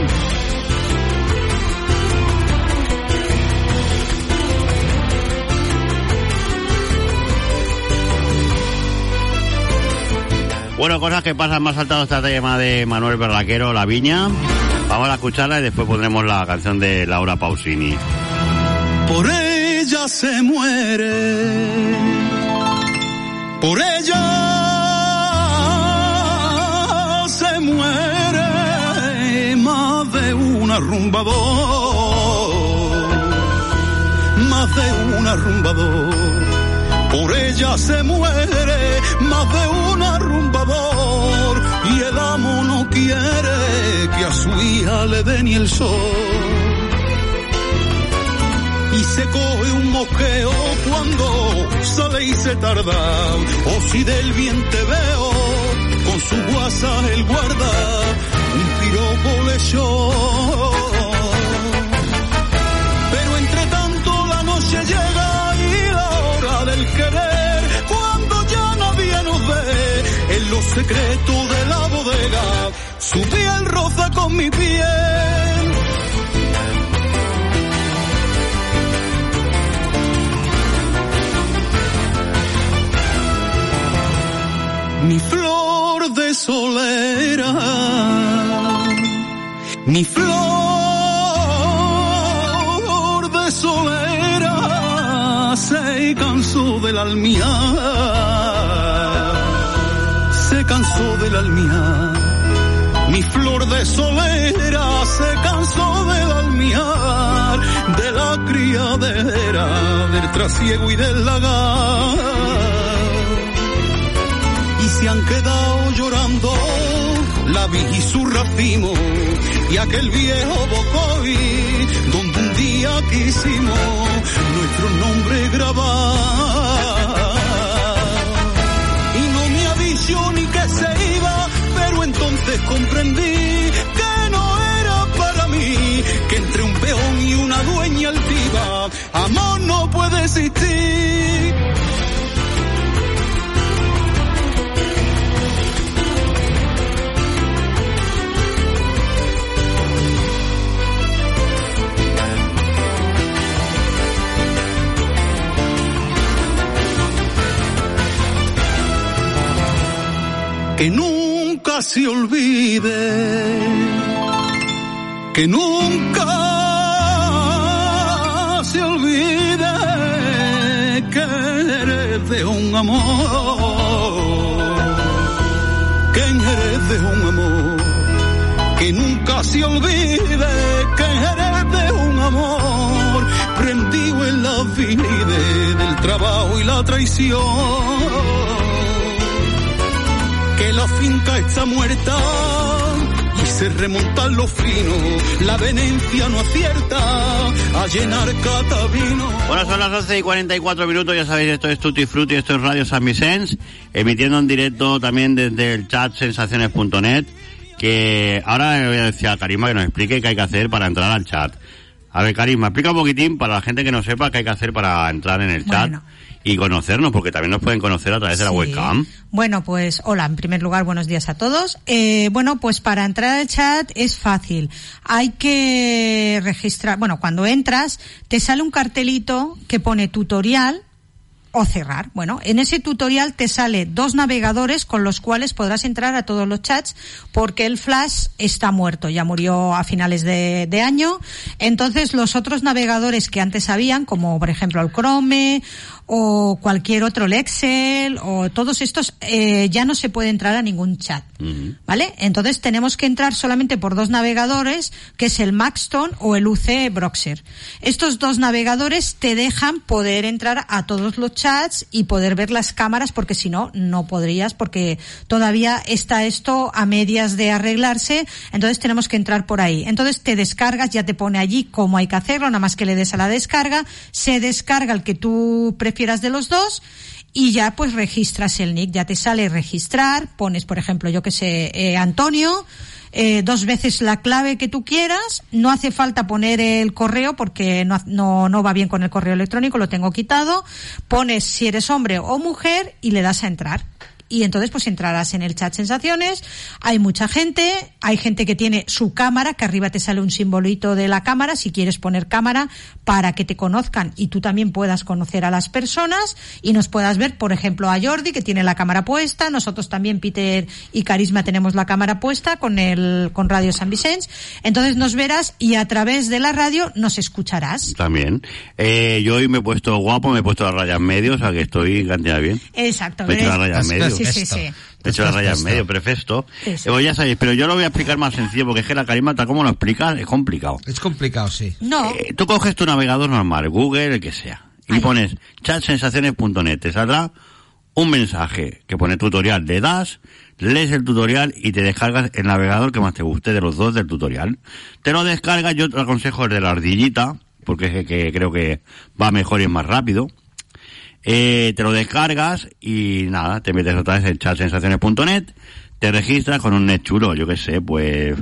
Bueno, cosas que pasan, más saltado esta tema de Manuel Berraquero, La Viña. Vamos a escucharla y después pondremos la canción de Laura Pausini.
Por ella se muere, por ella se muere más de un arrumbador, más de un arrumbador. Por ella se muere más de un arrumbador y el amo no quiere que a su hija le dé ni el sol. Y se coge un mosqueo cuando sale y se tarda, o si del bien te veo, con su guasa él guarda un piropo le echó. Pero entre tanto la noche llega del querer, cuando ya nadie nos ve, en los secretos de la bodega, su piel roza con mi piel. Mi flor de solera, mi flor de solera, se cansó del almiar, se cansó del almiar. Mi flor de solera se cansó del almiar, de la criadera, del trasiego y del lagar. Y se han quedado llorando la vi y su racimo, y aquel viejo bocoy donde un día quisimos nuestro nombre grabar. Y no me ha dicho ni que se iba, pero entonces comprendí que no era para mí, que entre un peón y una dueña altiva amor no puede existir. Que nunca se olvide, que nunca se olvide que eres de un amor, que eres de un amor, que nunca se olvide que eres de un amor, prendido en la vida del trabajo y la traición. Que la finca está muerta y se remontan los finos, la venencia no acierta a llenar catavino.
Bueno, son las doce y cuarenta y cuatro minutos, ya sabéis, esto es Tutti Frutti, esto es Radio San Vicens, emitiendo en directo también desde el chat sensaciones punto net, que ahora le voy a decir a Carisma que nos explique qué hay que hacer para entrar al chat. A ver, Carisma, explica un poquitín para la gente que no sepa qué hay que hacer para entrar en el chat. Bueno. Y conocernos, porque también nos pueden conocer a través sí. de la webcam.
Bueno, pues hola, en primer lugar, buenos días a todos. Eh, bueno, pues para entrar al chat es fácil. Hay que registrar, bueno, cuando entras, te sale un cartelito que pone tutorial, o cerrar. Bueno, en ese tutorial te sale dos navegadores con los cuales podrás entrar a todos los chats, porque el Flash está muerto, ya murió a finales de, de año. Entonces los otros navegadores que antes habían, como por ejemplo el Chrome o cualquier otro, el Excel o todos estos, eh, ya no se puede entrar a ningún chat, uh-huh. ¿vale? Entonces tenemos que entrar solamente por dos navegadores, que es el Maxton o el U C Browser. Estos dos navegadores te dejan poder entrar a todos los chats y poder ver las cámaras, porque si no, no podrías, porque todavía está esto a medias de arreglarse. Entonces tenemos que entrar por ahí. Entonces te descargas, ya te pone allí cómo hay que hacerlo, nada más que le des a la descarga, se descarga el que tú prefieras de los dos y ya pues registras el nick, ya te sale registrar, pones por ejemplo, yo que sé, eh, Antonio, eh, dos veces la clave que tú quieras, no hace falta poner el correo porque no, no, no va bien con el correo electrónico, lo tengo quitado, pones si eres hombre o mujer y le das a entrar. Y entonces pues entrarás en el chat Sensaciones, hay mucha gente, hay gente que tiene su cámara, que arriba te sale un simbolito de la cámara, si quieres poner cámara para que te conozcan y tú también puedas conocer a las personas y nos puedas ver, por ejemplo, a Jordi, que tiene la cámara puesta, nosotros también, Peter y Carisma, tenemos la cámara puesta con el con Radio San Vicente, entonces nos verás y a través de la radio nos escucharás.
También. Eh, yo hoy me he puesto guapo, me he puesto las rayas medio, o sea que estoy cantidad bien.
Exacto.
Me he hecho las rayas medio.
Sí, sí, sí.
Me he hecho las rayas medio, perfecto. Sí, sí. Eh, ya sabéis, pero yo lo voy a explicar más sencillo, porque es que la Carisma, tal como lo explicas, es complicado.
Es complicado, sí.
No.
Eh, tú coges tu navegador normal, Google, el que sea, y Ay. pones chat sensaciones punto net, te saldrá un mensaje que pone tutorial, le das, lees el tutorial y te descargas el navegador que más te guste de los dos del tutorial. Te lo descargas, yo te aconsejo el de la ardillita, porque es el que creo que va mejor y es más rápido. Eh, te lo descargas y nada, te metes otra vez en chat sensaciones punto net, te registras con un net chulo, yo qué sé, pues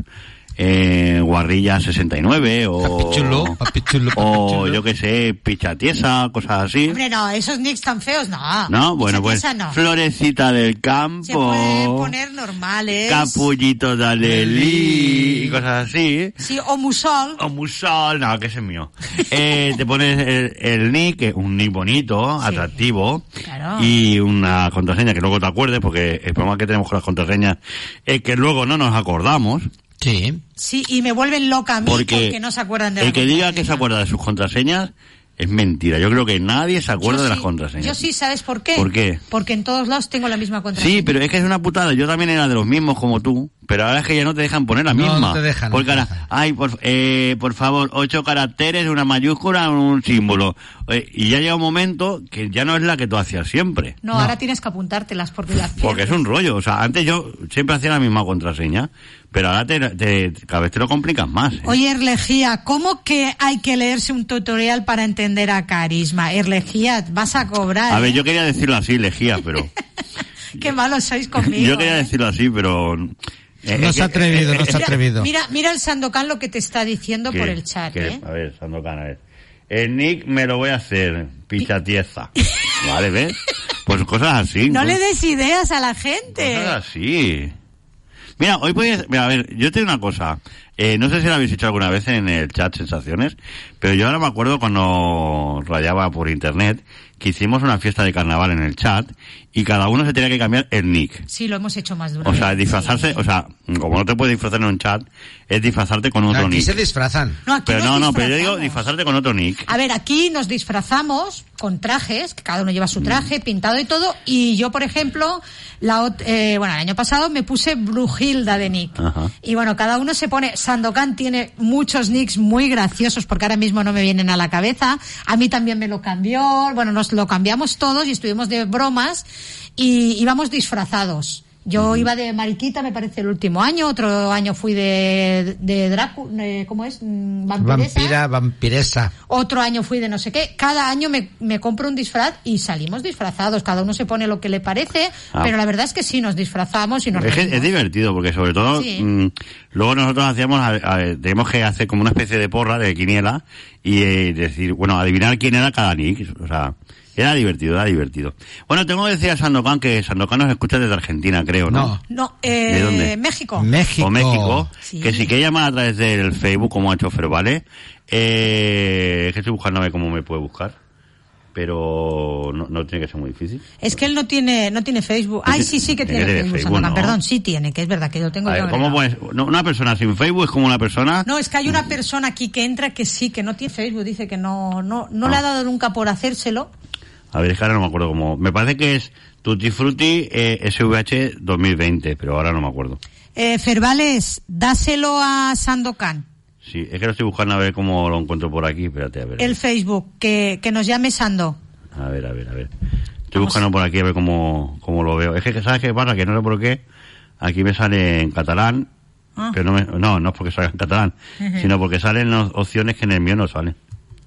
eh, Guarrilla sesenta y nueve o
papichulo, papichulo,
o
papichulo.
yo qué sé, Pichatiesa, cosas así.
Hombre, no, esos nicks tan feos, no.
No, bueno, pues
no.
Florecita del Campo.
Se pueden poner normales.
Capullito de Alelí y cosas así.
Sí, o Musol.
O Musol, no, que ese es mío. eh, te pones el, el nick, que es un nick bonito, sí, atractivo. Claro. Y una contraseña que luego te acuerdes, porque el problema que tenemos con las contraseñas es que luego no nos acordamos.
Sí.
Sí, y me vuelven loca a mí porque, porque no se acuerdan de la
el que diga que se acuerda de sus contraseñas es mentira. Yo creo que nadie se acuerda
yo
de
sí,
las contraseñas.
Yo sí, ¿sabes por qué?
¿Por qué?
Porque en todos lados tengo la misma contraseña.
Sí, pero es que es una putada. Yo también era de los mismos como tú, pero ahora es que ya no te dejan poner la
no,
misma.
No te dejan.
Porque
no te
ahora,
dejan.
ay, por, eh, por favor, ocho caracteres, una mayúscula, un símbolo. Eh, y ya llega un momento que ya no es la que tú hacías siempre.
No, no. Ahora tienes que apuntártelas porque las pierdes.
Porque es un rollo. O sea, antes yo siempre hacía la misma contraseña, pero ahora te, te, cada vez te lo complicas más. ¿eh?
Oye, Erlegía, ¿cómo que hay que leerse un tutorial para entender a Carisma? Erlegía, vas a cobrar.
A ver,
¿eh?
yo quería decirlo así, Legía, pero...
Qué malos sois conmigo.
Yo quería
¿eh?
decirlo así, pero...
Eh, no se ha atrevido, eh, no se ha atrevido.
Mira, mira el Sandokan lo que te está diciendo
¿Qué?
por el chat,
¿Qué?
¿eh?
A ver, Sandokan, a ver. El nick me lo voy a hacer, Pichatieza. Vale, ¿ves? Pues cosas así.
No
cosas,
le des ideas a la gente.
Cosas así. Mira, hoy podéis... Mira, a ver, yo te digo una cosa. Eh, no sé si lo habéis hecho alguna vez en el chat Sensaciones, pero yo ahora me acuerdo cuando rayaba por internet que hicimos una fiesta de carnaval en el chat y cada uno se tenía que cambiar el nick.
Sí, lo hemos hecho más duro.
O sea, disfrazarse,
sí.
O sea, como no te puedes disfrazar en un chat, es disfrazarte con otro
aquí
nick.
Aquí se disfrazan.
No, aquí
pero
no,
no, pero yo digo disfrazarte con otro nick.
A ver, aquí nos disfrazamos con trajes, que cada uno lleva su traje, mm. pintado y todo, y yo, por ejemplo, la eh, bueno, el año pasado me puse Brujilda de nick. Ajá. Y bueno, cada uno se pone, Sandokan tiene muchos nicks muy graciosos, porque ahora mismo no me vienen a la cabeza, a mí también me lo cambió, bueno, nos lo cambiamos todos y estuvimos de bromas y íbamos disfrazados. Yo uh-huh. iba de mariquita, me parece, el último año. Otro año fui de, de Drácula, eh, ¿cómo es? Vampiresa.
Vampira, vampiresa.
Otro año fui de no sé qué. Cada año me, me compro un disfraz y salimos disfrazados. Cada uno se pone lo que le parece, ah. pero la verdad es que sí, nos disfrazamos y nos
es, es divertido, porque sobre todo, sí. mmm, luego nosotros hacíamos, a, a, tenemos que hacer como una especie de porra, de quiniela, y eh, decir, bueno, adivinar quién era cada nick, o sea... Era divertido, era divertido. Bueno, tengo que decir a Sandokan que Sandokan nos escucha desde Argentina, creo, ¿no?
No, no eh,
¿de dónde?
México.
México.
O México,
sí.
Que si quiere llamar a través del Facebook, como ha hecho Fer, ¿vale? Eh, es que estoy buscando a ver cómo me puede buscar. pero no, no tiene que ser muy difícil.
Es que él no tiene no tiene Facebook. Ay, sí, sí que tiene, tiene Facebook, Facebook Sandokan. ¿No? Perdón, sí tiene, que es verdad que yo tengo.
A ver, ¿cómo puedes? No, una persona sin Facebook es como una persona.
No, es que hay una persona aquí que entra que sí, que no tiene Facebook, dice que no no no ah. le ha dado nunca por hacérselo.
A ver, es que ahora no me acuerdo cómo. Me parece que es Tutti Frutti eh, S V H dos mil veinte, pero ahora no me acuerdo.
Eh, Ferbales, dáselo a Sandokan.
Sí, es que lo estoy buscando a ver cómo lo encuentro por aquí. Espérate, a ver.
El Facebook, que, que nos llame Sando.
A ver, a ver, a ver. Estoy Vamos. buscando por aquí a ver cómo, cómo lo veo. Es que, ¿sabes qué pasa? Que no sé por qué. Aquí me sale en catalán. Ah. Pero no, me, no, no es porque salga en catalán. Uh-huh. Sino porque salen opciones que en el mío no salen.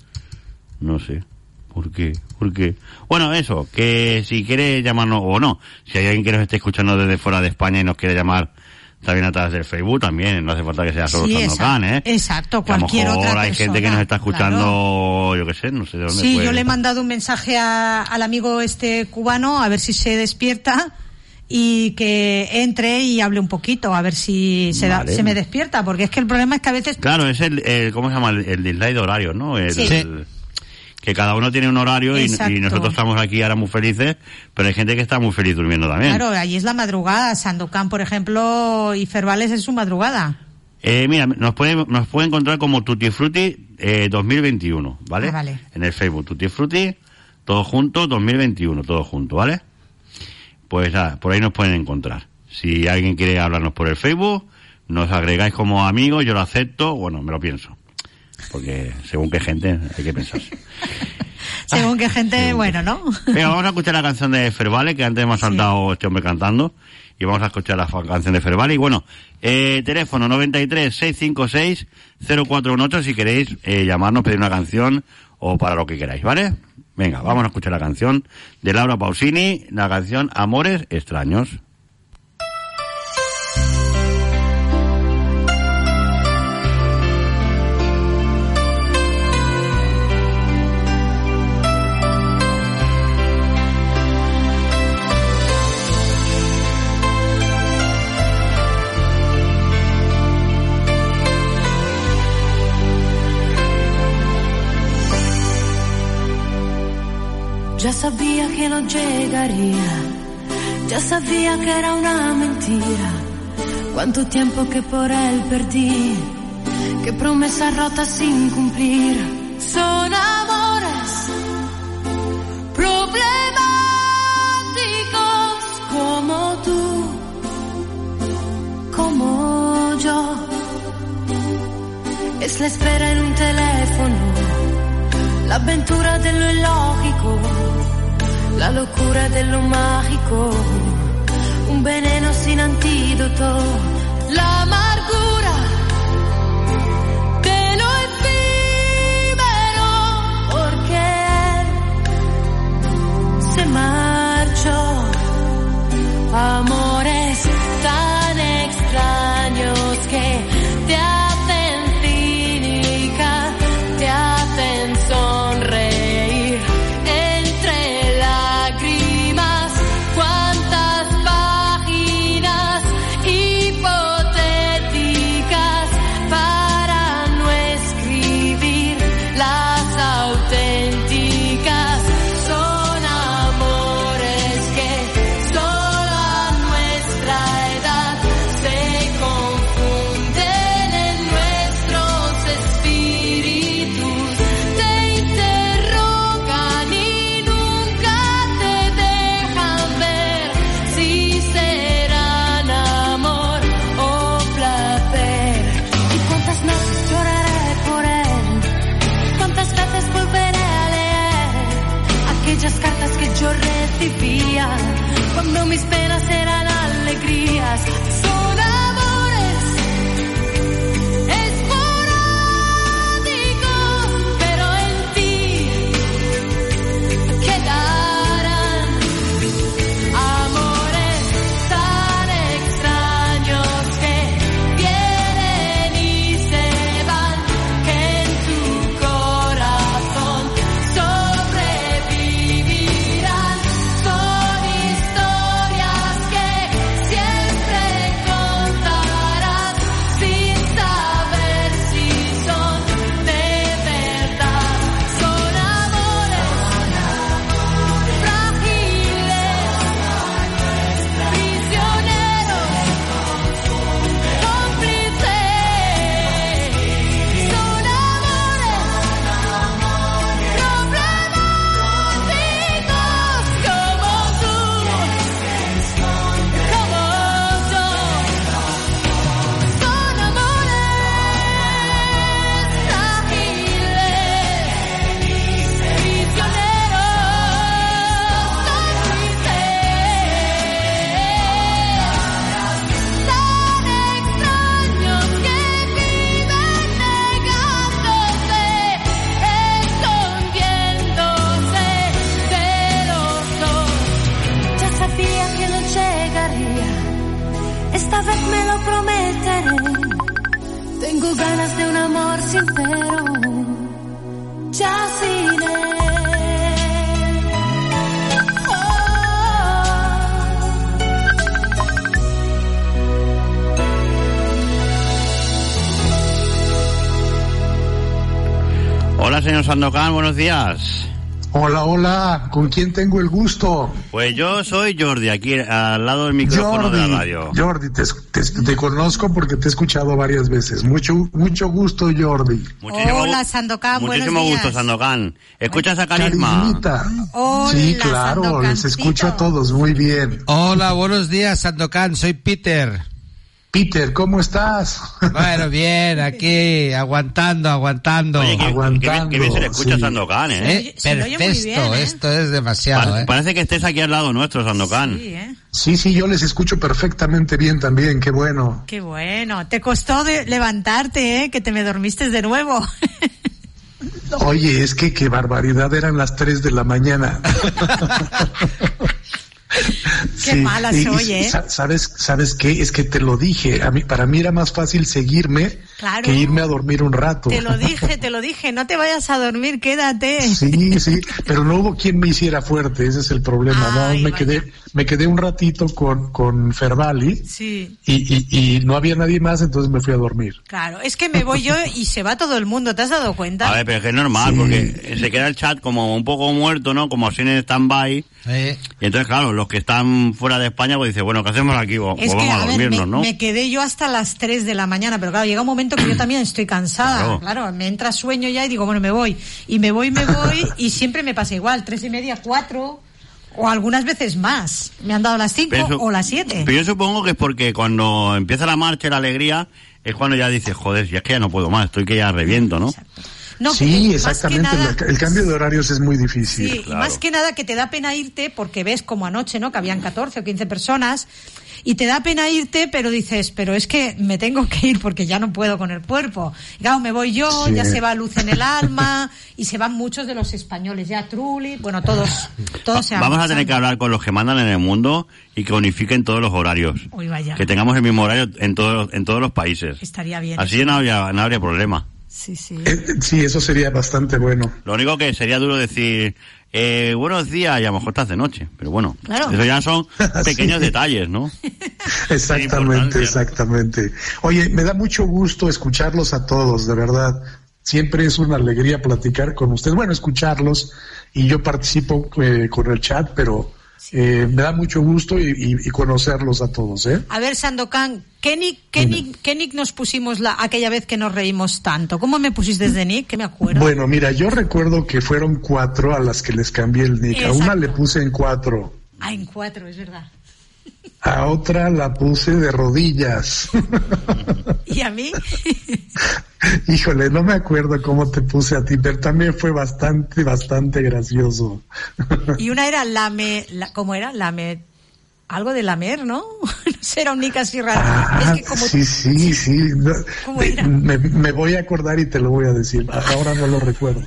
No sé. ¿Por qué? ¿Por qué? Bueno, eso. Que si quiere llamarnos o no. Si hay alguien que nos esté escuchando desde fuera de España y nos quiere llamar también a través del Facebook, también. No hace falta que sea solo sí, Sandokan, ¿eh?
Exacto, cualquier
otra
persona.
Hay gente que nos está escuchando, claro. Yo qué sé, no sé de dónde.
Sí,
puede.
Yo le he mandado un mensaje a, al amigo este cubano, a ver si se despierta y que entre y hable un poquito, a ver si se, vale. da, se me despierta, porque es que el problema es que a veces...
Claro, es el, el ¿cómo se llama? El, el dislike de horario, ¿no? El, sí. el, que cada uno tiene un horario y, y nosotros estamos aquí ahora muy felices, pero hay gente que está muy feliz durmiendo también.
Claro, ahí es la madrugada. Sandokan, por ejemplo, y Ferbales es su madrugada.
Eh, mira, nos puede, nos puede encontrar como Tutti Frutti eh, dos mil veintiuno, ¿vale?
Ah, vale.
En el Facebook, Tutti Frutti, todo junto, dos mil veintiuno, todo junto, ¿vale? Pues nada, por ahí nos pueden encontrar. Si alguien quiere hablarnos por el Facebook, nos agregáis como amigos, yo lo acepto, bueno, me lo pienso. Porque según qué gente hay que pensar.
Según qué gente, según bueno, ¿no?
Venga, vamos a escuchar la canción de Ferbales, que antes me ha saltado sí. este hombre cantando. Y vamos a escuchar la canción de Ferbales. Y bueno, eh, teléfono noventa y tres, seiscientos cincuenta y seis, cero cuatro dieciocho si queréis eh, llamarnos, pedir una canción o para lo que queráis, ¿vale? Venga, vamos a escuchar la canción de Laura Pausini, la canción Amores Extraños.
Ya sabía que no llegaría, ya sabía que era una mentira. Cuánto tiempo que por él perdí, qué promesas rotas sin cumplir. Son amores problemáticos como tú, como yo. Es la espera en un teléfono, la aventura de lo ilógico, la locura de lo mágico, un veneno sin antídoto, la amargura de lo efímero, porque él se marchó. Amores tan extraños que te hacen cínica, te hacen sonreír entre lágrimas. Cuántas páginas hipotéticas esta vez me lo prometeré. Tengo ganas de un amor sincero. Ya iré.
Hola, señor Sandokan, buenos días.
Hola, hola, ¿con quién tengo el gusto?
Pues yo soy Jordi, aquí al lado del micrófono
Jordi,
de la radio.
Jordi, te, te, te conozco porque te he escuchado varias veces. Mucho mucho gusto, Jordi.
Muchísimo,
Hola, Sandokan,
muchísimo
buenos
gusto,
días.
Sandokan. ¿Escuchas a Carisma?
Carismita.
Hola,
sí, claro,
Sandokancito.
les escucho a todos, muy bien.
Hola, buenos días, Sandokan, soy Peter.
Peter, ¿cómo estás?
Bueno, bien, aquí, aguantando, aguantando.
Oye, qué,
Aguantando,
qué bien, qué bien se le escucha
sí.
a Sandokan, ¿eh?
¿Eh?
Se lo oye muy
Perfecto,
bien, ¿eh?
esto es demasiado,
Pa-
¿eh?
Parece que estés aquí al lado nuestro, Sandokan.
Sí, ¿eh?
Sí, sí, yo les escucho perfectamente bien también, qué bueno.
Qué bueno. Te costó de levantarte, ¿eh? Que te me dormiste de nuevo.
Oye, es que qué barbaridad, eran las tres de la mañana.
Qué mala
y-
se
y
oye, ¿eh?
sa- ¿Sabes, sabes qué? Es que te lo dije, a mí, para mí era más fácil seguirme
Claro.
que irme a dormir un rato.
Te lo dije, te lo dije. No te vayas a dormir, quédate.
Sí, sí, pero no hubo quien me hiciera fuerte, ese es el problema.
Ay,
no, me
vaya.
quedé, me quedé un ratito con, con Fervali
Sí,
y, y, y no había nadie más, entonces me fui a dormir.
claro. Es que me voy yo y se va todo el mundo. ¿Te has dado cuenta?
A ver, pero es que es normal,
Sí.
porque se queda el chat como un poco muerto, ¿no? Como así en stand-by.
Eh,
Y entonces, claro, los que están fuera de España, pues dicen, bueno, ¿qué hacemos aquí? Pues
Es que,
vamos a
a ver,
dormirnos,
me,
¿no?
me quedé yo hasta las tres de la mañana, pero claro, llega un momento que yo también estoy cansada,
Claro.
claro. me entra sueño ya y digo, bueno, me voy, y me voy, me voy, y siempre me pasa igual, tres y media, cuatro, o algunas veces más, me han dado las cinco
Pero eso-
o las siete.
Pero yo supongo que es porque cuando empieza la marcha y la alegría, es cuando ya dices, joder, si es que ya no puedo más, estoy que ya reviento, ¿no?
No,
sí,
que- más
exactamente,
que nada-
el, el cambio de horarios es muy difícil.
Sí, y más que nada que te da pena irte porque ves como anoche, ¿no? Que habían catorce o quince personas y te da pena irte, pero dices, pero es que me tengo que ir porque ya no puedo con el cuerpo. Y claro, me voy yo,
Sí.
ya se va luz en el alma y se van muchos de los españoles, ya Trulli, bueno, todos, todos se van
Vamos a tener que hablar con los que mandan en el mundo y que unifiquen todos los horarios.
Uy, vaya.
Que tengamos el mismo horario en todos, en todos los países.
Estaría bien.
Así no habría, no habría problema.
Sí, sí.
Eh, sí, eso sería bastante bueno.
Lo único que sería duro decir, eh, buenos días, y a lo mejor estás de noche. Pero bueno,
Claro.
eso ya son pequeños
Sí.
detalles, ¿no?
Exactamente, exactamente. Oye, me da mucho gusto escucharlos a todos, de verdad. Siempre es una alegría platicar con ustedes. Bueno, escucharlos y yo participo eh, con el chat, pero eh, me da mucho gusto y, y- y conocerlos a todos, ¿eh?
A ver, Sandokan, ¿qué nick, qué nick, qué nick nos pusimos la, aquella vez que nos reímos tanto? ¿Cómo me pusiste de nick? Que me acuerdo.
Bueno, mira, yo recuerdo que fueron cuatro a las que les cambié el nick. A una
Exacto.
le puse en cuatro,
Ah, en cuatro, es verdad.
a otra la puse de rodillas.
¿Y a mí?
Híjole, no me acuerdo cómo te puse a ti, pero también fue bastante, bastante gracioso.
Y una era lame, la, ¿cómo era? Lame, algo de lamer, ¿no? No sé, era un nick así raro.
Ah,
es que como
sí, sí, sí. No,
¿Cómo
te-
era?
me, me voy a acordar y te lo voy a decir. Ahora no lo recuerdo.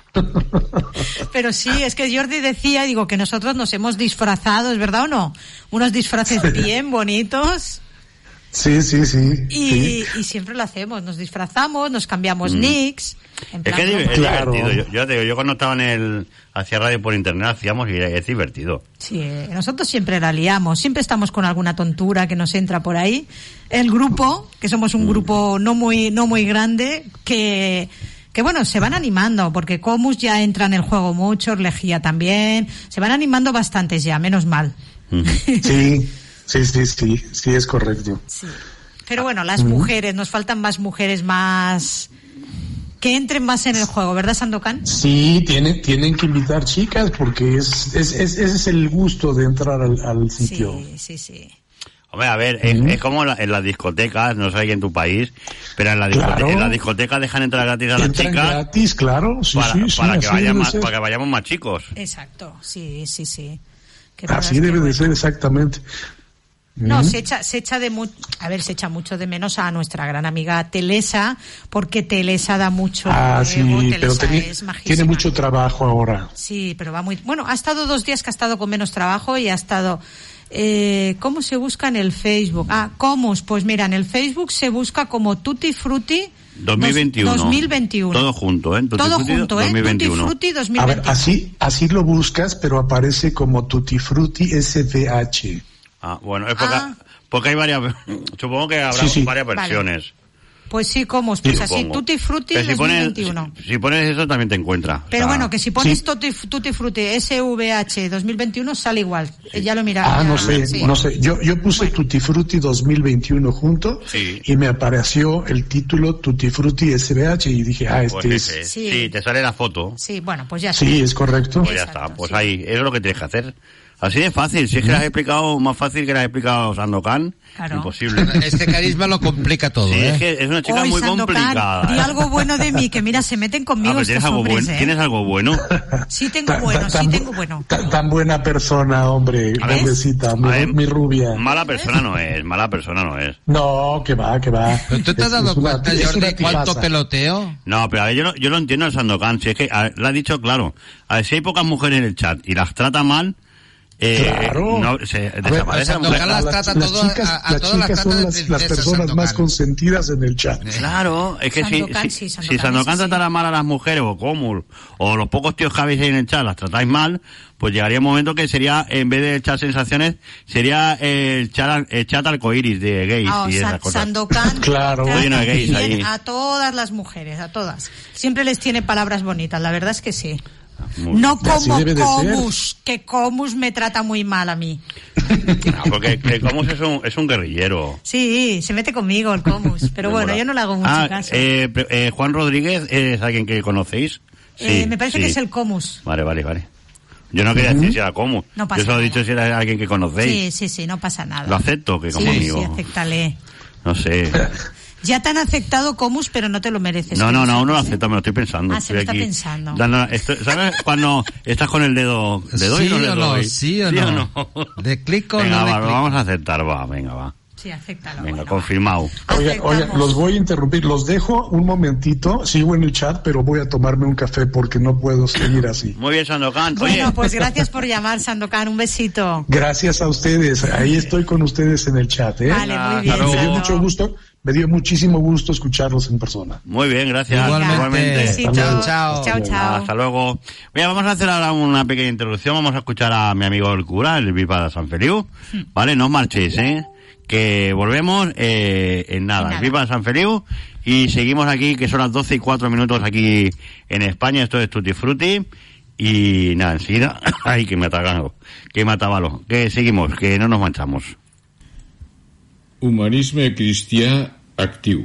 Pero sí, es que Jordi decía, digo, que nosotros nos hemos disfrazado, ¿es verdad o no? Unos disfraces bien bonitos
Sí, sí, sí.
y,
sí.
y siempre lo hacemos, nos disfrazamos, nos cambiamos
Mm.
nicks. En
Es
plan,
que es, di-
¿no?
es
Claro.
divertido. Yo, yo te digo, yo cuando estaba en el, hacía radio por internet, hacíamos y es divertido.
Sí, eh, nosotros siempre la liamos, siempre estamos con alguna tontura que nos entra por ahí. El grupo, que somos un grupo no muy, no muy grande, que, que bueno, se van animando, porque Comus ya entra en el juego mucho, Orlegía también, se van animando bastantes ya, menos mal.
Sí, sí, sí, sí, sí, es correcto.
Pero bueno, las mujeres, nos faltan más mujeres más, que entren más en el juego, ¿verdad, Sandokan?
Sí, tienen, tienen que invitar chicas porque es, es, es- ese es el gusto de entrar al, al sitio.
Sí, sí, sí.
Hombre, a ver, es, es como la- en las discotecas, no sé aquí en tu país, pero en la discoteca,
Claro.
en la discoteca dejan entrar gratis a las
Entran
chicas
gratis, claro, sí,
para,
sí, sí,
para que
así
vayan
debe
más,
ser.
para que vayamos más chicos.
Exacto, sí, sí, sí. Que
Así debe de ser exactamente.
No,
Ujú.
se echa, se echa de mu a ver, se echa mucho de menos a nuestra gran amiga Telesa, porque Telesa da mucho
Ah, sí,
juego,
pero
Telesa
tiene,
es majísima.
tiene mucho trabajo ahora.
Sí, pero va muy, bueno, ha estado dos días que ha estado con menos trabajo y ha estado, Eh, ¿Cómo se busca en el Facebook? Ah, Comus. Pues mira, en el Facebook se busca como Tutti Frutti
dos mil veintiuno.
dos mil veintiuno.
Todo junto, ¿eh? Tutti
Todo
Frutti
junto, ¿eh?
dos mil veintiuno.
Tutti Frutti dos mil
A
veintiuno.
ver, así, así lo buscas, pero aparece como Tutti Frutti S D H.
Ah, bueno, es porque, ah. porque hay varias, supongo que habrá
sí, sí.
varias versiones.
Vale. Pues sí, ¿cómo? Pues
sí,
así,
supongo.
Tutti Frutti
si
dos mil veintiuno.
Pones, si, si pones eso también te encuentra.
Pero
o sea,
bueno, que si pones
sí.
tutti, tutti Frutti S V H dos mil veintiuno sale igual. Sí. Ya lo miraba.
Ah, no
ya,
sé,
sí.
no sé. Yo, yo puse bueno. Tutti Frutti dos mil veintiuno junto
sí.
y me apareció el título Tutti Frutti S V H y dije, ah, este
pues
es.
Sí. sí, te sale la foto.
Sí, bueno, pues ya está.
Sí, es correcto.
Pues ya está, pues sí. Ahí, eso es lo que tienes que hacer. Así de fácil, si es que le has explicado más fácil que le has explicado Sandokan,
claro.
Imposible.
Este carisma lo complica todo,
sí,
¿eh?
es que es una chica
Hoy,
muy
Sandokan,
complicada.
Di algo bueno de mí, que mira, se meten conmigo
ah,
estos
¿tienes algo
hombres,
bueno?
¿eh?
¿Tienes algo bueno?
Sí tengo bueno, sí tengo bueno.
Tan, tan buena persona, hombre, pobrecita, mi,
ver,
mi rubia.
Mala persona no es, mala persona no es.
No, que va, que va.
¿Pero tú te has
es,
dado
es una,
cuenta, Jordi, cuánto peloteo?
No, pero a ver, yo no, yo lo entiendo al Sandokan, si es que, a ver, lo ha dicho claro, a ver, si hay pocas mujeres en el chat y las trata mal, Eh,
claro.
No, se desaparece.
Las, las, las, las chicas, a, a las chicas son las, las personas Sandokan. Más consentidas en el chat.
Claro, es que
Sandokan,
si,
sí, Sandokan,
si Sandokan
sí,
tratara mal a las mujeres o Comul o los pocos tíos que habéis ahí en el chat las tratáis mal, pues llegaría un momento que sería, en vez de echar sensaciones, sería el chat, el chat arcoiris de gays
oh,
y esas
San,
cosas.
Sandokan
claro.
Lleno de gays ahí.
A todas las mujeres, a todas. Siempre les tiene palabras bonitas, la verdad es que sí.
Muy
no como
de
Comus, que Comus me trata muy mal a mí.
No, porque que Comus es un, es un guerrillero.
Sí, se mete conmigo el Comus, pero bueno, bueno, yo no le hago mucho
ah,
caso.
Eh, eh, Juan Rodríguez es alguien que conocéis. Sí,
eh, me parece
sí.
que es el Comus.
Vale, vale, vale. Yo no quería decir si era Comus.
No pasa
Yo solo he
nada.
dicho si era alguien que conocéis.
Sí, sí, sí, no pasa nada.
Lo acepto que como
sí,
amigo.
Sí, acéptale.
No sé.
Ya te han aceptado Comus, pero no te lo mereces.
No, no, no, aún no lo acepto, me lo estoy pensando.
Ah, se lo está pensando.
Dando, esto, ¿sabes cuando estás con el dedo? ¿Le doy
sí
o no le
o
doy?
No, sí o
¿Sí
no.
O no?
¿De clic o
venga,
no
va,
de
lo
clic?
vamos a aceptar, va, venga, va.
Sí, acéptalo.
Venga,
bueno.
confirmado.
Oye, oye, los voy a interrumpir, los dejo un momentito, sigo en el chat, pero voy a tomarme un café porque no puedo seguir así.
Muy bien, Sandokan.
Bueno,
Oye.
pues gracias por llamar, Sandokan, un besito.
Gracias a ustedes, ahí estoy con ustedes en el chat, ¿eh?
Vale, muy bien.
Me dio mucho gusto, me dio muchísimo gusto escucharlos en persona.
Muy bien, gracias.
Igualmente.
Igualmente.
Besito.
Chao,
chao. chao.
Hasta luego. Mira, vamos a hacer ahora una pequeña introducción. Vamos a escuchar a mi amigo el cura, el Viva de San Feliu. Vale, no marchéis, ¿eh? Que volvemos eh, en nada. nada. Viva de San Feliu. Y seguimos aquí, que son las doce y cuatro minutos aquí en España. Esto es Tutti Frutti. Y nada, enseguida... Ay, que me atacalo. Que me atabalo. Que seguimos, que no nos manchamos.
Humanisme cristià actiu.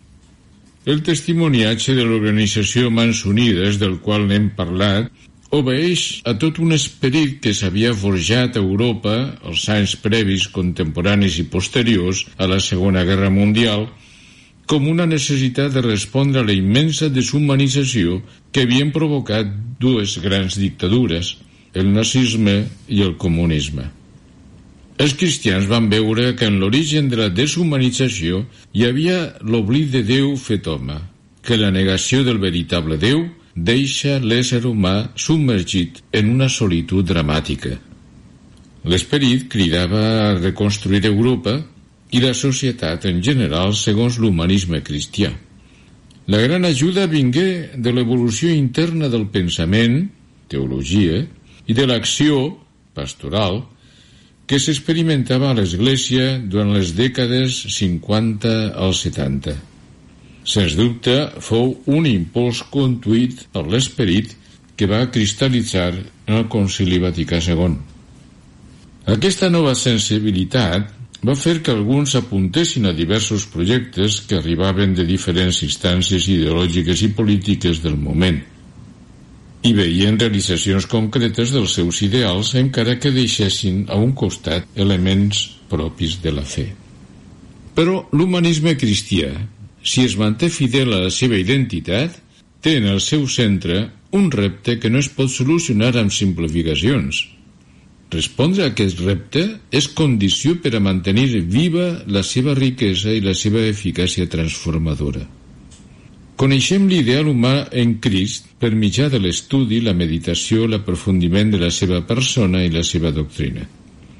El testimoniatge de l'organització Mans Unides, del qual n'hem parlat, obeeix a tot un esperit que s'havia forjat a Europa els anys previs, contemporanis i posteriors a la Segona Guerra Mundial, com una necessitat de respondre a la immensa deshumanització que havien provocat dues grans dictadures, el nazisme i el comunisme. Els cristians van veure que en l'origen de la deshumanització hi havia l'oblit de Déu fet home, que la negació del veritable Déu deixa l'ésser humà submergit en una solitud dramàtica. L'esperit cridava a reconstruir Europa i la societat en general segons l'humanisme cristià. La gran ajuda vingué de l'evolució interna del pensament, teologia, i de l'acció, pastoral, que s'experimentava a l'Església durant les dècades cinquanta al setanta. Sens dubte, fou un impuls conduït per l'esperit que va cristal·litzar en el Concili Vaticà segon. Aquesta nova sensibilitat va fer que alguns apuntessin a diversos projectes que arribaven de diferents instàncies ideològiques i polítiques del moment i veien realitzacions concretes dels seus ideals encara que deixessin a un costat elements propis de la fe. Però l'humanisme cristià, si es manté fidel a la seva identitat, té en el seu centre un repte que no es pot solucionar amb simplificacions. Respondre a aquest repte és condició per a mantenir viva la seva riquesa i la seva eficàcia transformadora. Coneixem l'ideal humà en Crist per mitjà de l'estudi, la meditació, l'aprofundiment de la seva persona i la seva doctrina.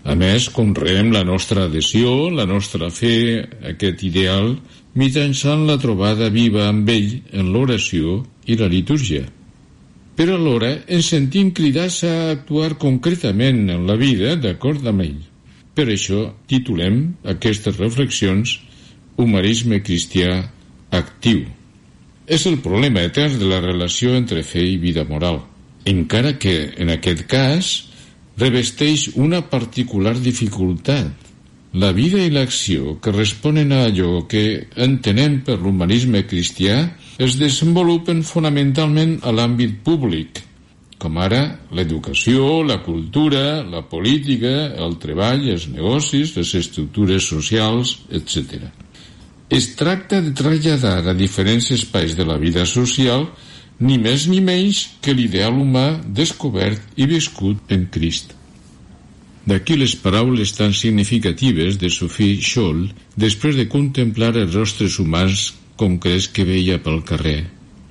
A més, conreem la nostra adhesió, la nostra fe a aquest ideal, mitjançant la trobada viva amb ell en l'oració i la litúrgia. Però alhora ens sentim cridats a actuar concretament en la vida d'acord amb ell. Per això titulem aquestes reflexions Humanisme cristià actiu. És el problema etern de la relació entre fe i vida moral, encara que, en aquest cas, revesteix una particular dificultat. La vida i l'acció que responen a allò que entenem per l'humanisme cristià es desenvolupen fonamentalment a l'àmbit públic, com ara l'educació, la cultura, la política, el treball, els negocis, les estructures socials, etcètera. Es tracta de traslladar a diferents espais de la vida social ni més ni menys que l'ideal humà descobert i viscut en Crist. D'aquí les paraules tan significatives de Sophie Scholl després de contemplar els rostres humans concrets que veia pel carrer.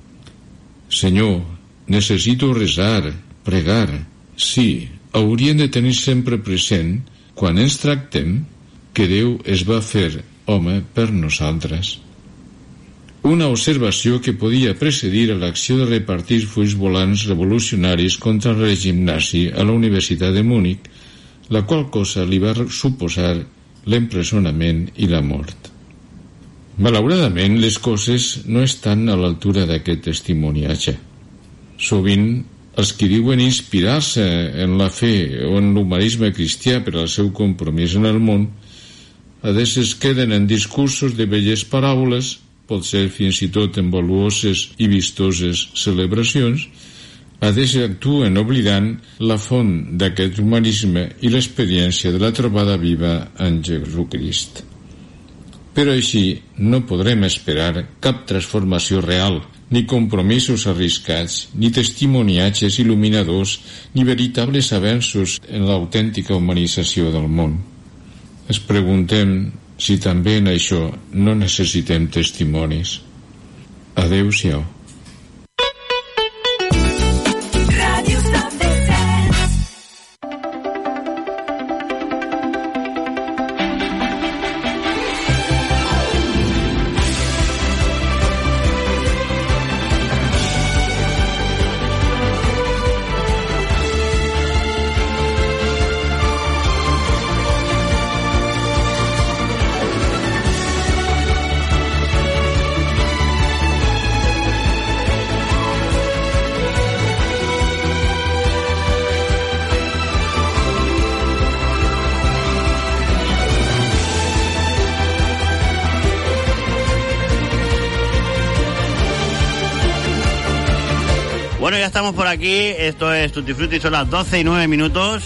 Senyor, necessito resar, pregar. Sí, hauríem de tenir sempre present, quan ens tractem, que Déu es va fer home per nosaltres. Una observació que podia precedir a l'acció de repartir fulls volants revolucionaris contra el règim nazi a la Universitat de Múnich, la qual cosa li va suposar l'empresonament i la mort. Malauradament, les coses no estan a l'altura d'aquest testimoniatge. Sovint, els que diuen inspirar-se en la fe o en l'humanisme cristià per al seu compromís en el món, a veces queden en discursos de belles paraules, potser fins i tot en valuoses i vistoses celebracions, a veces actuen oblidant la font d'aquest humanisme i l'experiència de la trobada viva en Jesucrist. Però així no podrem esperar cap transformació real, ni compromisos arriscats, ni testimoniatges il·luminadors, ni veritables avenços en l'autèntica humanització del món. Es preguntem si també en això no necessitem testimonis. Adéu-siau.
Bueno, ya estamos por aquí, esto es Tutti Frutti, son las doce y nueve minutos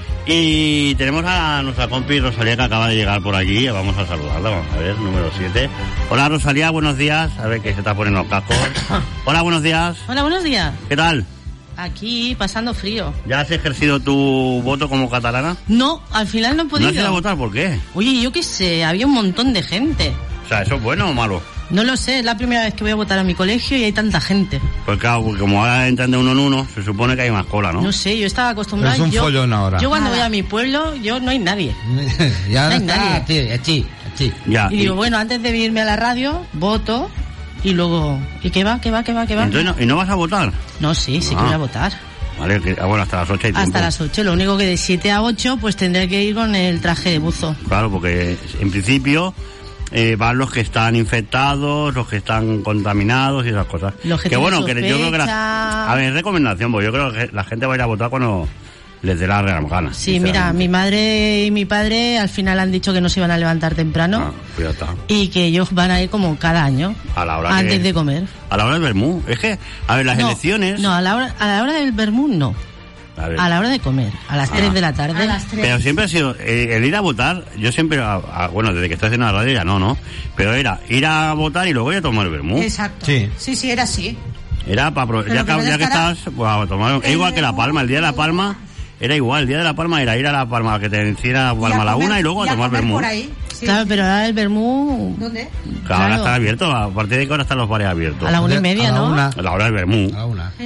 y tenemos a nuestra compi Rosalía que acaba de llegar por aquí, vamos a saludarla, vamos a ver, número siete. Hola Rosalía, buenos días, a ver que se está poniendo los cascos. Hola, buenos días.
Hola, buenos días.
¿Qué tal?
Aquí, pasando frío.
¿Ya has ejercido tu voto como catalana?
No, al final no he podido.
¿No has ido a votar? ¿Por qué?
Oye, yo qué sé, había un montón de gente.
O sea, ¿eso es bueno o malo?
No lo sé, es la primera vez que voy a votar a mi colegio y hay tanta gente.
Pues claro, porque como ahora entran de uno en uno, se supone que hay más cola, ¿no?
No sé, yo estaba acostumbrada.
Es un
yo,
follón ahora.
Yo cuando voy a mi pueblo, yo no hay nadie.
Ya
no hay
está,
nadie.
Tío, sí, sí.
Ya,
y digo, y... bueno, antes de irme a la radio, voto y luego... ¿Y qué va, qué va, qué va, qué va?
Entonces, ¿y no vas a votar?
No, sí, sí
ah.
que voy a votar.
Vale, que, ah, bueno, hasta las ocho hay tiempo.
Hasta las ocho, lo único que de siete a ocho pues tendré que ir con el traje de buzo.
Claro, porque en principio... Eh, van los que están infectados, los que están contaminados y esas cosas.
Los que,
que bueno,
sospecha...
que yo creo que la, a ver, recomendación, porque yo creo que la gente va a ir a votar cuando les dé la real gana.
Sí, mira, mi madre y mi padre al final han dicho que no se iban a levantar temprano.
Ah, pues ya está.
Y que ellos van a ir como cada año.
A la hora
antes
que,
de comer.
A la hora del vermú. Es que, a ver, las
no,
elecciones...
No, a la hora, a la hora del vermú no. A, a la hora de comer, a las tres ah. de la tarde. A las tres.
Pero siempre ha sido, eh, el ir a votar, yo siempre, a, a, bueno, desde que estoy haciendo la radio ya no, ¿no? Pero era ir a votar y luego ir a tomar el vermú.
Exacto.
Sí,
sí, sí era así.
Era para, ya, que, ya que estás, pues a tomar, es igual que La Palma, el día de La Palma, era igual, el día de La Palma era ir a La Palma, que te hiciera Palma a la una y luego y a tomar vermú.
Sí, claro, sí. Pero ahora el vermú...
¿Dónde?
Claro, claro, ahora está abierto, a partir de que ahora están los bares abiertos.
A la una y media,
a
¿no?
Una.
A la hora del vermú.
A la una.
Sí.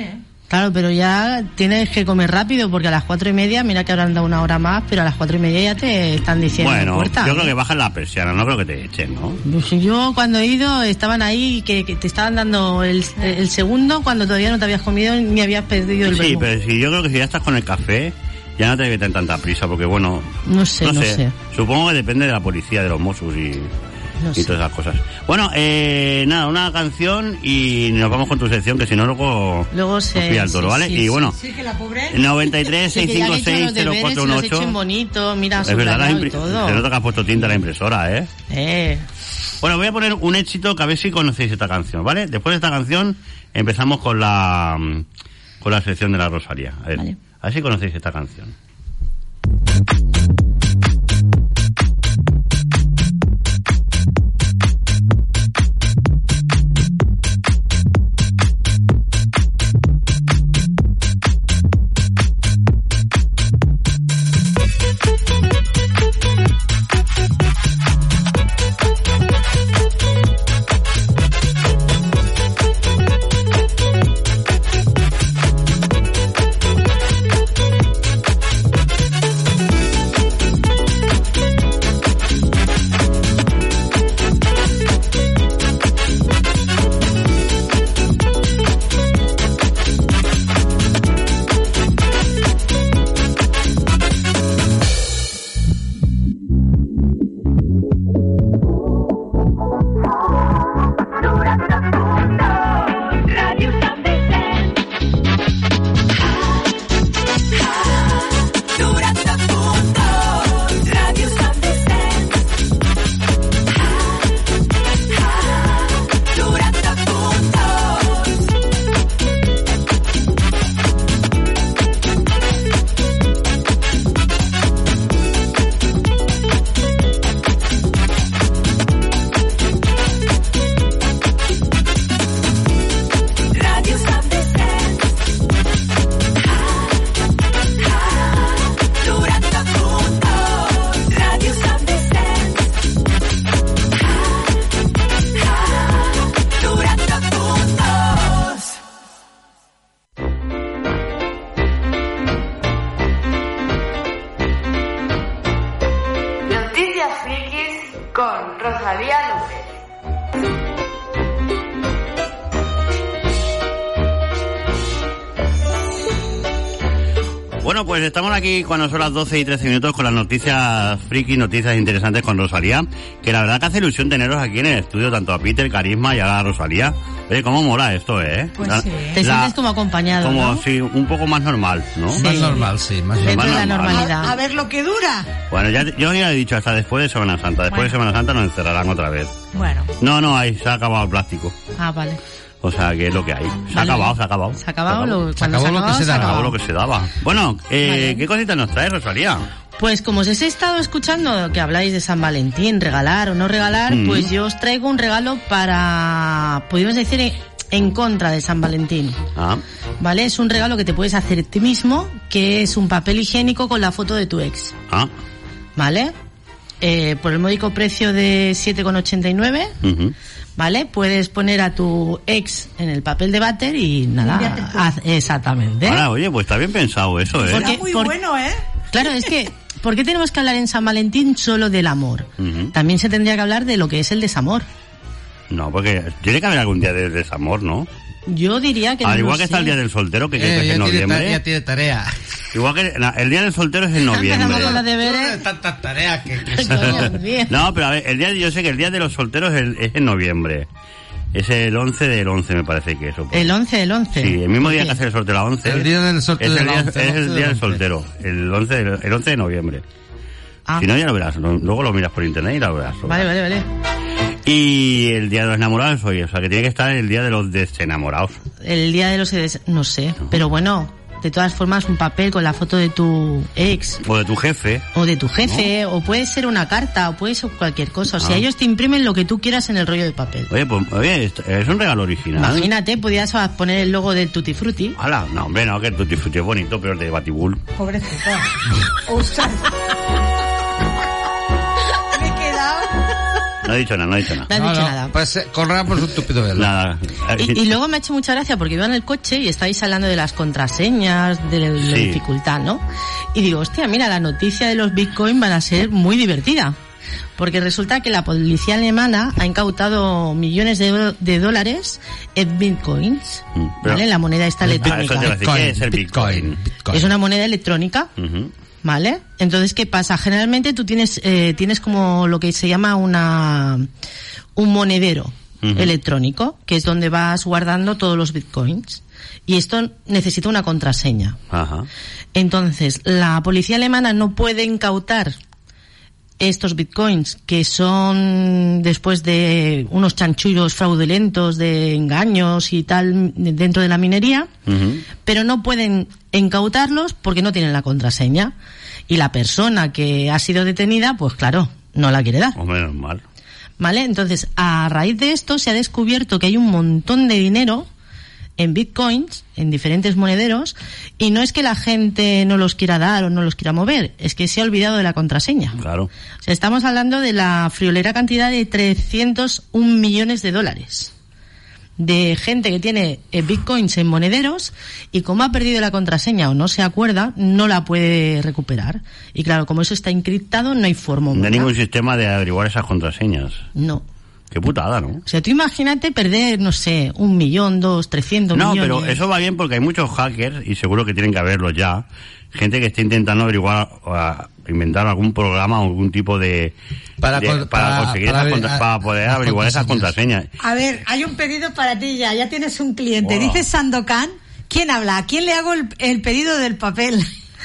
Claro, pero ya tienes que comer rápido porque a las cuatro y media, mira que habrán dado una hora más, pero a las cuatro y media ya te están diciendo
Bueno,
puerta.
yo creo que bajan la persiana, no creo que te echen, ¿no?
Pues yo cuando he ido estaban ahí que, que te estaban dando el, el segundo cuando todavía no te habías comido ni habías perdido el
Sí,
vermú.
pero si yo creo que si ya estás con el café, ya no te debe tener tanta prisa, porque bueno...
No sé, no sé.
Supongo que depende de la policía, de los Mossos y...
No
y
sé.
todas esas cosas. Bueno, eh, nada, una canción y nos vamos con tu sección, que si no luego,
Luego se...
nos pilla el toro,
sí,
¿vale?
sí,
y
sí.
bueno,
Sí, que la pobre...
noventa y tres,
Sí, que ya han hecho
seiscientos cincuenta y seis,
los
cero
deberes,
cuatro
se los he
dieciocho.
hecho en bonito, mira,
Es verdad, la
subrayado y
impri-
todo.
se nota que has puesto tinta a la impresora, ¿eh?
Eh...
Bueno, voy a poner un éxito que a ver si conocéis esta canción, ¿vale? Después de esta canción empezamos con la con la sección de la Rosalía. A ver,
Vale.
a ver si conocéis esta canción.
con Rosalía López.
Bueno, pues estamos aquí cuando son las doce y trece minutos con las noticias friki, noticias interesantes con Rosalía, que la verdad que hace ilusión teneros aquí en el estudio, tanto a Peter, Carisma y a la Rosalía. Oye, cómo mola esto, ¿eh?
Pues
La-
sí. Te
la-
sientes como acompañado,
Como,
¿no?
sí, un poco más normal, ¿no?
Sí. Más normal,
sí, más
Dentro
Más
de la
normal.
normalidad.
A ver lo que dura.
Bueno, ya, yo ya he dicho hasta después de Semana Santa. Después
Bueno.
de Semana Santa nos encerrarán otra vez.
Bueno.
No, no, ahí se ha acabado el plástico.
Ah, vale.
O sea, que es lo que hay. Se ha
Vale.
acabado, se ha acabado.
Se ha acabado lo,
Se
cuando
acabó
se
lo que
acababa,
se
se
daba.
acababa.
Acabó lo que se daba. Bueno, eh,
Vale.
¿qué cositas nos trae Rosalía?
Pues como os he estado escuchando que habláis de San Valentín, regalar o no regalar,
Mm.
pues yo os traigo un regalo para, podríamos decir, en, en contra de San Valentín.
Ah,
¿Vale? Es un regalo que te puedes hacer tú mismo, que es un papel higiénico con la foto de tu ex.
ah.
¿Vale? Eh, por el módico precio de siete con ochenta y nueve,
Ujú.
¿vale? Puedes poner a tu ex en el papel de váter y nada, haz- exactamente.
Ahora, oye, pues está bien pensado eso, ¿eh?
Porque-
Muy
por-
bueno, ¿eh?
Claro, es que, ¿por qué tenemos que hablar en San Valentín solo del amor?
Ujú.
También se tendría que hablar de lo que es el desamor.
No, porque tiene que haber algún día de desamor, ¿no?
Yo diría que
Al
no
igual
lo
que está
sé.
el día del soltero, que, que-
Eh,
que es
ya,
en
tiene ta-
noviembre.
ya tiene tarea.
Igual que na, el día del soltero es en noviembre.
Empezamos con los deberes.
Tantas tareas que...
Dios mío.
No, pero a ver, el día, yo sé que el día de los solteros es, el- es en noviembre. Es el once del once, me parece que eso.
El once del once.
Sí, el mismo
¿Por
día
qué?
que hace el sorteo, la once.
El día del sorteo
es el
del
día,
once,
es
el
el
once
día del
del
soltero. El once, de- el once de noviembre.
Ah.
Si no, ya lo verás. lo- Luego lo miras por internet y lo verás. lo
Vale,
verás.
vale, vale.
Y el día de los enamorados, oye, o sea, que tiene que estar el día de los desenamorados.
El día de los... des- no sé, pero bueno, de todas formas un papel con la foto de tu ex
O de tu jefe.
o de tu jefe, o puede ser una carta, o puede ser cualquier cosa. O sea,
Ah.
ellos te imprimen lo que tú quieras en el rollo de papel.
Oye, pues, oye, esto- es un regalo original.
Imagínate, podías poner el logo del Tutti Frutti.
Hala, no, hombre, no, que el Tutti Frutti es bonito, pero el de Batibul.
Pobrecita. Ostras. Me he quedado.
No he dicho nada, no he dicho nada.
No has
No,
dicho
no,
nada.
Pues eh, corramos un tupido velo.
Nada.
Y, y luego me ha hecho mucha gracia porque iba en el coche y estáis hablando de las contraseñas, de la,
Sí.
la dificultad, ¿no? Y digo, hostia, mira, la noticia de los Bitcoin van a ser muy divertida. Porque resulta que la policía alemana ha incautado millones de, do- de dólares en Bitcoins,
pero-
¿vale? La moneda esta
Ah,
electrónica.
eso te iba a decir, ¿qué es el Bitcoin?
Es una moneda electrónica.
Ujú.
¿Vale? Entonces, ¿qué pasa? Generalmente tú tienes, eh, tienes como lo que se llama una, un monedero
Ujú.
electrónico, que es donde vas guardando todos los bitcoins. Y esto necesita una contraseña.
Ajá.
Entonces, la policía alemana no puede incautar estos bitcoins, que son después de unos chanchullos fraudulentos de engaños y tal dentro de la minería,
Ujú.
pero no pueden incautarlos porque no tienen la contraseña. Y la persona que ha sido detenida, pues claro, no la quiere dar.
Hombre, normal.
¿Vale? Entonces, a raíz de esto se ha descubierto que hay un montón de dinero en bitcoins, en diferentes monederos, y no es que la gente no los quiera dar o no los quiera mover, es que se ha olvidado de la contraseña.
Claro.
O sea, estamos hablando de la friolera cantidad de trescientos un millones de dólares. De gente que tiene eh, bitcoins en monederos y como ha perdido la contraseña o no se acuerda, no la puede recuperar. Y claro, como eso está encriptado, no hay forma.
No hay
¿verdad?
ningún sistema de averiguar esas contraseñas.
No.
Qué putada, ¿no?
O sea, tú imagínate perder, no sé, un millón, dos, trescientos
No,
millones.
pero eso va bien porque hay muchos hackers, y seguro que tienen que haberlos ya, gente que está intentando averiguar, o a- inventar algún programa o algún tipo de...
Para
de-
con-
para
para-
conseguir
para
esas
ver-
contra-
a-
para poder
las
averiguar esas contraseñas.
A ver, hay un pedido para ti ya, ya tienes un cliente.
Wow.
Dice Sandokan, ¿quién habla? ¿A quién le hago el, el pedido del papel?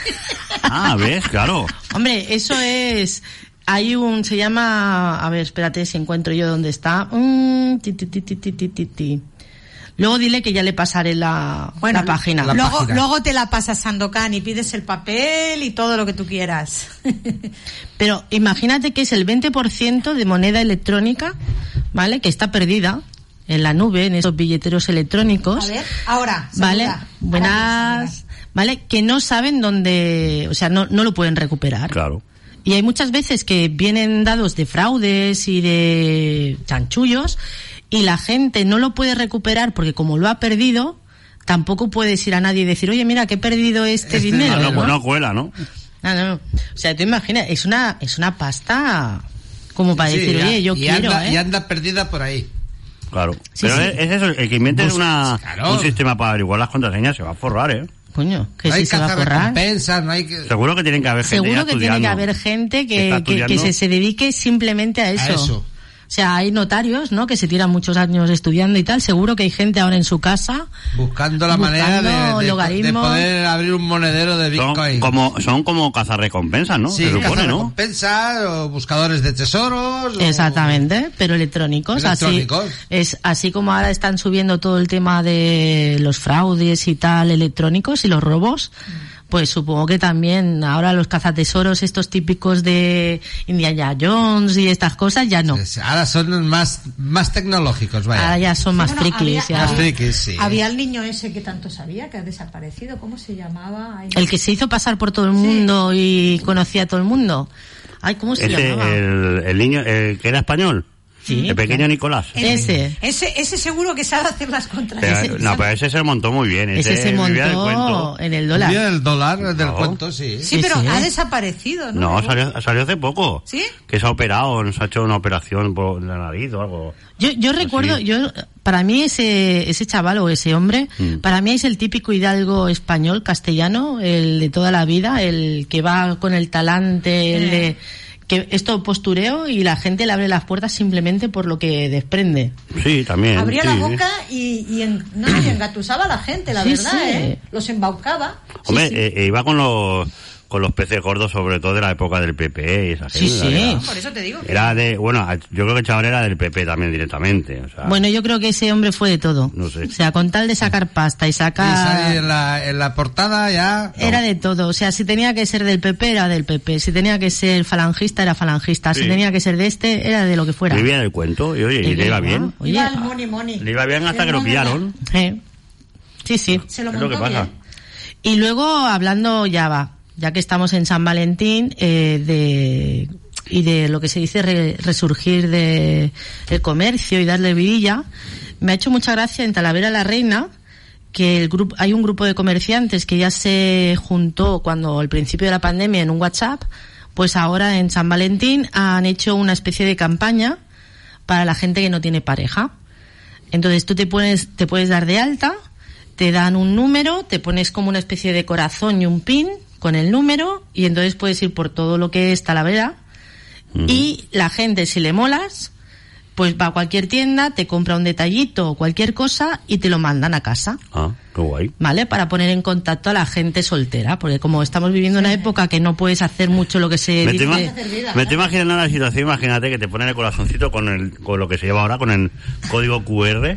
Ah, ¿ves? Claro.
Hombre, eso es... Hay un... Se llama... A ver, espérate si encuentro yo dónde está. Mm, ti, ti, ti, ti, ti, ti, ti, ti. Luego dile que ya le pasaré la,
Bueno,
la página.
luego, luego te la pasas Sandokan y pides el papel y todo lo que tú quieras.
Pero imagínate que es el veinte por ciento de moneda electrónica, ¿vale? Que está perdida en la nube, en esos billeteros electrónicos.
A ver, ahora.
¿Vale?
saluda.
Buenas. ¿Vale? Que no saben dónde... O sea, no, no lo pueden recuperar.
Claro.
Y hay muchas veces que vienen dados de fraudes y de chanchullos y la gente no lo puede recuperar porque como lo ha perdido, tampoco puedes ir a nadie y decir, oye, mira, que he perdido este,
Este
dinero.
no, no,
¿no?
no cuela, ¿no?
No, no, no. O sea, tú imaginas, es una, es una pasta como para
Sí,
decir,
ya-
oye, yo
y
quiero,
anda,
¿eh?
y anda perdida por ahí.
Claro.
Sí,
Pero
sí.
Es, es eso, el que invente
Bus-
una,
claro.
un sistema para averiguar las contraseñas se va a forrar, ¿eh?
Coño, que
No
si
hay
se va a forrar.
cazarrecompensas, no hay que...
Seguro que tienen que haber gente ya
Seguro que tiene
estudiando.
que haber gente
Que
que,
está
que, que
estudiando.
se, se dedique simplemente a eso.
A eso.
O sea, hay notarios, ¿no? Que se tiran muchos años estudiando y tal. Seguro que hay gente ahora en su casa
Buscando la
buscando
manera de, de-
logaritmos.
de poder abrir un monedero de
Son
Bitcoin.
como, son como cazarrecompensas, ¿no?
Sí,
se supone, ¿no?
cazarrecompensas o buscadores de tesoros. o-
Exactamente, pero electrónicos,
Electrónicos.
así es así como ahora están subiendo todo el tema de los fraudes y tal electrónicos y los robos. Pues supongo que también ahora los cazatesoros estos típicos de Indiana Jones y estas cosas ya no.
Ahora son más, más tecnológicos, vaya.
Ahora ya son más
Bueno,
frikis.
había-
ya.
Más frikis, sí.
Había el niño ese que tanto sabía, que ha desaparecido. ¿Cómo se llamaba? Ay,
El que se hizo pasar por todo el mundo y conocía a todo el mundo. Ay, ¿cómo se
Ese,
llamaba?
el, el niño, el que era español.
Sí,
el pequeño Nicolás.
Ese.
Ese, ese seguro que sabe hacer las contraseñas.
Pero, no, pero ese se montó muy bien.
Ese se
vivía del
montó
cuento.
en el dólar.
Vivía del dólar, del
No.
cuento, sí.
Sí, pero ha desaparecido, ¿no?
No, salió, salió hace poco.
¿Sí?
Que se ha operado, nos ha hecho una operación por la nariz o algo.
Yo, yo recuerdo,
Así.
yo para mí ese ese chaval o ese hombre,
Mm.
para mí es el típico hidalgo español, castellano, el de toda la vida, el que va con el talante, el de que es todo postureo y la gente le abre las puertas simplemente por lo que desprende.
Sí, también.
Abría
sí.
la boca y, y, en- no, y engatusaba a la gente, la
Sí,
verdad,
sí.
¿eh? Los embaucaba.
Hombre, eh, eh, iba con los con los peces gordos, sobre todo de la época del P P y esa
Sí,
gente,
sí.
Era,
Por eso te digo que...
era de, bueno, yo creo que el chaval era del P P también directamente. O sea,
Bueno, yo creo que ese hombre fue de todo.
No sé.
O sea, con tal de sacar pasta y
Y salir
sacar...
en la, en la portada ya...
Era de todo, o sea, si tenía que ser del P P era del P P, si tenía que ser falangista era falangista,
Sí.
si tenía que ser de este era de lo que fuera.
vivía del cuento y oye, y le iba bien.
Oye,
Iba al money money.
Le iba bien hasta
El
que lo
money
pillaron.
eh, sí, sí.
Se lo
Es lo que
montó
pasa.
bien.
Y luego hablando ya va, ya que estamos en San Valentín, eh, de y de lo que se dice re, resurgir de el comercio y darle vidilla, me ha hecho mucha gracia en Talavera la Reina, que el grupo, hay un grupo de comerciantes que ya se juntó cuando al principio de la pandemia en un WhatsApp, pues ahora en San Valentín han hecho una especie de campaña para la gente que no tiene pareja. Entonces tú te pones, te puedes dar de alta, te dan un número, te pones como una especie de corazón y un pin con el número, y entonces puedes ir por todo lo que es Talavera, mm. y la gente, si le molas, pues va a cualquier tienda, te compra un detallito o cualquier cosa y te lo mandan a casa.
Ah, qué guay.
¿Vale? Para poner en contacto a la gente soltera, porque como estamos viviendo una época que no puedes hacer mucho lo que se
me
dice...
Te ima- me estoy imaginando la situación, imagínate que te ponen el corazoncito con el con lo que se lleva ahora, con el código cu erre,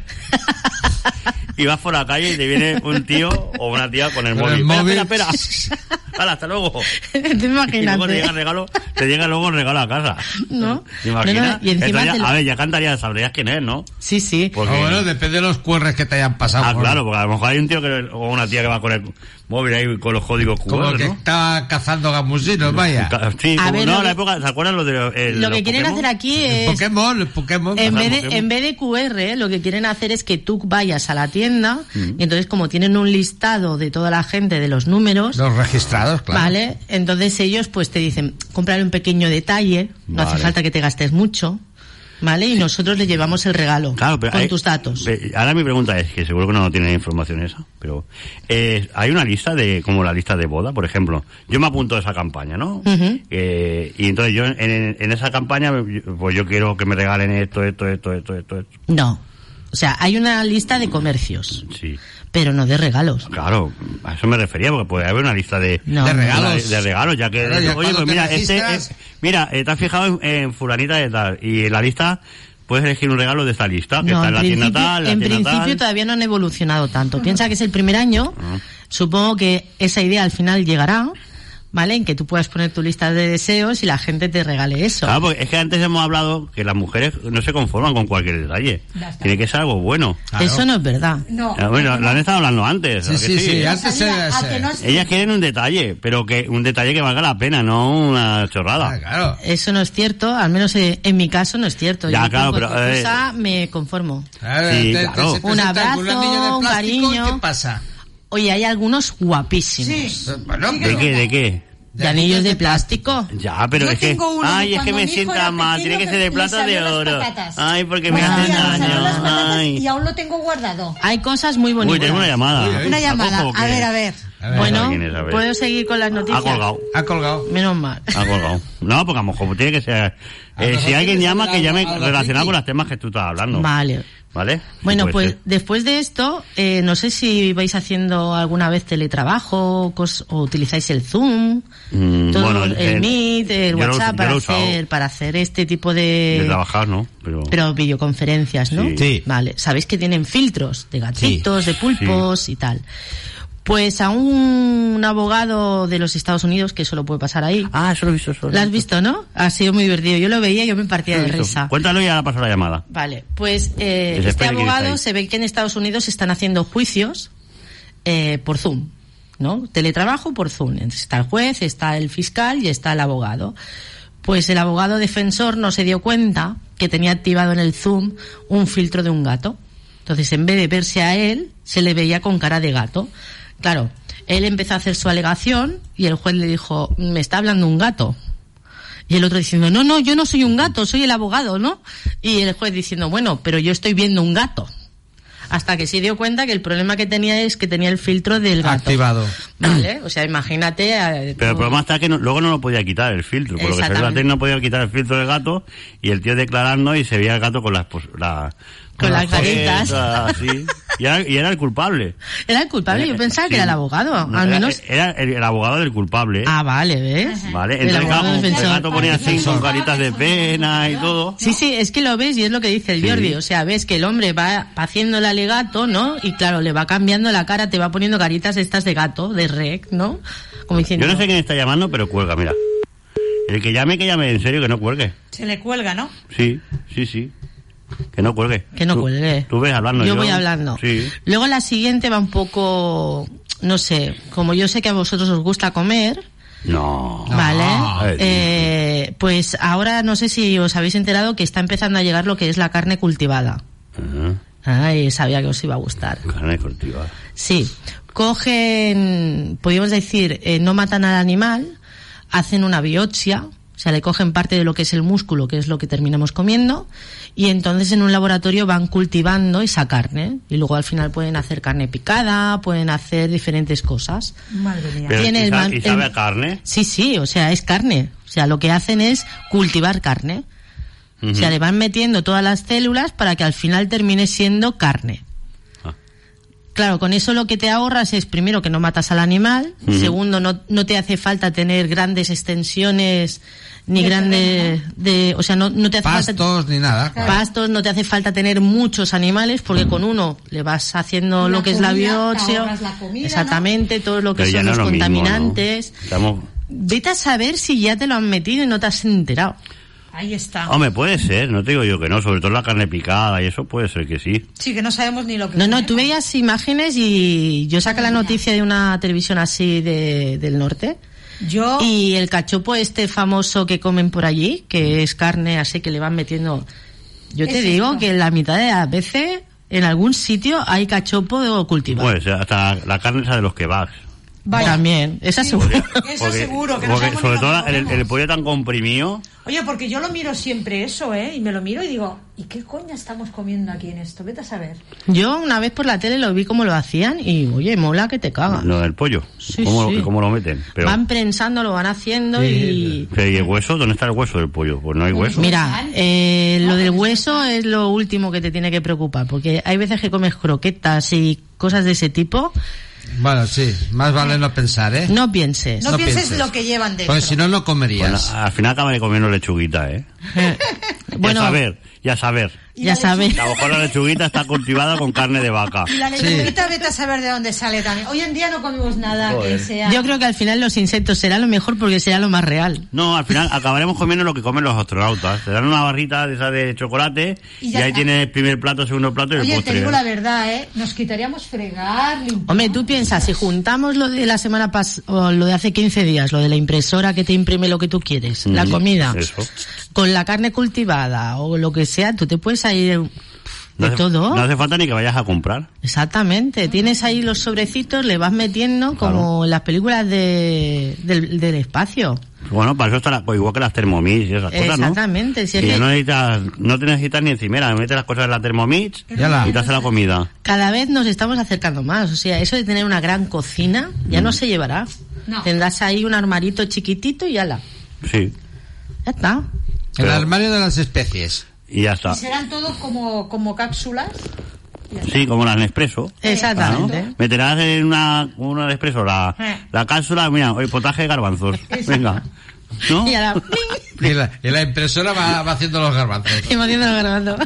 y vas por la calle y te viene un tío o una tía con el
Con
móvil.
el móvil.
Espera, espera, espera. Hala, hasta luego.
Te imaginas.
Y luego te llega el regalo, te llega luego el regalo a casa.
¿No?
¿Te imaginas?
No, no, y encima
Entonces,
te lo-
a ver, ya cantarías, sabrías quién es, ¿no?
Sí, sí.
Porque...
Ah, bueno, depende de los cuerres que te hayan pasado.
Ah,
por-
claro, porque a lo mejor hay un tío que, o una tía que va con el móvil ahí con los códigos cu erre,
Como que
¿no?
está cazando gamusinos, vaya.
Sí,
A
como,
ver,
no,
lo
la
que-
época, ¿se acuerdan los de el,
Lo
los
que quieren
Pokémon?
hacer aquí
El
es...
Pokémon, el Pokémon.
En vez, de,
Pokémon.
en vez de cu erre, lo que quieren hacer es que tú vayas a la tienda,
Mm.
y entonces como tienen un listado de toda la gente de los números,
Los registrados, claro.
¿vale? Entonces ellos pues te dicen, cómprale un pequeño detalle, no hace
Vale.
falta que te gastes mucho, ¿vale? Y nosotros le llevamos el regalo
Claro, pero
con
hay-
tus datos.
pe- Ahora mi pregunta es, que seguro que no tiene información esa, pero eh, hay una lista de, como la lista de boda, por ejemplo. Yo me apunto a esa campaña, ¿no?
Ujú.
Eh, y entonces yo en, en esa campaña, pues yo quiero que me regalen esto, esto, esto, esto, esto, esto.
No. O sea, hay una lista de comercios,
Sí.
pero no de regalos.
Claro, a eso me refería, porque puede haber una lista de,
No.
De regalos.
de, de regalos, ya que,
Claro, ya
oye,
cuando
pues
te
mira, este,
registras-
eh, mira, eh, te has fijado en, en fulanita de tal, y en la lista puedes elegir un regalo de esta lista, que
No,
está en
en
la tienda
principio,
tal, la
en
tienda
principio
tal.
todavía no han evolucionado tanto. Piensa que es el primer año.
Ah.
Supongo que esa idea al final llegará, ¿vale? En que tú puedas poner tu lista de deseos y la gente te regale eso.
Claro, porque es que antes hemos hablado que las mujeres no se conforman con cualquier detalle. Tiene que ser algo bueno.
Eso no es verdad.
No.
Ah, bueno, lo han estado hablando antes.
Sí,
¿a que
sí, sí, antes
Salida,
era
a que
ese.
no es-
Ellas quieren un detalle, pero que un detalle que valga la pena, no una chorrada.
Ah, claro.
Eso no es cierto, al menos eh, en mi caso no es cierto.
Ya,
Yo
claro,
con
pero,
cualquier
eh,
cosa me conformo.
Claro,
Sí,
te- te-
claro.
se te
Un
sienta con
abrazo,
anillo de
un
plástico,
cariño.
¿qué pasa?
Oye, hay algunos guapísimos.
Bueno,
¿De qué? ¿De qué?
De anillos de plástico.
Ya, pero
Yo
es que...
tengo uno
Ay,
de
es que
cuando
me
mi hijo
sienta
era
mal.
pequeño
Tiene que
que
ser de
me
plata de
salió las
oro.
patatas.
Ay, porque me
Bueno,
hacen
mira, me salieron las
daño.
patatas
Ay.
y aún lo tengo guardado.
Hay cosas muy bonitas.
Uy, tenemos una llamada.
Uy, uy.
Una llamada.
Ojo, que-
A ver, a ver.
A ver,
Bueno,
¿quién es? A ver.
¿puedo seguir con las
Ha
noticias?
colgado.
ha colgado.
Menos mal.
Ha colgado. No, porque a lo mejor tiene que ser...
A lo
Eh,
mejor
si alguien
tiene que
llama,
ser
que llame
algo- algo
relacionado
friki.
con los temas que tú estás hablando.
Vale.
¿Vale?
Bueno,
Sí, puede
pues
ser.
después de esto, eh, no sé si vais haciendo alguna vez teletrabajo cos- o utilizáis el Zoom,
Mm,
todo
bueno,
el
eh,
Meet, el
yo lo-
WhatsApp
yo
para
lo he usado.
hacer para hacer este tipo de,
De trabajar, ¿no? Pero...
pero videoconferencias, ¿no?
Sí.
Sí.
Vale, sabéis que tienen filtros de gatitos, de pulpos y tal. Pues a un abogado de los Estados Unidos, que eso lo puede pasar ahí.
Ah, eso lo he visto. Eso
¿Lo has visto, no? Ha sido muy divertido. Yo lo veía y yo me partía de risa.
Cuéntalo y ahora paso la llamada.
Vale, pues eh,
Que se
este
espere quién está
abogado
ahí.
se ve que en Estados Unidos están haciendo juicios eh, por Zoom, ¿no? Teletrabajo por Zoom. Entonces está el juez, está el fiscal y está el abogado. Pues el abogado defensor no se dio cuenta que tenía activado en el Zoom un filtro de un gato. Entonces, en vez de verse a él, se le veía con cara de gato. Claro, él empezó a hacer su alegación y el juez le dijo, me está hablando un gato. Y el otro diciendo, no, no, yo no soy un gato, soy el abogado, ¿no? Y el juez diciendo, bueno, pero yo estoy viendo un gato. Hasta que se dio cuenta que el problema que tenía es que tenía el filtro del gato.
Activado.
Vale, o sea, imagínate... eh,
Pero el
tú-
problema está que no- luego no lo podía quitar el filtro. Por lo que se ve, la
Exactamente.
tele no podía quitar el filtro del gato y el tío declarando y se veía el gato con las... pos- la-
Con las caritas.
así. Y era, y era el culpable.
Era el culpable, yo pensaba que
Sí.
era el abogado,
No,
al
era-
menos...
Era, el, el abogado del culpable.
Ah, vale, ¿ves?
Vale,
El
entonces
abogado
claro, el
defensor.
gato ponía así con caritas de pena y todo.
Sí, sí, es que lo ves y es lo que dice el
Sí.
Jordi. O sea, ves que el hombre va haciendo el alegato, ¿no? Y claro, le va cambiando la cara, te va poniendo caritas estas de gato, de rec, ¿no? Como diciendo...
Yo no sé quién está llamando, pero cuelga, mira. El que llame, que llame, en serio, que no cuelgue.
Se le cuelga, ¿no?
Sí, sí, sí. Que no cuelgue.
Que no
Tú-
cuelgue.
Tú ves hablando.
Yo voy hablando.
Sí.
Luego la siguiente va un poco, no sé, como yo sé que a vosotros os gusta comer,
No.
¿vale?
No.
Eh, pues ahora no sé si os habéis enterado que está empezando a llegar lo que es la carne cultivada.
Uh-huh.
Ay, sabía que os iba a gustar.
Carne cultivada.
Sí. Cogen, podríamos decir, eh, no matan al animal, hacen una biopsia, o sea, le cogen parte de lo que es el músculo, que es lo que terminamos comiendo, y entonces en un laboratorio van cultivando esa carne, y luego al final pueden hacer carne picada, pueden hacer diferentes cosas.
Madre mía.
Pero,
Tiene
¿y,
el
sabe,
man-
¿Y sabe
el-
a carne?
Sí, sí, o sea, es carne. O sea, lo que hacen es cultivar carne.
Uh-huh.
O sea, le van metiendo todas las células para que al final termine siendo carne.
Ah.
Claro, con eso lo que te ahorras es, primero, que no matas al animal,
Ujú.
segundo, no, no te hace falta tener grandes extensiones, ni
De
grandes, de, o sea, no, no te hace falta
Pastos ni nada.
pastos, no te hace falta tener muchos animales, porque con uno le vas haciendo
La
lo que es la
comida, te
biopsia,
ahorras la comida,
exactamente, todo lo que
Pero ya
son
no
los
es lo mismo, ¿no?
contaminantes.
Estamos...
Vete a saber si ya te lo han metido y no te has enterado.
Ahí está.
Hombre, puede ser, no te digo yo que no, sobre todo la carne picada y eso puede ser que sí.
Sí, que no sabemos ni lo que
No, no,
comemos.
tú veías imágenes y yo saqué la noticia de una televisión así de, del norte.
Yo...
Y el cachopo este famoso que comen por allí, que es carne así que le van metiendo... Yo te
Es
digo
esto.
que la mitad de las veces en algún sitio hay cachopo cultivado.
Puede ser, hasta la, la carne esa de los kebabs.
Vaya.
También, esa seguro.
Eso seguro, que no
porque
sabemos
sobre
ni
todo
lo que
el,
comemos.
el pollo tan comprimido.
Oye, porque yo lo miro siempre eso, ¿eh? Y me lo miro y digo, ¿y qué coña estamos comiendo aquí en esto? Vete a saber.
Yo una vez por la tele lo vi cómo lo hacían y, oye, mola que te cagas.
Lo del pollo.
Sí,
¿Cómo,
sí.
¿Cómo lo meten? Pero,
Van prensando, lo van haciendo y...
pero, ¿y el hueso? ¿Dónde está el hueso del pollo? Pues no hay hueso.
Mira, eh, lo del hueso es lo último que te tiene que preocupar, porque hay veces que comes croquetas y cosas de ese tipo.
Bueno, sí, más vale no pensar, ¿eh?
No pienses.
No,
No
pienses
pienses.
lo que llevan dentro.
Porque si no, no
Bueno,
comerías.
al final acabaré comiendo lechuguita, ¿eh?
Bueno,
ya saber, ya saber.
ya sabes.
A lo mejor la lechuguita está cultivada con carne de vaca.
Y la lechuguita, vete a saber de dónde sale también. Hoy en día no comemos nada
Joder.
que sea...
Yo creo que al final los insectos será lo mejor porque será lo más real.
No, al final acabaremos comiendo lo que comen los astronautas. Te dan una barrita de esa de chocolate
Y
y,
ya
ahí
está.
tienes el primer plato, segundo plato y el
Oye,
postre.
te digo
¿eh?
la verdad, ¿eh? Nos quitaríamos fregar, limpiar...
Hombre, tú piensas, si juntamos lo de la semana pasada, o lo de hace quince días, lo de la impresora que te imprime lo que tú quieres, la
Mm,
comida,
Eso.
con la carne cultivada o lo que sea, tú te puedes ir de
No hace,
todo.
no hace falta ni que vayas a comprar.
Exactamente, tienes ahí los sobrecitos, le vas metiendo como
Claro.
en las películas de, del, del espacio.
Bueno, para eso está la, pues igual que las Thermomix y esas cosas, ¿no?
Exactamente, si es
Que
que
no necesitas, no te necesitas ni encimera, metes las cosas en la Thermomix
Ya la-
y te hace la comida.
cada vez nos estamos acercando más, o sea, eso de tener una gran cocina ya no se llevará.
No.
Tendrás ahí un armarito chiquitito y ala,
Sí.
ya está.
El
Pero-
armario de las especies.
Y ya está.
Y serán todos como, como cápsulas.
Sí, como las Nespresso.
Exactamente.
Claro. Meterás en una, una Nespresso la,
Eh.
la cápsula, mira, hoy potaje de garbanzos. Venga. ¿No?
Y ahora,
Y la, y la impresora va, va haciendo los garbanzos.
y me haciendo lo grabando.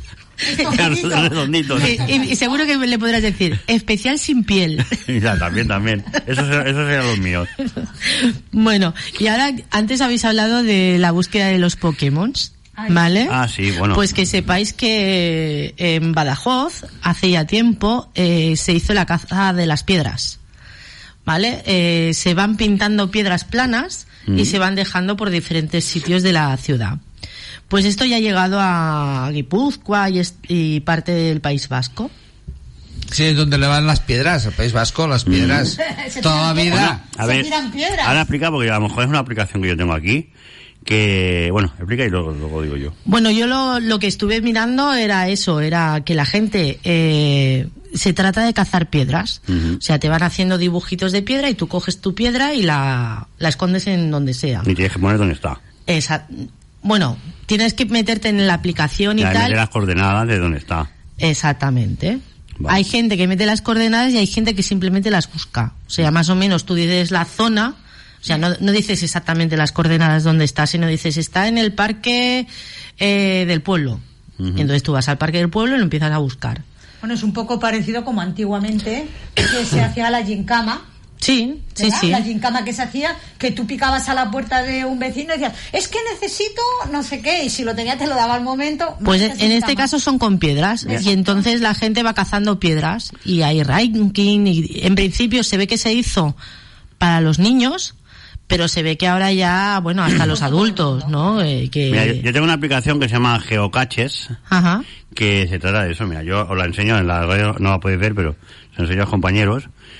Redonditos.
Y, y- y seguro que le podrás decir, especial sin piel.
Ya, también, también. Eso, ser- eso serían los míos.
Bueno, y ahora, antes habéis hablado de la búsqueda de los Pokémon, ¿vale?
Ah, sí, bueno.
Pues que sepáis que en Badajoz, hace ya tiempo, eh, se hizo la caza de las piedras, ¿vale? Eh, se van pintando piedras planas
Mm.
y se van dejando por diferentes sitios de la ciudad. Pues esto ya ha llegado a Guipúzcoa y, est- y parte del País Vasco.
Sí, es donde le van las piedras, al País Vasco, las piedras.
Se
Toda
tiran
vida.
piedras.
A
Se
ver,
tiran piedras.
ahora explica, porque a lo mejor es una aplicación que yo tengo aquí, que, bueno, explica y luego, luego digo yo.
Bueno, yo lo, lo que estuve mirando era eso, era que la gente eh, se trata de cazar piedras.
Ujú.
O sea, te van haciendo dibujitos de piedra y tú coges tu piedra y la, la escondes en donde sea.
Ni tienes que poner dónde está.
Esa, bueno, tienes que meterte en la aplicación y
Ya,
tal.
meter las coordenadas de dónde está.
Exactamente.
Vale.
Hay gente que mete las coordenadas y hay gente que simplemente las busca. O sea, más o menos tú dices la zona, o sea, no, no dices exactamente las coordenadas donde está, sino dices está en el parque eh, del pueblo.
Ujú.
Y entonces tú vas al parque del pueblo y lo empiezas a buscar.
Bueno, es un poco parecido como antiguamente, que se hacía la gincama.
Sí, sí,
¿verdad?
sí.
La gincama que se hacía, que tú picabas a la puerta de un vecino y decías, es que necesito no sé qué, y si lo tenía te lo daba al momento.
Pues
más
en
que
este
gincama.
caso son con piedras.
Exacto.
Y entonces la gente va cazando piedras. Y hay ranking. Y en principio se ve que se hizo para los niños, pero se ve que ahora ya, bueno, hasta los adultos, ¿no? Eh, que...
Mira, yo, yo tengo una aplicación que se llama Geocaches,
Ajá.
que se trata de eso. Mira, yo os la enseño en la radio, no la podéis ver, pero se enseño a los compañeros.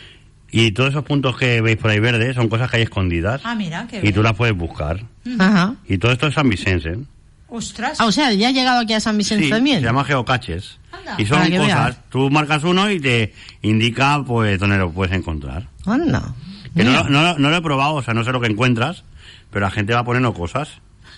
Y todos esos puntos que veis por ahí verdes son cosas que hay escondidas.
Ah, mira, qué
Y
bien.
tú las puedes buscar.
Ajá.
Y todo esto es San Vicente. ¿eh?
Ostras.
Ah, o sea, ya ha llegado aquí a San Vicente
Sí,
también.
se llama Geocaches.
Anda.
Y son
Para que
cosas,
veas.
tú marcas uno y te indica pues dónde lo puedes encontrar.
Anda.
Que no,
Mira.
no, no, no lo he probado, o sea, no sé lo que encuentras, pero la gente va poniendo cosas.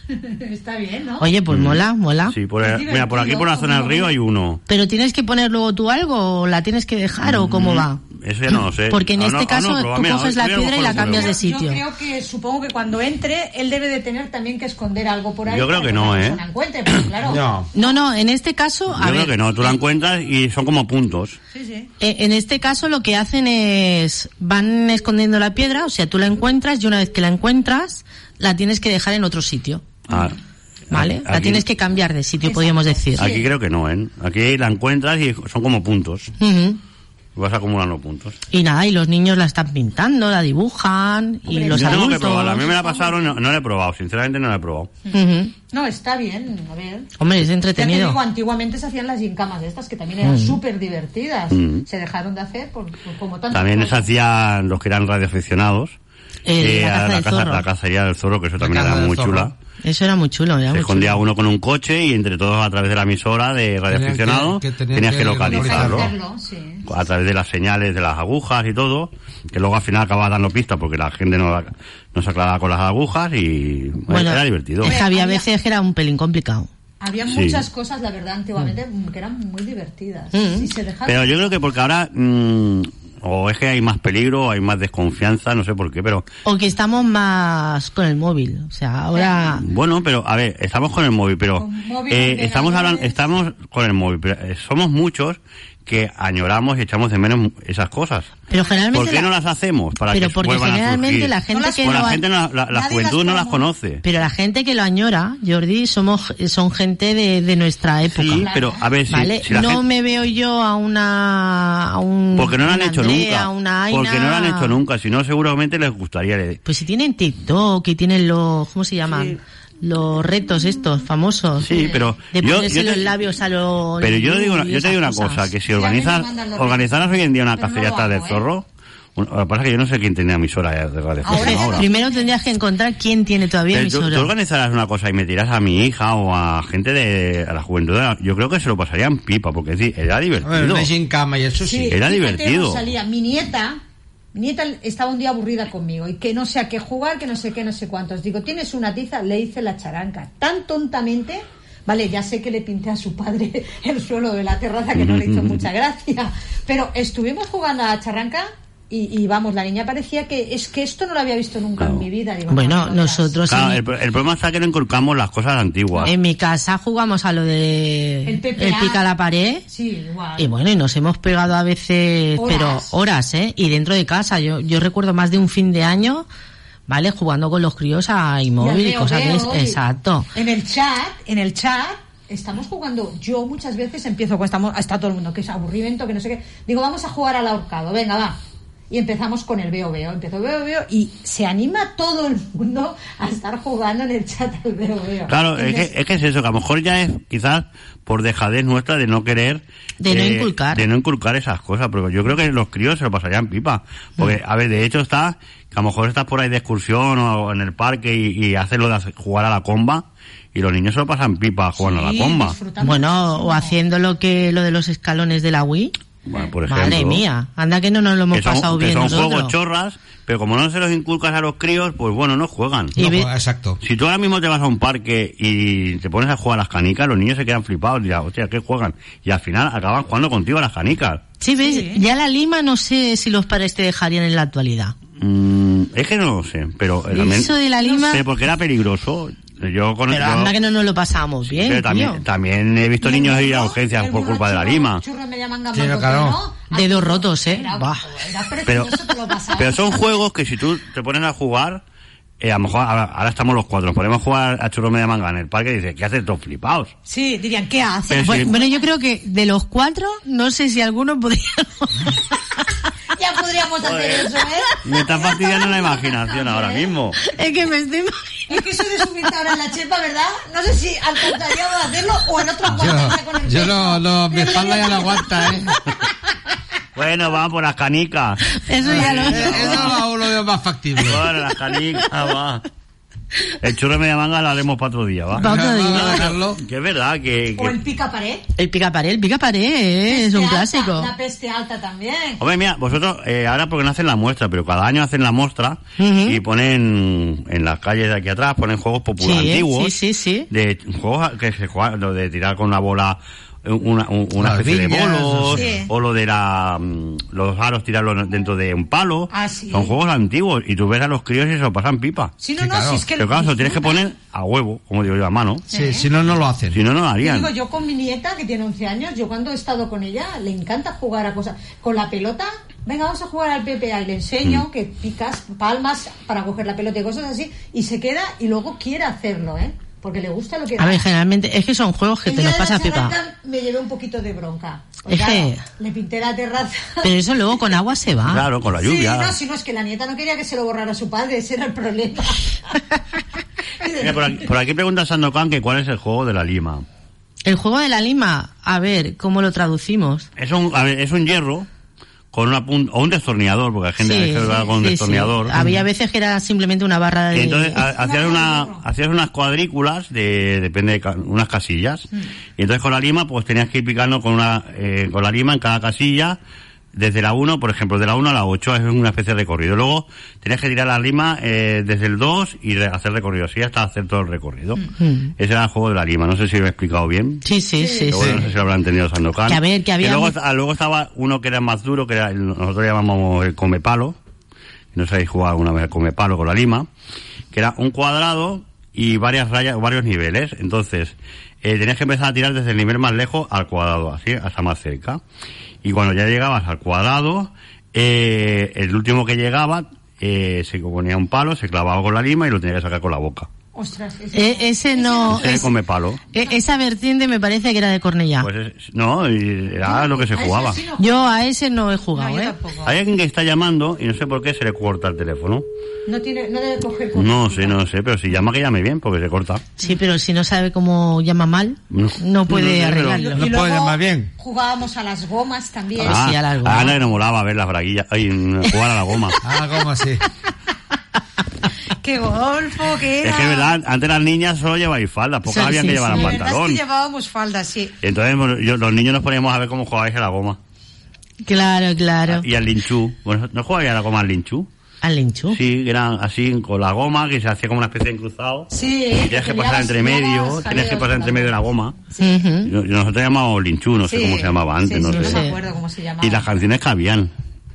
Está bien, ¿no?
Oye, pues mola, mola.
Sí, por,
Es
mira, por aquí por la zona del río hay uno.
Pero tienes que poner luego tú algo o la tienes que dejar o cómo va.
Eso ya no lo sé.
Porque en
Ah,
este
no, ah,
caso
no, pero
tú
mira,
coges
hoy-
la
hoy a lo
piedra y
mejor
la
lo
cambias de
pruebo.
sitio.
Yo creo que, supongo que cuando entre, él debe de tener también que esconder algo por ahí.
Yo creo
para
que no,
la
¿eh?
persona encuentre, porque claro.
No, no, en este caso, a
Yo creo
ver,
que no, tú la encuentras y son como puntos.
Sí, sí.
eh, en este caso lo que hacen es, van escondiendo la piedra, o sea, tú la encuentras y una vez que la encuentras, la tienes que dejar en otro sitio,
Ah,
¿vale? La
aquí-
tienes que cambiar de sitio, podríamos decir.
Aquí creo que no, ¿eh? Aquí la encuentras y son como puntos.
Ujú.
Vas acumulando puntos.
Y nada, y los niños la están pintando, la dibujan, y los
Yo tengo que
adultos.
probarla. A mí me la pasaron, no, no la he probado, sinceramente no la he probado.
Ujú.
No, está bien, a ver.
Hombre, es
Ya te
entretenido.
digo, antiguamente se hacían las gincamas estas que también eran
Mm.
súper divertidas.
Mm.
Se dejaron de hacer por, por como tanto.
También se hacían los que eran radioaficionados.
Eh,
eh,
la
a
caza
la,
del
caza-
zorro.
la cacería del zorro, que eso también
caza
era
del
muy
zorro.
chula.
Eso era muy chulo, era
Se
muy
escondía
chulo.
uno con un coche y entre todos a través de la emisora de radioaficionado
que- que tenían
tenías que,
que
localizarlo.
Hacerlo, sí.
A través de las señales de las agujas y todo, que luego al final acababa dando pistas porque la gente no, no se aclaraba con las agujas y bueno,
Bueno,
era divertido.
es que había veces que era un pelín complicado.
Había
Sí.
muchas cosas, la verdad, antiguamente que eran muy divertidas.
Mm.
Y se dejaron.
Pero yo creo que porque ahora mm, o es que hay más peligro, o hay más desconfianza, no sé por qué, pero
O que estamos más con el móvil. O sea, ahora...
bueno, pero a ver, estamos con el móvil, pero
móvil,
eh,
ordenadores.
estamos hablando, estamos con el móvil, pero eh, somos muchos que añoramos y echamos de menos esas cosas.
Pero generalmente...
¿Por qué
la-
no las hacemos? Para
Pero
que
pues
porque
vuelvan a
generalmente
surgir?
la gente que
Pues
no
la
ha-
gente, no- la, la
Nadie
juventud
las
no las
promueve.
conoce.
Pero la gente que lo añora, Jordi, somos son gente de, de nuestra época.
Sí, pero a ver si,
¿Vale?
si la
no
gente-
me veo yo a una... A un,
porque no lo han
una
hecho
Andrea,
nunca.
a una Aina.
Porque no lo han hecho nunca, si no seguramente les gustaría.
Pues si tienen TikTok y tienen los... ¿Cómo se llaman? Los retos estos famosos.
Sí, pero
De
yo-
ponerse
yo te-
los labios a los...
Pero yo digo, una-
y
yo te digo una
esas
cosa,
cosas.
que si
Sí, a mí me
organizas,
mandan los
organizaras hoy en día una
Pero no
cacería
lo
tal del
hago, ¿eh?
zorro, un- lo que pasa es que yo no sé quién tenía emisora de radio.
Ahora ya
ahora.
Primero tendrías que encontrar quién tiene todavía
Pero tú,
emisora.
tú organizarás una cosa y me tiras a mi hija o a gente de a la juventud, de la- yo creo que se lo pasarían pipa, porque es decir, era
A ver,
divertido.
una gincama y eso sí.
Era
fíjate,
divertido.
Rosalía, mi nieta, mi nieta estaba un día aburrida conmigo y que no sé a qué jugar, que no sé qué, no sé cuántos. Digo, ¿tienes una tiza? Le hice la charanca. Tan tontamente, vale, ya sé que le pinté a su padre el suelo de la terraza, que no le hizo mucha gracia. Pero estuvimos jugando a la charanca y, y vamos, la niña parecía que es que esto no lo había visto nunca en mi vida. Digo,
Bueno,
no, no veas.
nosotros
Claro,
en,
el, pro- el problema está que no inculcamos las cosas antiguas.
en mi casa jugamos a lo de
El P P A.
pica la pared.
Sí, igual.
Y bueno, y nos hemos pegado a veces,
Horas.
pero horas, ¿eh? Y dentro de casa, yo yo recuerdo más de un fin de año, ¿vale? Jugando con los críos a inmóvil y
veo,
cosas de
veo,
es-
y-
Exacto.
En el chat, en el chat, estamos jugando. Yo muchas veces empiezo, pues estamos, está todo el mundo, que es aburrimiento, que no sé qué. Digo, vamos a jugar al ahorcado, venga, va. Y empezamos con el veo veo, empezó veo veo y se anima todo el mundo a estar jugando en el chat al veo veo.
Claro, es
Entonces,
que, es que es eso, que a lo mejor ya es quizás por dejadez nuestra de no querer...
De no inculcar.
De no inculcar esas cosas, pero yo creo que los críos se lo pasarían pipa. Porque, a ver, de hecho está, que a lo mejor estás por ahí de excursión o en el parque y, y haces lo de hacer- jugar a la comba y los niños se lo pasan pipa jugando a
sí,
la comba.
disfrutamos
Bueno,
muchísimo.
o haciendo lo que lo de los escalones de la Wii.
Bueno, por ejemplo.
Madre mía, anda que no nos lo hemos
Que son,
pasado
que
bien
son
nosotros.
juegos chorras, pero como no se los inculcas a los críos, pues bueno, no juegan.
Y
No,
ve-
pues, exacto.
Si tú ahora mismo te vas a un parque y te pones a jugar a las canicas, los niños se quedan flipados y dirán, hostia, ¿qué juegan? Y al final acaban jugando contigo a las canicas.
Sí, ves,
Sí.
ya la lima no sé si los padres te dejarían en la actualidad.
Mm, es que no lo sé, pero eh, también...
Eso de la lima,
Pero porque era peligroso. Yo con
pero
yo-
anda que no nos lo pasamos bien,
pero también,
tío.
también he visto
Y el
niños ir a
burro,
urgencias
el
por
burro
culpa de la
churro-
lima.
churro me llaman
Sí,
gambas,
claro.
¿no?
Dedos rotos, ¿eh?
Era,
Bah.
era
Pero,
precioso, te lo pasabas.
pero son juegos que si tú te pones a jugar, eh, a lo mejor ahora, ahora estamos los cuatro, nos ponemos a jugar a churro media manga en el parque y dices, ¿qué haces todos flipados?
Sí, dirían, ¿qué haces?
Pero
Bueno,
sí.
bueno, yo creo que de los cuatro, no sé si alguno podría...
Y día podríamos hacer eso, ¿eh?
Me está fastidiando la imaginación ahora mismo.
Es que me estoy
Es que eso de subirte ahora en la chepa, ¿verdad? No sé si alcanzaríamos a hacerlo o en otro aguantaría con el
Yo
peso.
no, no, mi espalda ya no aguanta, ¿eh?
Bueno, vamos por las canicas.
Eso ya lo...
Eso lo veo más factible.
Bueno, las canicas, va. El churro de media manga lo haremos para otro día, ¿va?
Para otro día.
Que es verdad que...
O
que...
el pica pared.
El pica pared, el pica pared, ¿eh? Es un clásico.
La peste alta también.
Hombre, mira, vosotros eh, ahora porque no hacen la muestra, pero cada año hacen la muestra uh-huh. y ponen en las calles de aquí atrás, ponen juegos populares
sí,
antiguos.
Sí, sí, sí.
De juegos que se juegan, lo de tirar con la bola una, una, una especie de bolos, sí. o lo de la los aros tirarlos dentro de un palo.
Ah, sí.
Son juegos antiguos y tú ves a los críos y se lo pasan pipa.
Sí, no,
sí,
no,
claro.
si es que
pero claro, se lo tienes que poner a huevo, como digo yo, a mano.
Sí, ¿eh? Si no, no lo hacen.
Si no, no lo harían.
Yo digo, yo con mi nieta, que tiene once años, yo cuando he estado con ella, le encanta jugar a cosas. Con la pelota, venga, vamos a jugar al P P A y le enseño mm. que picas palmas para coger la pelota y cosas así, y se queda y luego quiere hacerlo, ¿eh? Porque le gusta lo que...
A ver, generalmente es que son juegos que
el
te los pasas
pipa.
pipa.
Me llevé un poquito de bronca.
Es claro, que...
le pinté la terraza.
Pero eso luego con agua se va.
Claro, con la lluvia.
Sí, no, si no, es que la nieta no quería que se lo borrara a su padre, ese era el problema.
Mira, por, aquí, por aquí pregunta Sandokan que cuál es el juego de la lima.
El juego de la lima, a ver, ¿cómo lo traducimos?
Es un, a ver, es un hierro con una punta, o un destornillador, porque hay gente sí, que se va con un sí, destornillador.
Sí. Había veces que era simplemente una barra de...
Y entonces hacías una, hacías unas cuadrículas de, depende de unas casillas. Mm. Y entonces con la lima, pues tenías que ir picando con una, eh, con la lima en cada casilla, desde la uno, por ejemplo, de la uno a la ocho es una especie de recorrido. Luego tenías que tirar la lima eh, desde el dos y re- hacer recorrido así hasta hacer todo el recorrido. Mm. Ese era el juego de la lima. No sé si lo he explicado bien.
Sí, sí, sí.
Pero bueno,
sí.
no sé si lo habrá entendido Sandokan.
Que a ver, que había...
Que luego, luego estaba uno que era más duro, que era, nosotros llamamos el come palo. No sé si habéis jugado alguna vez el come palo con la lima. Que era un cuadrado y varias rayas, varios niveles. Entonces, eh, tenías que empezar a tirar desde el nivel más lejos al cuadrado, así, hasta más cerca. Y cuando ya llegabas al cuadrado, eh, el último que llegaba, eh, se ponía un palo, se clavaba con la lima y lo tenía que sacar con la boca.
Ostras, ese,
eh, ese no...
Ese
es,
come palo.
Eh, esa vertiente me parece que era de Cornellá.
Pues es, no, era no, lo que se jugaba.
Sí no yo a ese no he jugado, no, ¿eh?
Hay alguien que está llamando y no sé por qué se le corta el teléfono.
No tiene, no debe coger...
No sé, no sé, pero si llama que llame bien, porque se corta.
Sí, pero si no sabe cómo llama mal, no, no puede no, no, arreglarlo.
No,
no puede llamar bien.
Jugábamos a las gomas también.
Ah,
sí, a las gomas.
A Ana le molaba ver las braguillas, ay, jugar a la goma.
A la goma, sí.
¡Qué golfo que era!
Es que es verdad, antes las niñas solo lleváis faldas, porque sí, había sí, que llevar sí. pantalón.
Es que llevábamos faldas, sí.
Entonces bueno, yo, los niños nos poníamos a ver cómo jugabais a la goma.
Claro, claro.
Y al linchú. Bueno, ¿no jugabais a la goma al linchú?
¿Al linchú?
Sí, que eran así con la goma, que se hacía como una especie de cruzado.
Sí.
Y tenías que pasar entre medio, tenías que pasar entre medio de la goma. Sí. Uh-huh. Nosotros llamamos linchú, no sé sí. cómo se llamaba antes,
sí,
no
sí,
sé.
No me acuerdo cómo se llamaba.
Y las canciones que habían.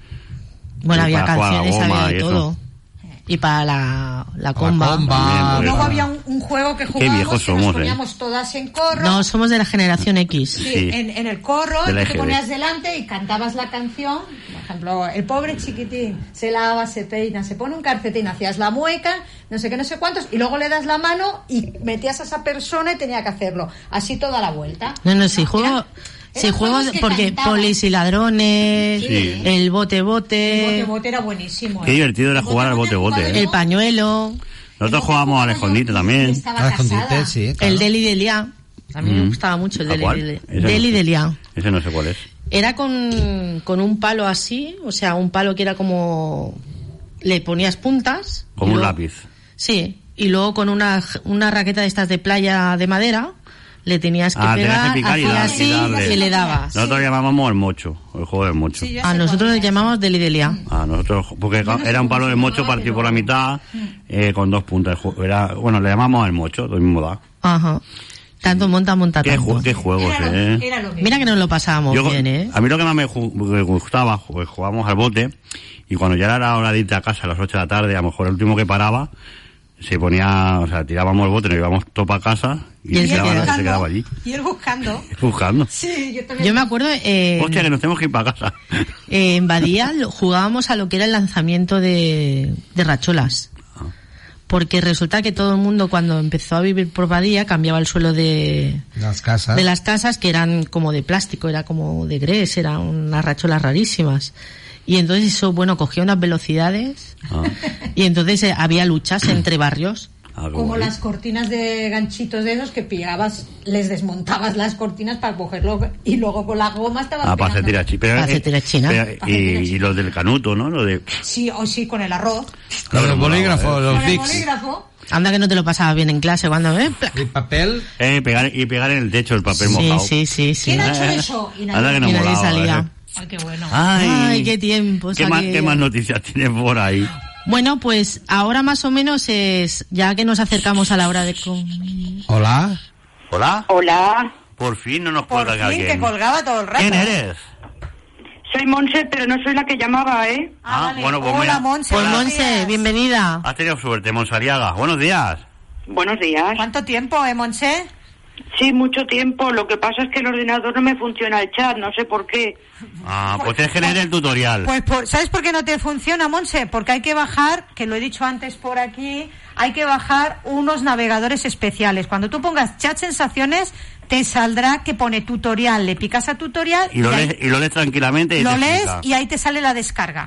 Bueno, había canciones, había de todo. Y para la, la comba.
La comba.
Luego había un, un juego que jugábamos,
Qué viejos
que
somos,
nos poníamos
eh.
todas en corro.
No, somos de la generación X.
Sí,
sí.
En, en el corro, y te ponías delante y cantabas la canción. Por ejemplo, el pobre chiquitín se lava, se peina, se pone un calcetín, hacías la mueca, no sé qué, no sé cuántos, y luego le das la mano y metías a esa persona y tenía que hacerlo. Así toda la vuelta.
No, no, si juego... Era, Sí, juegos porque cantaban. Polis y ladrones, sí. el bote-bote...
El bote-bote era buenísimo.
Qué
¿eh?
divertido era jugar al bote-bote. ¿eh?
El pañuelo...
Nosotros jugábamos al escondite también.
Al escondite, sí, claro.
El Deli Delia. A mí mm. me gustaba mucho el Deli Delia. Deli
no
Delia.
Ese no sé cuál es.
Era con, con un palo así, o sea, un palo que era como... Le ponías puntas.
Como un
luego,
lápiz.
Sí, y luego con una, una raqueta de estas de playa de madera... Le tenías que
ah,
pegar,
que picar y
hacía así y, y le dabas.
Nosotros sí. llamábamos el mocho, el juego del mocho.
Sí, a nosotros le llamamos Deli Delia.
A nosotros, porque no era un palo de mocho partido por la mitad, eh, con dos puntas. Era, bueno, le llamamos el mocho, lo mismo da.
Ajá. Tanto monta, monta
qué
tanto.
Ju- qué juegos,
era
eh.
Lo, era lo
Mira que nos lo pasábamos
Yo,
bien, eh.
A mí lo que más me, ju- me gustaba, pues jugábamos al bote, y cuando ya era la hora de irte a casa a las ocho de la tarde, a lo mejor el último que paraba, se ponía, o sea, tirábamos el bote, nos íbamos todo para casa y,
y
él se, quedaba,
buscando,
se quedaba allí.
Y él buscando.
Buscando.
Sí, yo también.
Yo me acuerdo... Eh,
Hostia, que nos tenemos que ir para casa.
Eh, en Badía jugábamos a lo que era el lanzamiento de, de racholas. Ah. Porque resulta que todo el mundo cuando empezó a vivir por Badía cambiaba el suelo de
las casas,
de las casas que eran como de plástico, era como de grés, eran unas racholas rarísimas. Y entonces eso, bueno, cogía unas velocidades
Ah.
y entonces eh, había luchas entre barrios.
Ah, qué
Como
guay.
las cortinas de ganchitos de esos que pillabas, les desmontabas las cortinas para cogerlo y luego con la goma estabas
Ah, para hacer
pegando.
tirachi. Pero,
Para hacer
eh,
tirachina.
pero,
Para hacer
y,
tirachina.
y los del canuto, ¿no? Lo de...
Sí, o sí, con el arroz.
Con los bolígrafos, los
Con el
Vicks.
bolígrafo.
Anda que no te lo pasabas bien en clase cuando, ¿eh?
El papel.
Eh, pegar, y pegar en el techo el papel
Sí,
mojado.
sí, sí, sí.
¿Quién ha hecho
Eh,
eso? Y nadie-
anda que no
Y nadie
molaba,
salía.
eh.
Ay, qué bueno.
Ay,
Ay, qué tiempos
¿Qué más,
aquellos.
¿Qué más noticias tienes por ahí?
Bueno, pues ahora más o menos es, ya que nos acercamos a la hora de comer.
Hola.
¿Hola?
Hola,
Por fin no nos
Por
cuelga
fin, que
alguien.
colgaba todo el rato.
¿Quién eres?
soy Monse, pero no soy la que llamaba, ¿eh?
Ah,
Ah,
vale.
bueno, pues
Hola,
mira.
Monse.
Pues
buenos
Monse,
días.
bienvenida.
Has tenido suerte, Monsariaga. Buenos días.
Buenos días.
¿Cuánto tiempo, eh, Monse?
Sí, mucho tiempo. Lo que pasa es que el ordenador no me funciona el chat, no sé por qué.
Ah, pues tienes que leer el tutorial.
Pues, por- ¿sabes por qué no te funciona, Monse? Porque hay que bajar, que lo he dicho antes por aquí, hay que bajar unos navegadores especiales. Cuando tú pongas chat sensaciones, te saldrá que pone tutorial. Le picas a tutorial
Y lo,
ahí-
lees, y lo lees tranquilamente y
lo
te
lees
explica.
y ahí te sale la descarga.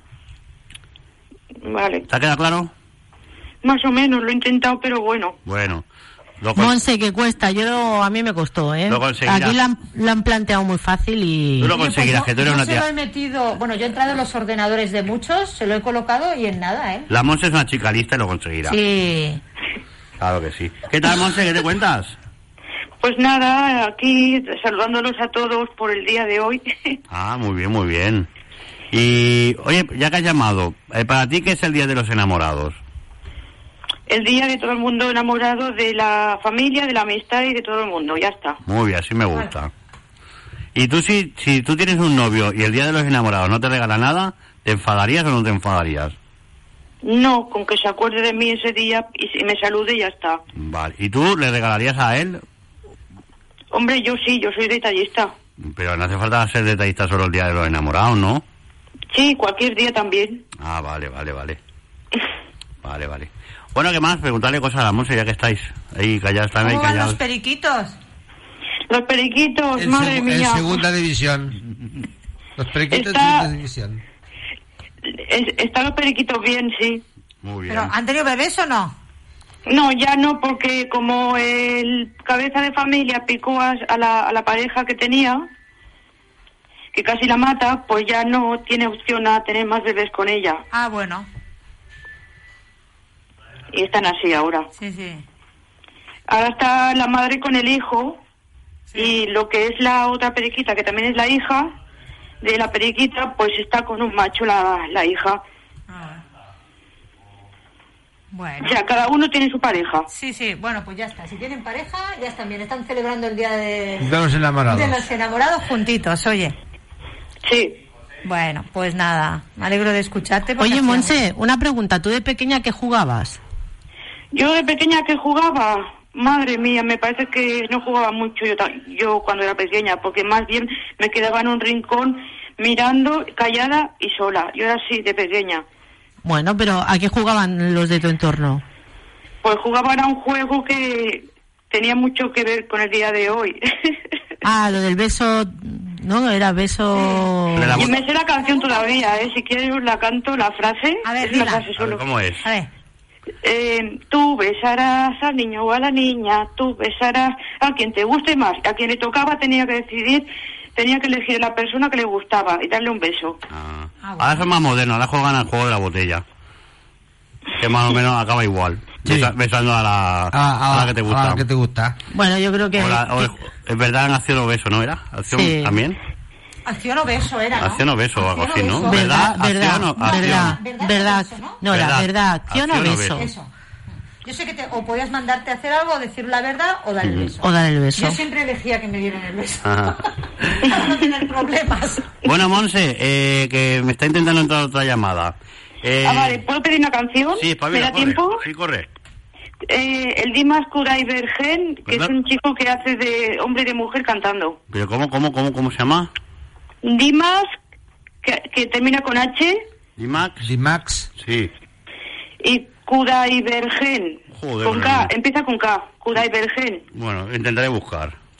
Vale.
¿Te ha quedado claro?
Más o menos, lo he intentado, pero bueno.
Bueno. Lo con-
Monse, que cuesta. Yo lo- a mí me costó, ¿eh?
Lo conseguirás.
Aquí la han, la han planteado muy fácil y...
Tú lo
Oye, pues
conseguirás,
yo-
que tú eres
yo
una
se lo
tía.
he metido, bueno, yo he entrado en los ordenadores de muchos, se lo he colocado y en nada, ¿eh?
La Monse es una chica lista y lo conseguirá.
Sí.
Claro que sí. ¿Qué tal, Monse? ¿Qué te cuentas?
Pues nada, aquí saludándolos a todos por el día de hoy.
Ah, muy bien, muy bien. Y, oye, ya que has llamado, eh, ¿para ti qué es el Día de los Enamorados?
El día de todo el mundo enamorado de la familia, de la amistad y de todo el mundo, ya está.
Muy bien, así me gusta. Y tú, si, si tú tienes un novio y el Día de los Enamorados no te regala nada, ¿te enfadarías o no te enfadarías?
No, con que se acuerde de mí ese día y si me salude ya está.
Vale. ¿Y tú le regalarías a él?
Hombre, yo sí, yo soy detallista.
Pero no hace falta ser detallista solo el Día de los Enamorados, ¿no?
Sí, cualquier día también.
Ah, vale, vale, vale. Vale, vale. Bueno, ¿qué más? Preguntarle cosas a la Monse ya que estáis ahí callados, están ahí
¿Cómo van los
callados.
periquitos?
Los periquitos,
En,
madre
segu- en
mía.
segunda división. Los periquitos
Está-
en segunda división.
Es- Están los periquitos bien, sí.
Muy bien.
¿Pero han tenido bebés o no?
No, ya no, porque como el cabeza de familia picó a, a la, a la pareja que tenía, que casi la mata, pues ya no tiene opción a tener más bebés con ella.
Ah, bueno.
Y están así ahora.
Sí, sí.
Ahora está la madre con el hijo y lo que es la otra periquita, que también es la hija de la periquita, pues está con un macho la, la hija.
Bueno.
O sea, cada uno tiene su pareja.
Sí, sí, bueno, pues ya está. Si tienen pareja, ya están bien. Están celebrando el día de,
De los enamorados.
de los enamorados juntitos, oye.
Sí.
Bueno, pues nada, me alegro de escucharte. porque
Oye,
así-
Monse, una pregunta. ¿Tú de pequeña qué jugabas?
Yo de pequeña que jugaba, madre mía, me parece que no jugaba mucho yo, ta- yo cuando era pequeña, porque más bien me quedaba en un rincón mirando, callada y sola. Yo era así de pequeña.
Bueno, pero ¿a qué jugaban los de tu entorno?
Pues jugaban a un juego que tenía mucho que ver con el día de hoy.
Ah, lo del beso, ¿no? Era beso...
Y me sé la canción todavía, ¿eh? Si quieres os la canto, la frase.
A ver,
es una
dila.
frase solo.
¿Cómo es?
A ver.
Eh, tú besarás al niño o a la niña, tú besarás a quien te guste más. A quien le tocaba tenía que decidir, tenía que elegir a la persona que le gustaba y darle un beso.
Ahora son más modernos, ahora juegan al juego de la botella. Que más o menos acaba igual. Besa- besando a la,
Ah,
a la que te gusta.
a la que te gusta.
Bueno, yo creo que...
O la- o es, es verdad, en acción o beso, ¿no era? ¿Acción
Sí.
también?
Acción o beso era, ¿no?
Acción o beso o algo así, ¿no?
beso.
Verdad, verdad,
¿Acción o acción?
verdad, verdad. No, era
Verdad.
verdad, acción o
Acción o
beso.
beso.
Eso. Yo sé que te, o podías mandarte a hacer algo, decir la verdad o dar el beso.
O dar el beso.
Yo siempre elegía que me dieran el beso.
Ajá.
Para no tener problemas.
Bueno, Monse, eh, que me está intentando entrar otra llamada. Eh,
Ah, vale, ¿puedo pedir una canción?
Sí,
¿Me
espabila,
da
corre.
tiempo?
Sí, corre.
Eh, el Dimas Kuraibergen, que
¿Verdad?
es un chico que hace de hombre y de mujer cantando.
¿Pero cómo, cómo, cómo, cómo se llama?
Dimas, que, que termina con H,
¿Dimax?
Dimax.
Sí.
y Kuraibergen,
Joder,
con
René.
K, empieza con K, Kuraibergen.
Bueno, intentaré buscar.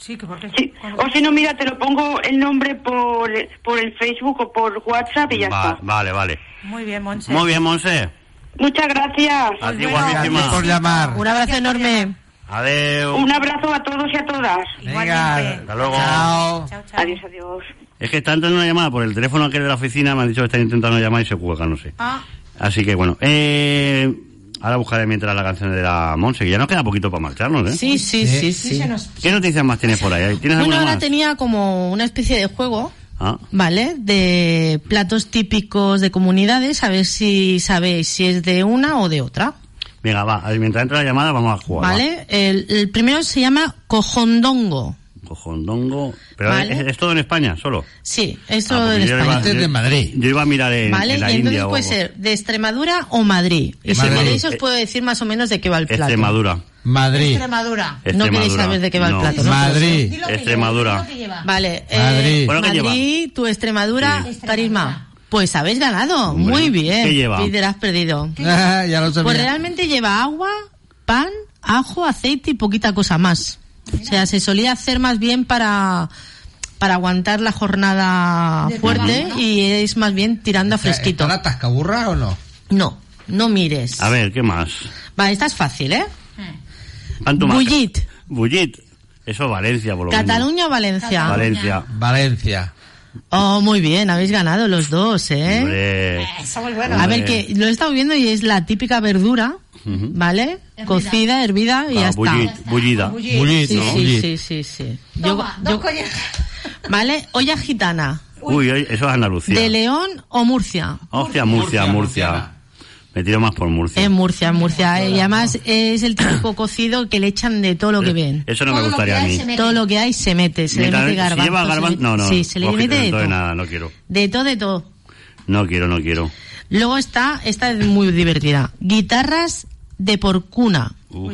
Sí, que por qué.
Sí. O si no, mira, te lo pongo el nombre por, por el Facebook o por WhatsApp y ya
Va-
está.
Vale, vale.
Muy bien, Monse.
Muy bien, Monse.
Muchas gracias.
A ti, guapísima.
Gracias por llamar.
Un abrazo enorme.
Adeu.
Un abrazo a todos y a todas.
Venga,
Hasta luego.
chao.
Adiós, adiós.
Es que está entrando una llamada por el teléfono aquel de la oficina, me han dicho que están intentando llamar y se cuelga, no sé.
Ah,
Así que bueno, eh, ahora buscaré mientras la canción de la Monse, que ya nos queda poquito para marcharnos, ¿eh?
Sí, sí, sí, sí.
se nos...
¿Qué noticias más tienes por ahí? ¿Tienes
Bueno,
alguna
ahora
más?
tenía como una especie de juego,
Ah,
¿vale? De platos típicos de comunidades, a ver si sabéis si es de una o de otra,
venga, va, mientras entra la llamada vamos a jugar.
¿vale? El, el primero se llama cojondongo.
va. Cojondongo. Pero
Vale.
es, es todo en España, solo.
Sí, esto
Ah, porque
de
yo
España.
iba-
Este es de
yo-
Madrid.
Yo iba a mirar en,
¿Vale?
en la
Y entonces
India o
puede
algo.
ser de Extremadura o Madrid. Y si
Madrid.
queréis os
Eh,
puedo decir más o menos de qué va el plato.
Extremadura.
Madrid.
Extremadura.
No queréis
Extremadura.
saber de qué va el
No.
plato, ¿no?
Madrid.
Extremadura.
Vale, eh,
Madrid.
Bueno, ¿qué
Madrid, tu Extremadura, Carisma. Pues habéis ganado,
Hombre,
muy bien.
¿qué lleva?
Peter, has perdido.
Ah, ya lo sabía.
Pues realmente lleva agua, pan, ajo, aceite y poquita cosa más. O sea, se solía hacer más bien para para aguantar la jornada fuerte y es más bien tirando a fresquito.
¿Está la tascaburra o no?
No, no mires.
A ver, ¿qué más?
Vale, esta es fácil, ¿eh?
¿Cuánto más?
Bullit.
Bullit. Eso es Valencia, por lo menos.
¿Cataluña o Valencia?
Valencia.
Valencia.
Oh, muy bien, habéis ganado los dos, ¿eh?
Hombre.
Somos buenos.
A ver, que lo he estado viendo y es la típica verdura, ¿vale? Cocida, hervida y ya
Ah,
está.
bullit, bullida.
Bullit,
Sí,
¿no?
sí,
Bullit.
sí, sí, sí. Yo,
Toma,
yo-
dos collejas.
¿Vale? Olla gitana.
Uy, oye, eso es Andalucía.
¿De León o Murcia?
Hostia, Murcia, Murcia. Me tiro más por Murcia.
En Murcia, en Murcia. Y además es el típico cocido que le echan de todo lo que ven.
Eso no me gustaría a mí.
Todo lo que hay se mete, se le
Mientras-
mete
si
garbanzo.
lleva
se le
garbanzo,
mete-
no, no.
Sí, se le
Cógete
mete de
dentro de
todo.
nada, no quiero.
De todo, de todo.
No quiero, no quiero.
Luego está, esta es muy divertida. Guitarras de porcuna.
Uf,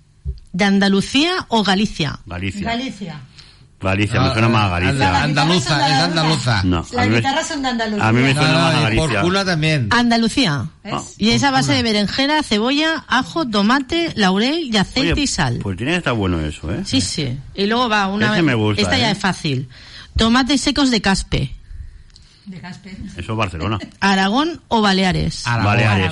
¿De Andalucía o Galicia?
Galicia.
Galicia.
Galicia, me suena más a Galicia.
Andaluza, es andaluza.
No, a
Las
mí, me-
guitarras son de Andalucía.
a mí me suena
No,
más a
no, y
Galicia.
porcuna también.
Andalucía.
Ah,
Y es a base de berenjena, cebolla, ajo, tomate, laurel y aceite
Oye,
y sal.
Pues tiene que estar bueno eso, ¿eh?
Sí, sí. Y luego va una...
Ese me gusta,
Esta ya
¿eh?
es fácil. Tomates secos de caspe.
De Caspe.
Eso es Barcelona.
Aragón o Baleares.
Aragón.
Baleares.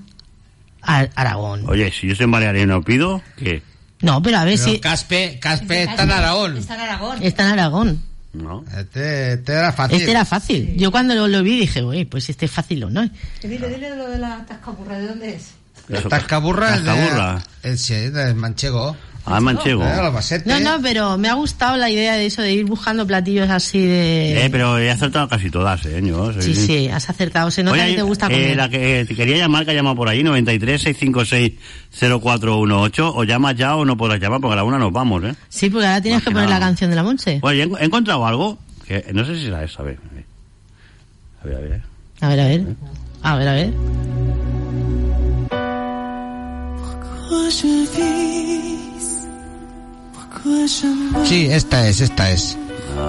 Ar- Aragón.
Oye, si yo soy en Baleares y no pido, ¿qué?
No, pero a ver
Pero
si...
Caspe, Caspe está en Aragón.
Está en Aragón.
Está en Aragón.
No.
Este, este era fácil.
Este era fácil. Yo cuando lo, lo vi dije, oye, pues este es fácil o no.
Dile, dile lo de la tascaburra, ¿de dónde es?
Eso,
Tascaburra es de...
Tascaburra.
Es, sí, de manchego.
Ah, manchego.
Eh, los basetes.
No, no, pero me ha gustado la idea de eso, de ir buscando platillos así de...
Eh, pero he acertado casi todas, ¿eh? Yo, soy-
Sí, sí, has acertado. Se nota
Oye,
que te gusta
eh,
comer.
la que te quería llamar, que ha llamado por ahí, noventa y tres, seiscientos cincuenta y seis, cero cuatro uno ocho, o llamas ya o no podrás llamar, porque a la una nos vamos, ¿eh?
Sí, porque ahora tienes
Más
que
que
poner
nada.
la canción de la Monse.
Oye, he he encontrado algo, que no sé si será eso, a ver. A ver, a ver. eh.
A ver, a ver. A ver, a ver.
Sí, esta es, esta es.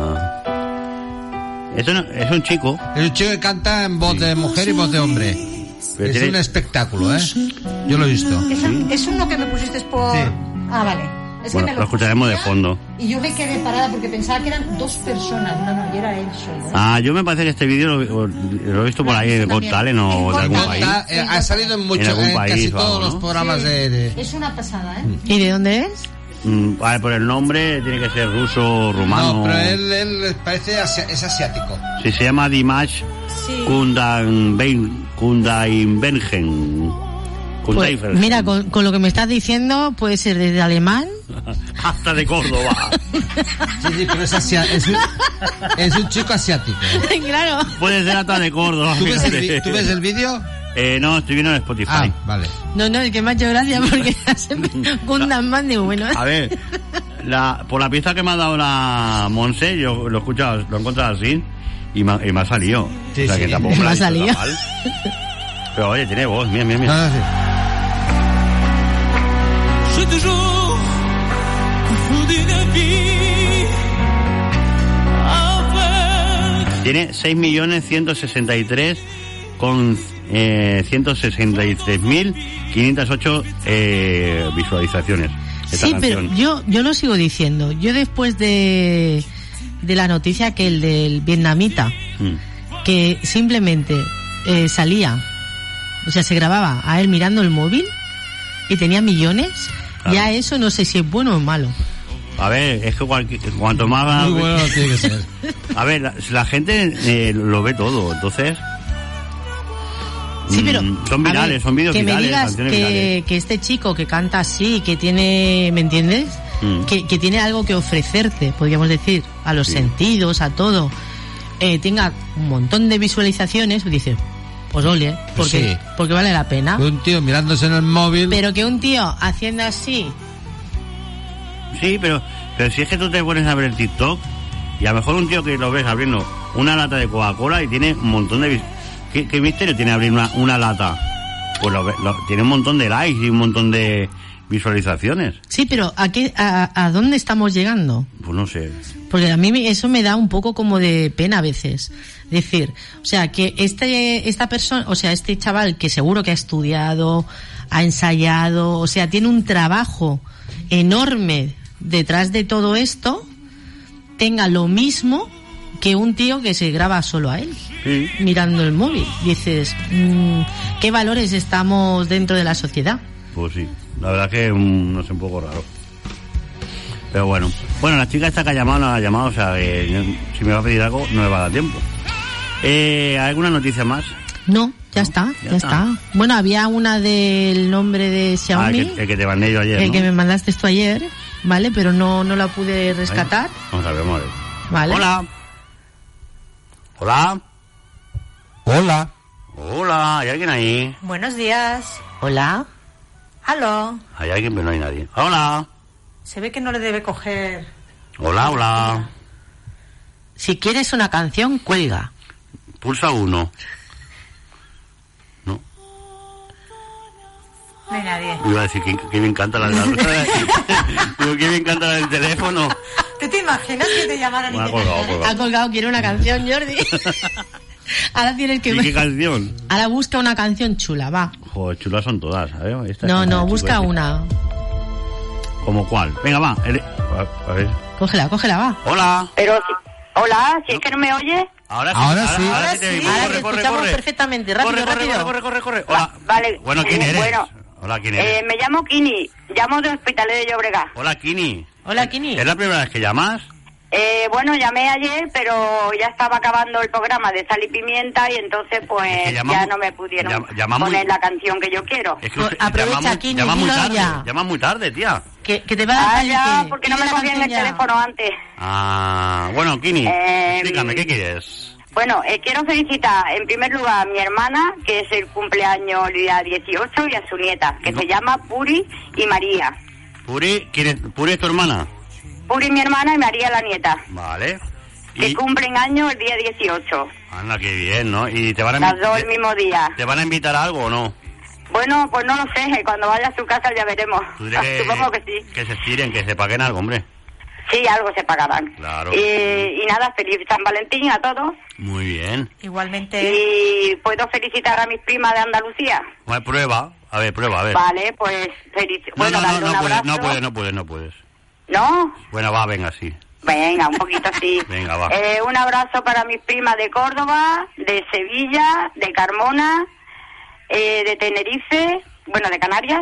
Ah. Esto no- es un chico.
Es un chico que canta en voz de mujer y voz de hombre.
Pero
Es
tiene-
un espectáculo, ¿eh? Yo lo he visto.
Es, es uno que me pusiste por...
Sí.
Ah, vale. Es
Bueno,
que me
lo escucharemos de
pusiste
fondo.
Y yo me quedé parada porque pensaba que eran dos personas. No, no, y era él solo.
Ah, yo me parece que este vídeo lo, lo he visto por ahí de Got Talent o de algún país.
Está- eh, ha salido en muchos,
En algún
en
país
casi
o
todos
algo,
los
¿no?
programas de, de-
Es una pasada, ¿eh?
¿Y de dónde es?
Mm, vale, por el nombre tiene que ser ruso, rumano.
No, pero él, él parece asia- es asiático.
Si se llama Dimash
Sí.
Kundainben- Kundainbengen.
Pues,
Kundainbengen.
mira, con, con lo que me estás diciendo, puede ser desde alemán.
Hasta de Córdoba.
Sí, sí, pero es, asia- es, un, es un chico asiático.
Claro.
Puede ser hasta de Córdoba.
¿Tú ves el,
fíjate.
vi- ¿tú ves el vídeo?
Eh, no, estoy viendo en Spotify.
Ah, vale.
No, no, es que me ha hecho gracia porque hace Gundam digo, bueno.
A ver, la, por la pieza que me ha dado la Monse, yo lo he escuchado, lo he encontrado así y me, ha- y me ha salido.
Sí,
o sea,
sí.
que tampoco
Me
la
ha
he dicho
salido.
tan mal. Pero oye, tiene voz, mira, mira,
No,
mira.
no, sí.
J'ai toujours confondu la vie avec
Tiene seis millones ciento sesenta y tres con eh, ciento sesenta y tres mil quinientas ocho eh, visualizaciones. esta
Sí,
canción.
pero yo, yo lo sigo diciendo. Yo después de, de la noticia que el del vietnamita,
Mm.
que simplemente eh, salía, o sea, se grababa a él mirando el móvil y tenía millones,
Claro.
ya eso no sé si es bueno o malo.
A ver, es que cualquier, cuanto más...
Muy bueno tiene que ser.
A ver, la, la gente eh, lo ve todo, entonces...
Sí, pero
mm, son
a
virales,
ver,
son vídeos
que
virales,
me digas
canciones
que,
virales.
que este chico que canta así, que tiene, ¿me entiendes?
Mm.
Que, que tiene algo que ofrecerte, podríamos decir, a los
Sí.
sentidos, a todo, eh, tenga un montón de visualizaciones, dice, pues ole, porque,
Sí.
porque vale la pena.
Un tío mirándose en el móvil.
Pero que un tío haciendo así,
Sí, pero, pero si es que tú te pones a ver el TikTok y a lo mejor un tío que lo ves abriendo una lata de Coca-Cola y tiene un montón de... vis- ¿Qué, qué misterio tiene abrir una, una lata? Pues lo, ve- lo- tiene un montón de likes y un montón de visualizaciones.
sí, pero ¿a qué, a, a dónde estamos llegando?
Pues no sé.
Porque a mí me- eso me da un poco como de pena a veces. Decir, o sea, que este, esta persona, o sea, este chaval que seguro que ha estudiado, ha ensayado, o sea, tiene un trabajo enorme detrás de todo esto, tenga lo mismo que un tío que se graba solo a él,
Sí.
mirando el móvil. Dices, mm, ¿qué valores estamos dentro de la sociedad?
Pues sí, la verdad que mm, no sé, un poco raro. Pero bueno. Bueno, la chica esta que ha llamado, no ha llamado, o sea, que yo- si me va a pedir algo, no me va a dar tiempo. Eh, ¿Alguna noticia más?
No, ya está, ya,
ya
está.
está.
Bueno, había una del nombre de
Ah,
Xiaomi.
el que, el que te mandé yo ayer,
El
¿no?
que me mandaste tú ayer, ¿vale? Pero no, no la pude rescatar,
Vamos a ver, vamos a ver.
¿vale?
Hola. Hola.
Hola.
Hola, ¿hay alguien ahí?
Buenos días.
Hola.
Aló.
Hay alguien, pero no hay nadie. Hola.
Se ve que no le debe coger.
Hola, hola.
Si quieres una canción, cuelga.
Pulsa uno.
No hay nadie.
Iba a decir que, que me encanta la de la... Digo, que me encanta la del teléfono.
¿Tú te imaginas que te llamaran y
Me ha
te
colgado, colgado.
Ha colgado, quiere una canción, Jordi. Ahora tienes que...
¿Y qué canción?
Ahora busca una canción chula, va.
Joder, chulas son todas, ¿sabes? Esta
No,
es
no,
una
busca
chula.
una.
¿Cómo cuál? Venga, va. el- A, a ver.
Cógela, cógela, va.
Hola.
Pero, si- hola, si es que no me oye.
Ahora sí.
Ahora sí.
Ahora sí te oímos.
Ahora
Corre,
te
corre,
escuchamos
corre.
perfectamente. Rápido,
Corre, corre,
rápido.
corre, corre, corre, corre. Hola.
Vale.
Bueno, ¿quién
eh,
eres?
Bueno,
Hola, ¿quién eres?
eh, me llamo Kini, llamo de Hospitalet de Llobregat.
Hola, Kini.
Hola, Kini.
¿Es la primera vez que llamas?
Eh, bueno, llamé ayer, pero ya estaba acabando el programa de Sal y Pimienta y entonces pues
Es que llama
ya
muy-
no me pudieron
llama- llama muy-
poner la canción que yo quiero.
Es que
Pues
usted
aprovecha,
llama muy-
Kini,
llama muy
dilo
tarde.
ya.
Llama muy tarde, tía.
Que, que te va a dar
Ah,
calle,
ya,
que-
porque
que
no me
la
cogían el
canción ya.
teléfono antes.
Ah, bueno, Kini,
Eh,
explícame, ¿qué quieres?
Bueno, eh, quiero felicitar en primer lugar a mi hermana, que es el cumpleaños el día dieciocho, y a su nieta, que se llama Puri y María.
Puri, ¿quién es? ¿Puri es tu hermana?
Puri mi hermana y María la nieta,
Vale.
que
Y,
cumplen años el día dieciocho.
anda, qué bien, ¿no? ¿Y te van a,
Las
invi-
dos el
te,
mismo día.
te van a invitar a algo o no?
Bueno, pues no lo sé, cuando vaya a su casa ya veremos.
Tú dile que,
Supongo que sí.
que se estiren, que se paguen algo, hombre.
Sí, algo se pagarán.
Claro.
Y, y nada, feliz San Valentín a todos.
Muy bien.
Igualmente.
Y puedo felicitar a mis primas de Andalucía.
Bueno, prueba. A ver, prueba, a ver.
Vale, pues feliz.
No,
Bueno,
no, no,
darle un
no puedes,
abrazo.
no puedes, no puedes, no puedes.
¿No?
Bueno, va, venga, sí.
Venga, un poquito sí.
Venga, va.
Eh, un abrazo para mis primas de Córdoba, de Sevilla, de Carmona, eh, de Tenerife, bueno, de Canarias.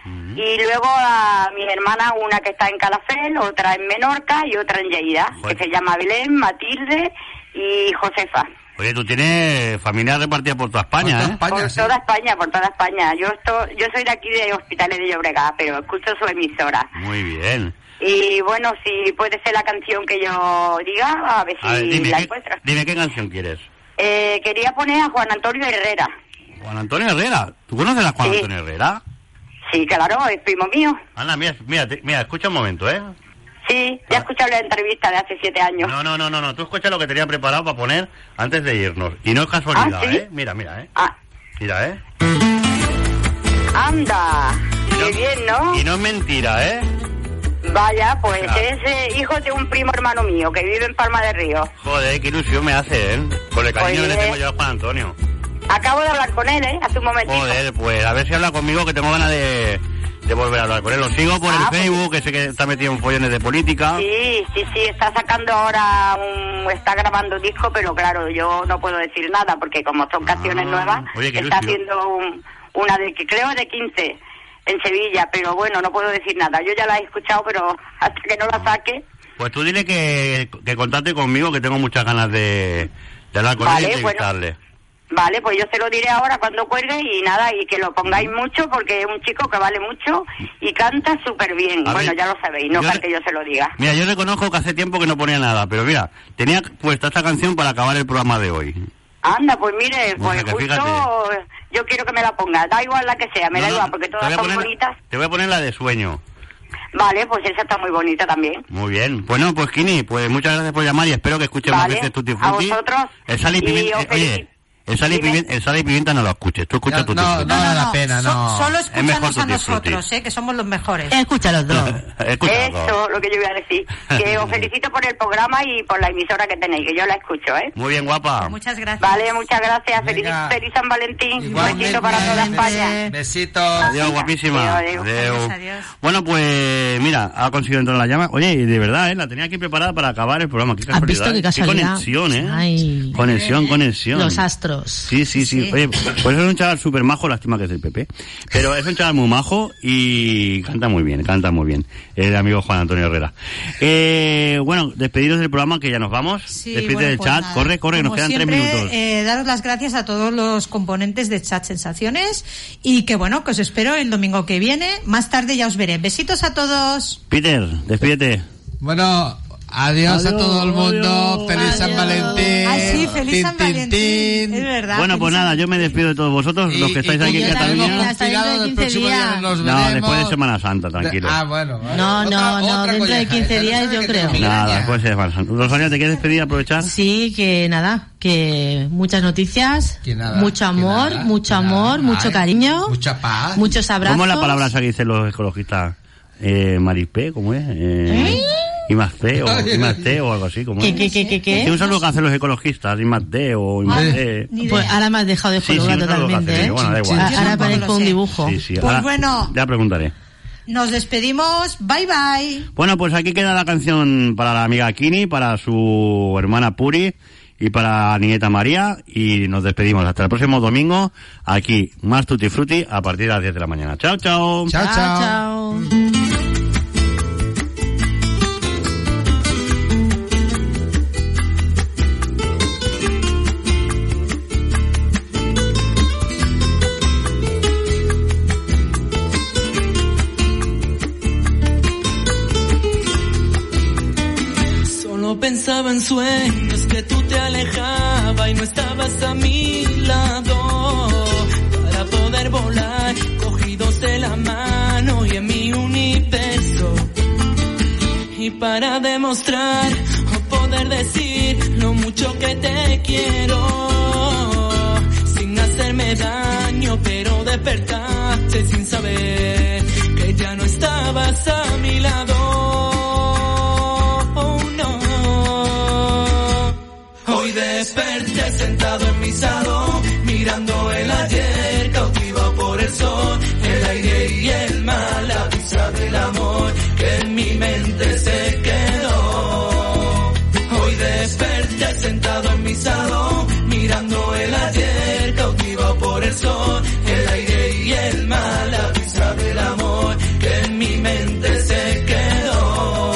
Y luego a mi hermana, una que está en Calafell, otra en Menorca y otra en Lleida,
Joder.
que se llama Belén, Matilde y Josefa.
Oye, tú tienes familia repartida por toda España, ¿eh?
por toda España, por toda España. Yo estoy, yo soy de aquí de Hospitalet de Llobregat, pero escucho su emisora.
Muy bien.
Y bueno, si puede ser la canción que yo diga, a ver si
A ver, dime,
la
¿qué,
encuentro.
dime qué canción quieres.
Eh, quería poner a Juan Antonio Herrera.
Juan Antonio Herrera. ¿Tú conoces a Juan
Sí.
Antonio Herrera?
Sí, claro, es primo mío.
Anda, mira, mira, te- mira, escucha un momento, ¿eh?
Sí, ya he escuchado la entrevista de hace siete años.
No, no, no, no, no. Tú escucha lo que tenía preparado para poner antes de irnos. Y no es casualidad,
¿Ah, sí?
¿eh? Mira, mira, ¿eh?
Ah.
Mira, ¿eh?
Anda, qué bien, ¿no?
Y no es mentira, ¿eh?
Vaya, pues
Claro.
es eh, hijo de un primo hermano mío que vive en Palma de Río.
Joder, qué ilusión me hace, ¿eh? Por el cariño que le
Oye.
tengo yo a Juan Antonio.
Acabo de hablar con él, ¿eh? Hace un momentito.
Joder, pues a ver si habla conmigo que tengo ganas de, de volver a hablar con él. Lo sigo por
Ah,
el Facebook, que sé que está metido en follones de política.
Sí, sí, sí, está sacando ahora un... está grabando disco, pero claro, yo no puedo decir nada, porque como son canciones nuevas,
oye, qué
está
ilusión.
haciendo un, una de, que creo de quince en Sevilla, pero bueno, no puedo decir nada. Yo ya la he escuchado, pero hasta que no la saque...
Pues tú dile que, que contacte conmigo, que tengo muchas ganas de, de hablar con
Vale,
él y entrevistarle.
Vale, pues yo se lo diré ahora cuando cuelgue y nada, y que lo pongáis mucho porque es un chico que vale mucho y canta súper bien.
A
Bueno,
ver,
ya lo sabéis, no
yo
para que yo se lo diga.
Mira, yo reconozco que hace tiempo que no ponía nada, pero mira, tenía puesta esta canción para acabar el programa de hoy.
Anda, pues mire,
O
pues
sea que
justo
fíjate.
yo quiero que me la ponga. Da igual la que sea, me
No,
da
no,
igual porque
te
todas
voy a
son
poner-
bonitas.
Te voy a poner la de Sueño.
Vale, pues esa está muy bonita también.
Muy bien. Bueno, pues Kini, pues muchas gracias por llamar y espero que escuches más
Vale,
veces Tutti
a
Frutti.
vosotros.
El sal y
Y
pimienta,
os
eh, oye, el sal y pimienta, el sal y pimienta no lo escuches, tú escuchas Tutti
no,
Frutti.
no vale la pena,
So-
no.
solo
Es mejor
escúchanos a
Tutti Frutti.
nosotros, ¿eh? Que somos los mejores.
Escucha los dos.
Escucha los dos.
Eso, lo que yo iba a decir. Que os felicito por el programa y por la emisora que tenéis, que yo la escucho, ¿eh?
Muy bien, guapa.
Muchas gracias.
Vale, muchas gracias. Feliz,
Venga.
feliz San Valentín. Un besito para toda España.
Besitos.
Adiós, guapísima.
Adiós, adiós.
Adeu. Bueno, pues mira, ha conseguido entrar la llama. Oye, y de verdad, ¿eh? La tenía aquí preparada para acabar el programa. Qué
¿Has
casualidad.
visto qué
¿eh?
casualidad?
conexión, ¿eh?
Ay.
Conexión, conexión.
Los astros.
Sí, sí, sí.
Sí.
Oye, pues es un chaval súper majo, lástima que es del P P. Pero es un chaval muy majo y canta muy bien, canta muy bien. El amigo Juan Antonio Herrera. Eh, bueno, despediros del programa que ya nos vamos.
Sí,
Despídete
bueno,
del
pues
chat.
nada.
Corre, corre, que nos
Como
quedan
siempre,
tres minutos.
eh, daros las gracias a todos los componentes de Chat Sensaciones y que bueno, que os espero el domingo que viene. Más tarde ya os veré. Besitos a todos.
Peter, despídete.
Bueno, adiós, a todo el mundo. Feliz San Valentín.
Ah, sí, feliz
Tin,
San
tin,
Valentín.
tin.
Es verdad.
Bueno, pues nada, yo me despido de todos vosotros, los que estáis aquí en Cataluña.
Hasta dentro de quince días.
No, después de Semana Santa, tranquilo.
Ah, bueno. vale.
No, no,
Otra-
no,
otra
dentro de
colleja,
quince
esta,
días
no sé
yo
qué
creo.
tengo
Nada,
migraña.
después de Semana Santa. Rosario, ¿te quieres despedir, aprovechar?
Sí, que nada, que muchas noticias,
Que nada,
mucho amor,
que nada,
mucho
que
amor,
nada.
mucho
Ay,
cariño,
mucha paz.
muchos abrazos.
¿Cómo es la palabra esa que dicen los ecologistas? Eh, Maripé, ¿cómo es? Eh, ¿Y más C o, y más T o algo así? ¿cómo
¿Qué,
es?
qué, qué, qué, qué?
Sí, un saludo que hacen los ecologistas, y más D o y más D.
Pues ahora me has dejado de
Sí, sí,
jorobar
un saludo que
totalmente,
hacen,
¿eh?
bueno, da igual.
A- Ahora
Yo
parezco
tampoco
un
lo sé.
dibujo.
Sí, sí,
Pues
ahora
bueno.
Ya preguntaré.
Nos despedimos. Bye bye.
Bueno, pues aquí queda la canción para la amiga Kini, para su hermana Puri y para la nieta María. Y nos despedimos hasta el próximo domingo. Aquí, más Tutti Frutti a partir de las diez de la mañana. Chao, chao.
Chao, chao.
chao.
Solo pensaba en sueños que tú te alejabas y no estabas a mi lado para poder volar cogidos de la mano y en mi universo y para demostrar o poder decir lo mucho que te quiero sin hacerme daño, pero despertaste sin saber que ya no estabas a mi lado. Hoy desperté sentado en mi salón, mirando el ayer, cautivado por el sol, el aire y el mar, la brisa del amor que en mi mente se quedó. Hoy desperté sentado en mi salón, mirando el ayer, cautivado por el sol, el aire y el mar, la brisa del amor que en mi mente se quedó.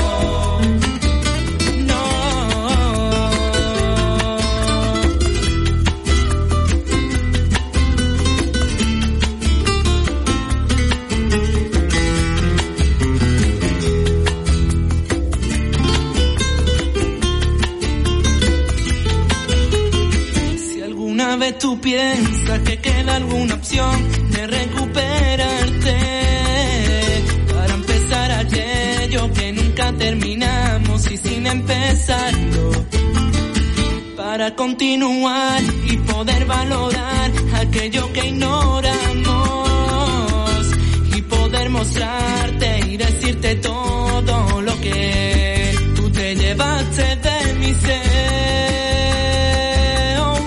Una vez tú piensas que queda alguna opción de recuperarte para empezar aquello que nunca terminamos y sin empezarlo, para continuar y poder valorar aquello que ignoramos y poder mostrarte y decirte todo lo que tú te llevaste de mi ser.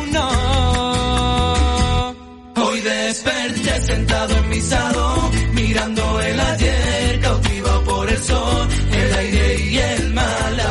Desperté sentado en mi salón, mirando el ayer, cautivado por el sol, el aire y el mar.